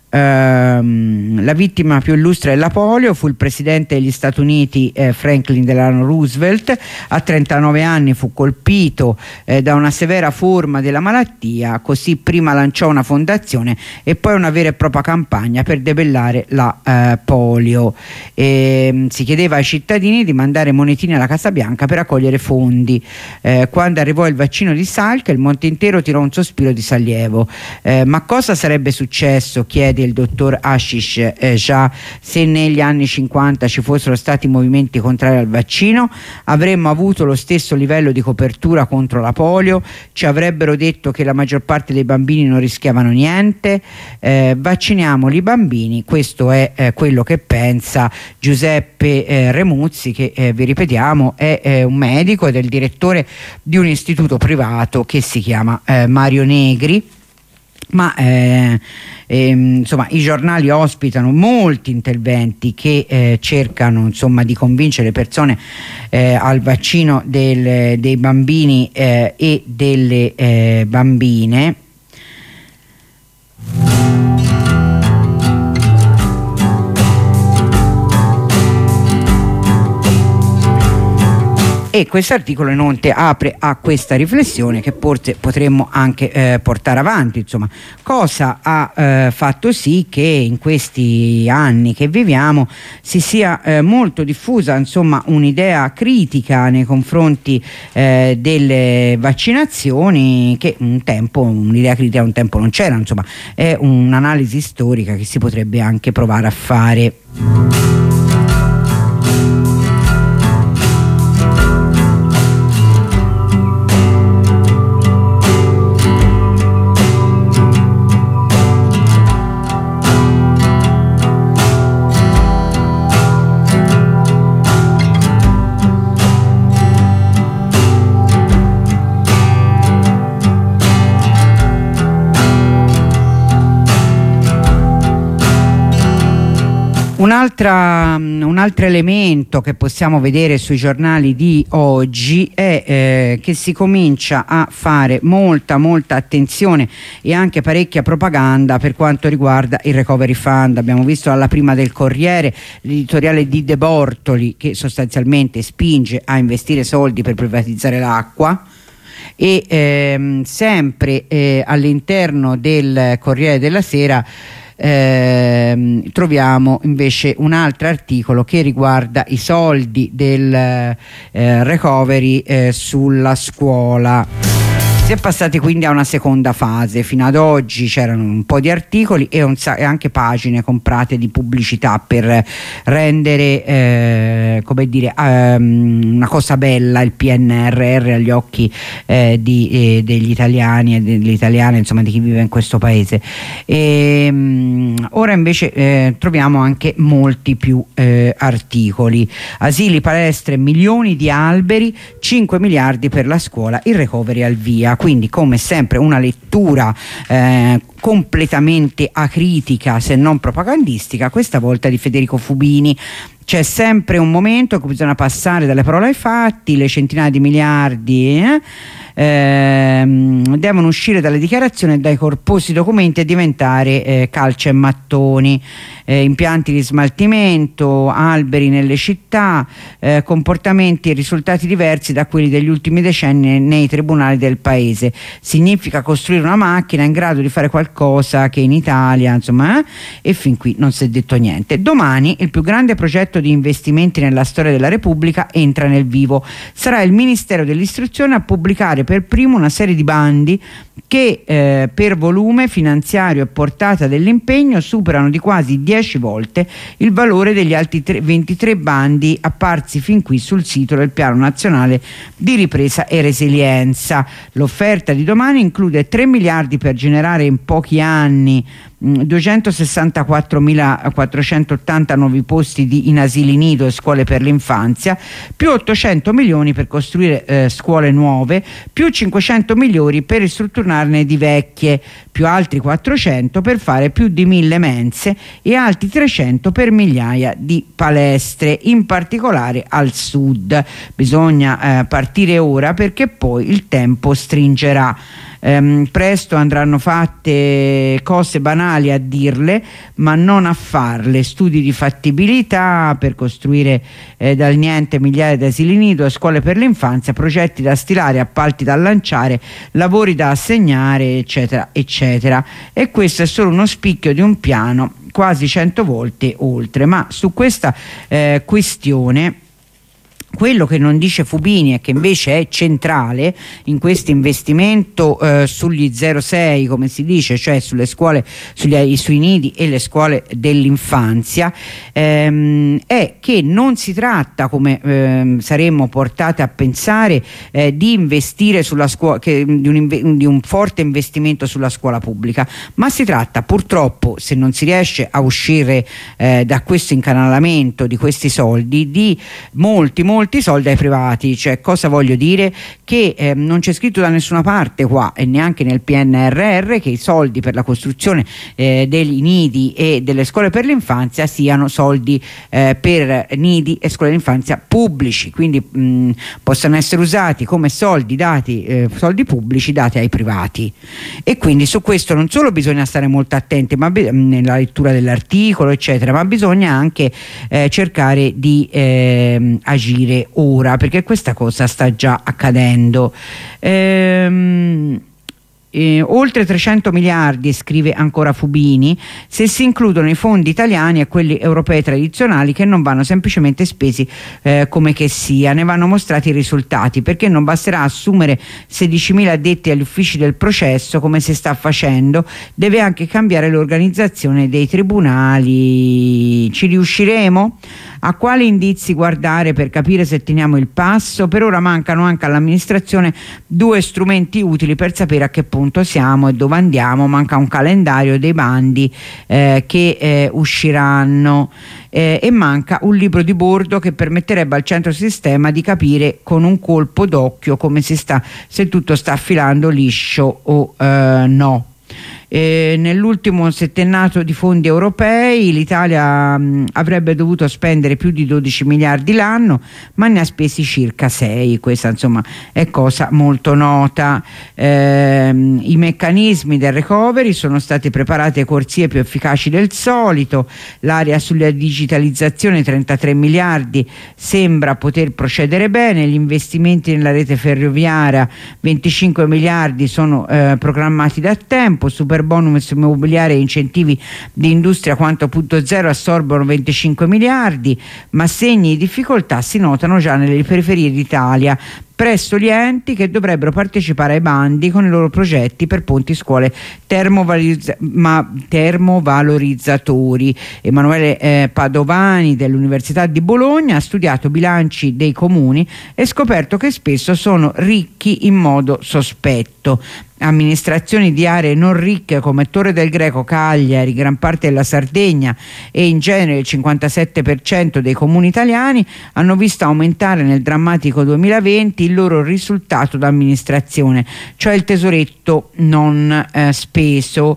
Uh, la vittima più illustre della polio fu il presidente degli Stati Uniti eh, Franklin Delano Roosevelt. A trentanove anni fu colpito eh, da una severa forma della malattia, così prima lanciò una fondazione e poi una vera e propria campagna per debellare la eh, polio. E, si chiedeva ai cittadini di mandare monetine alla Casa Bianca per raccogliere fondi. Eh, quando arrivò il vaccino di Salk, il mondo intero tirò un sospiro di sollievo. Eh, ma cosa sarebbe successo, chiede il dottor Ashish eh, Jha, se negli anni cinquanta ci fossero stati movimenti contrari al vaccino? Avremmo avuto lo stesso livello di copertura contro la polio? Ci avrebbero detto che la maggior parte dei bambini non rischiavano niente? Eh, vacciniamoli i bambini, questo è eh, quello che pensa Giuseppe eh, Remuzzi, che eh, vi ripetiamo è eh, un medico ed è il direttore di un istituto privato che si chiama eh, Mario Negri. ma eh, eh, insomma i giornali ospitano molti interventi che eh, cercano insomma di convincere le persone eh, al vaccino del, dei bambini eh, e delle eh, bambine. E questo articolo inoltre apre a questa riflessione che forse potremmo anche eh, portare avanti, insomma, cosa ha eh, fatto sì che in questi anni che viviamo si sia eh, molto diffusa insomma un'idea critica nei confronti eh, delle vaccinazioni, che un tempo, un'idea critica un tempo non c'era, insomma è un'analisi storica che si potrebbe anche provare a fare. Un'altra, un altro elemento che possiamo vedere sui giornali di oggi è eh, che si comincia a fare molta molta attenzione e anche parecchia propaganda per quanto riguarda il Recovery Fund. Abbiamo visto alla prima del Corriere l'editoriale di De Bortoli che sostanzialmente spinge a investire soldi per privatizzare l'acqua. E ehm, sempre eh, all'interno del Corriere della Sera Eh, troviamo invece un altro articolo che riguarda i soldi del eh, recovery eh, sulla scuola. Si è passati quindi a una seconda fase. Fino ad oggi c'erano un po' di articoli e, un, e anche pagine comprate di pubblicità per rendere eh, come dire um, una cosa bella il P N R R agli occhi eh, di, eh, degli italiani e delle italiane, insomma di chi vive in questo paese. E, um, ora invece eh, troviamo anche molti più eh, articoli. Asili, palestre, milioni di alberi, cinque miliardi per la scuola, il recovery al via. Quindi come sempre una lettura eh, completamente acritica se non propagandistica, questa volta di Federico Fubini. C'è sempre un momento in cui bisogna passare dalle parole ai fatti, le centinaia di miliardi eh, ehm, devono uscire dalle dichiarazioni e dai corposi documenti e diventare eh, calce e mattoni, eh, impianti di smaltimento, alberi nelle città, eh, comportamenti e risultati diversi da quelli degli ultimi decenni nei tribunali del paese. Significa costruire una macchina in grado di fare qualcosa che in Italia, insomma, eh, e fin qui non si è detto niente. Domani il più grande progetto di investimenti nella storia della Repubblica entra nel vivo. Sarà il Ministero dell'Istruzione a pubblicare per primo una serie di bandi che eh, per volume finanziario e portata dell'impegno superano di quasi dieci volte il valore degli altri ventitré bandi apparsi fin qui sul sito del Piano Nazionale di Ripresa e Resilienza. L'offerta di domani include tre miliardi per generare in pochi anni duecentosessantaquattromilaquattrocentottanta nuovi posti di, in asili nido e scuole per l'infanzia, più ottocento milioni per costruire eh, scuole nuove, più cinquecento milioni per ristrutturarne di vecchie, più altri quattrocento per fare più di mille mense e altri trecento per migliaia di palestre, in particolare al sud. Bisogna eh, partire ora perché poi il tempo stringerà. Um, presto andranno fatte cose banali a dirle, ma non a farle. Studi di fattibilità per costruire eh, dal niente migliaia di asili nido e scuole per l'infanzia, progetti da stilare, appalti da lanciare, lavori da assegnare, eccetera, eccetera. E questo è solo uno spicchio di un piano quasi cento volte oltre. Ma su questa eh, questione, quello che non dice Fubini e che invece è centrale in questo investimento eh, sugli zero sei, come si dice, cioè sulle scuole, sugli, sui nidi e le scuole dell'infanzia, ehm, è che non si tratta, come ehm, saremmo portate a pensare, eh, di investire sulla scuola, che, di, un, di un forte investimento sulla scuola pubblica, ma si tratta purtroppo, se non si riesce a uscire eh, da questo incanalamento di questi soldi, di molti molti molti soldi ai privati. Cioè, cosa voglio dire? Che eh, non c'è scritto da nessuna parte qua e neanche nel P N R R che i soldi per la costruzione eh, dei nidi e delle scuole per l'infanzia siano soldi eh, per nidi e scuole dell'infanzia pubblici, quindi mh, possono essere usati come soldi dati eh, soldi pubblici dati ai privati. E quindi su questo non solo bisogna stare molto attenti ma bi- nella lettura dell'articolo eccetera, ma bisogna anche eh, cercare di eh, agire ora, perché questa cosa sta già accadendo. ehm Eh, oltre trecento miliardi, scrive ancora Fubini, se si includono i fondi italiani e quelli europei tradizionali, che non vanno semplicemente spesi eh, come che sia. Ne vanno mostrati i risultati, perché non basterà assumere sedicimila addetti agli uffici del processo come si sta facendo, deve anche cambiare l'organizzazione dei tribunali. Ci riusciremo? A quali indizi guardare per capire se teniamo il passo? Per ora mancano anche all'amministrazione due strumenti utili per sapere a che punto siamo e dove andiamo. Manca un calendario dei bandi eh, che eh, usciranno eh, e manca un libro di bordo che permetterebbe al centro sistema di capire con un colpo d'occhio come si sta, se tutto sta affilando liscio o eh, no. Eh, nell'ultimo settennato di fondi europei l'Italia mh, avrebbe dovuto spendere più di dodici miliardi l'anno, ma ne ha spesi circa sei. Questa insomma è cosa molto nota. Eh, i meccanismi del recovery sono state preparate corsie più efficaci del solito, l'area sulla digitalizzazione trentatré miliardi sembra poter procedere bene, gli investimenti nella rete ferroviaria venticinque miliardi sono eh, programmati da tempo, super bonus immobiliare e incentivi di industria quattro punto zero assorbono venticinque miliardi, ma segni di difficoltà si notano già nelle periferie d'Italia presso gli enti che dovrebbero partecipare ai bandi con i loro progetti per ponti, scuole termovalorizza- ma termovalorizzatori. Emanuele eh, Padovani dell'Università di Bologna ha studiato bilanci dei comuni e scoperto che spesso sono ricchi in modo sospetto. Amministrazioni di aree non ricche come Torre del Greco, Cagliari, gran parte della Sardegna e in genere il cinquantasette per cento dei comuni italiani hanno visto aumentare nel drammatico duemilaventi il loro risultato d'amministrazione, cioè il tesoretto non eh, speso,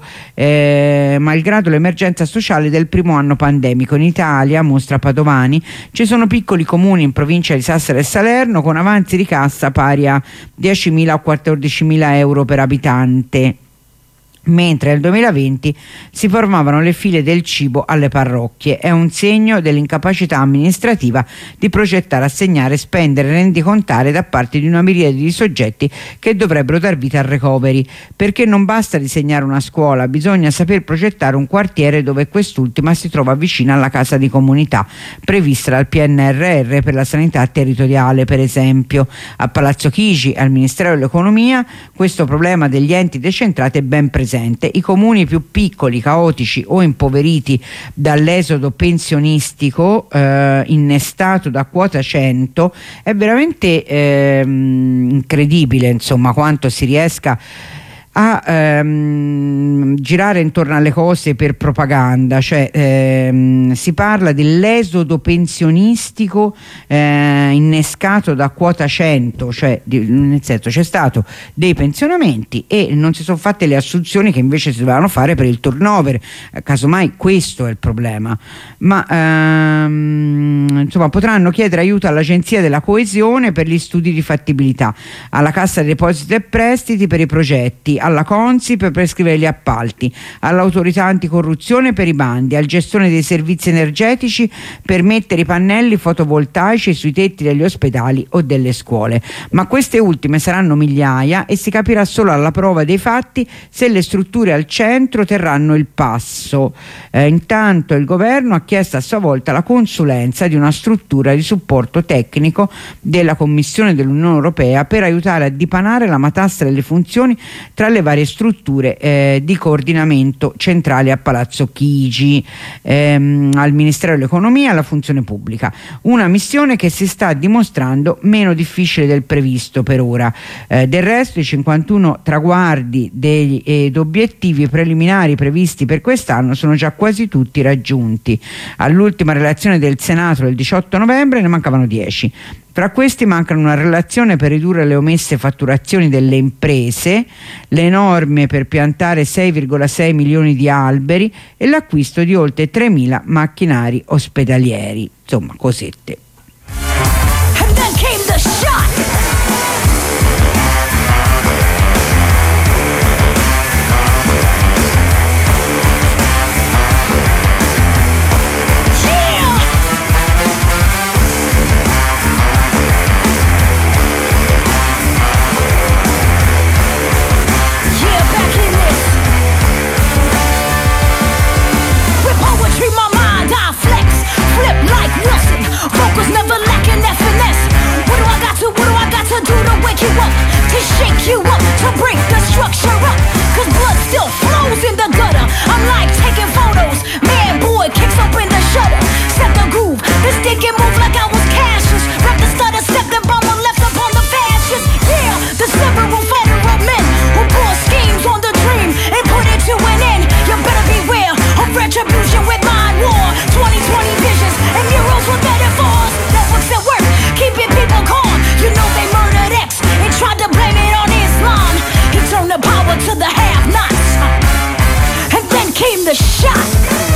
eh, malgrado l'emergenza sociale del primo anno pandemico. In Italia, mostra Padovani, ci sono piccoli comuni in provincia di Sassari e Salerno con avanzi di cassa pari a diecimila o quattordicimila euro per abitante, mentre nel duemilaventi si formavano le file del cibo alle parrocchie. È un segno dell'incapacità amministrativa di progettare, assegnare, spendere e rendicontare da parte di una miriade di soggetti che dovrebbero dar vita al recovery, perché non basta disegnare una scuola, bisogna saper progettare un quartiere dove quest'ultima si trova vicina alla casa di comunità prevista dal P N R R per la sanità territoriale. Per esempio a Palazzo Chigi, al Ministero dell'Economia, questo problema degli enti decentrati è ben presente. I comuni più piccoli, caotici o impoveriti dall'esodo pensionistico eh, innestato da quota cento, è veramente eh, incredibile insomma quanto si riesca a ehm, girare intorno alle cose per propaganda. Cioè ehm, si parla dell'esodo pensionistico eh, innescato da quota cento, cioè di, nel senso c'è stato dei pensionamenti e non si sono fatte le assunzioni che invece si dovevano fare per il turnover. Eh, casomai questo è il problema, ma ehm, insomma potranno chiedere aiuto all'Agenzia della Coesione per gli studi di fattibilità, alla Cassa dei Depositi e Prestiti per i progetti, alla Consi per prescrivere gli appalti, all'autorità anticorruzione per i bandi, al gestione dei servizi energetici per mettere i pannelli fotovoltaici sui tetti degli ospedali o delle scuole. Ma queste ultime saranno migliaia e si capirà solo alla prova dei fatti se le strutture al centro terranno il passo. Eh, intanto il governo ha chiesto a sua volta la consulenza di una struttura di supporto tecnico della Commissione dell'Unione Europea per aiutare a dipanare la matassa delle funzioni tra le le varie strutture eh, di coordinamento centrali a Palazzo Chigi, ehm, al Ministero dell'Economia e alla funzione pubblica. Una missione che si sta dimostrando meno difficile del previsto per ora. Eh, del resto i cinquantuno traguardi degli, ed obiettivi preliminari previsti per quest'anno sono già quasi tutti raggiunti. All'ultima relazione del Senato del diciotto novembre ne mancavano dieci. Fra questi mancano una relazione per ridurre le omesse fatturazioni delle imprese, le norme per piantare sei virgola sei milioni di alberi e l'acquisto di oltre tremila macchinari ospedalieri. Insomma, cosette. And then came the shot. Vocals never lacking that finesse. What do I got to, what do I got to do to wake you up? To shake you up, to break the structure up. Cause blood still flows in the gutter. I'm like taking photos. Man, boy, kicks open the shutter. Set the groove, this dick can move like I was Cassius. Rap the stutter, step the bomber left upon the fascists. Yeah, the several federal men who pour schemes on the dream and put it to an end. You better beware of retribution with mind war. twenty twenty visions and murals with metaphors. Networks at work, keeping people calm. You know they murdered X and tried to blame it on Islam. He turned the power to the have-nots. And then came the shot.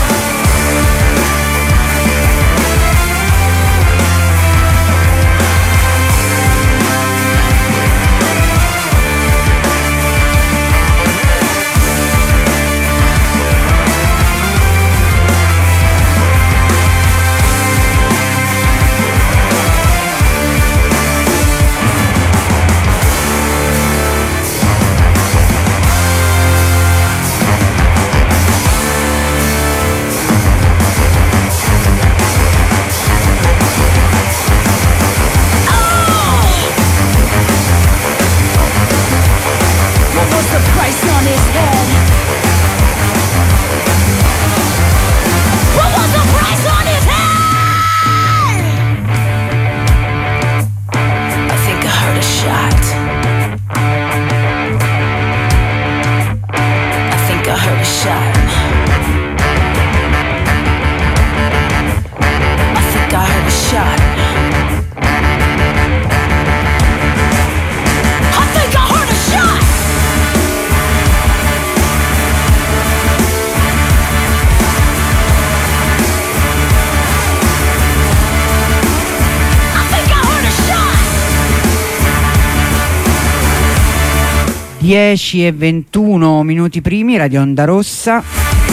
dieci e ventuno minuti primi, Radio Onda Rossa.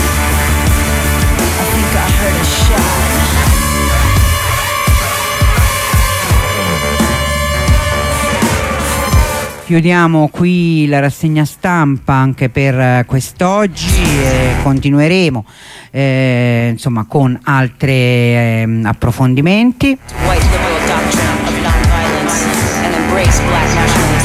Chiudiamo qui la rassegna stampa anche per quest'oggi e continueremo eh, insomma con altri eh, approfondimenti. White liberal doctrine of nonviolence and embrace black nationalism.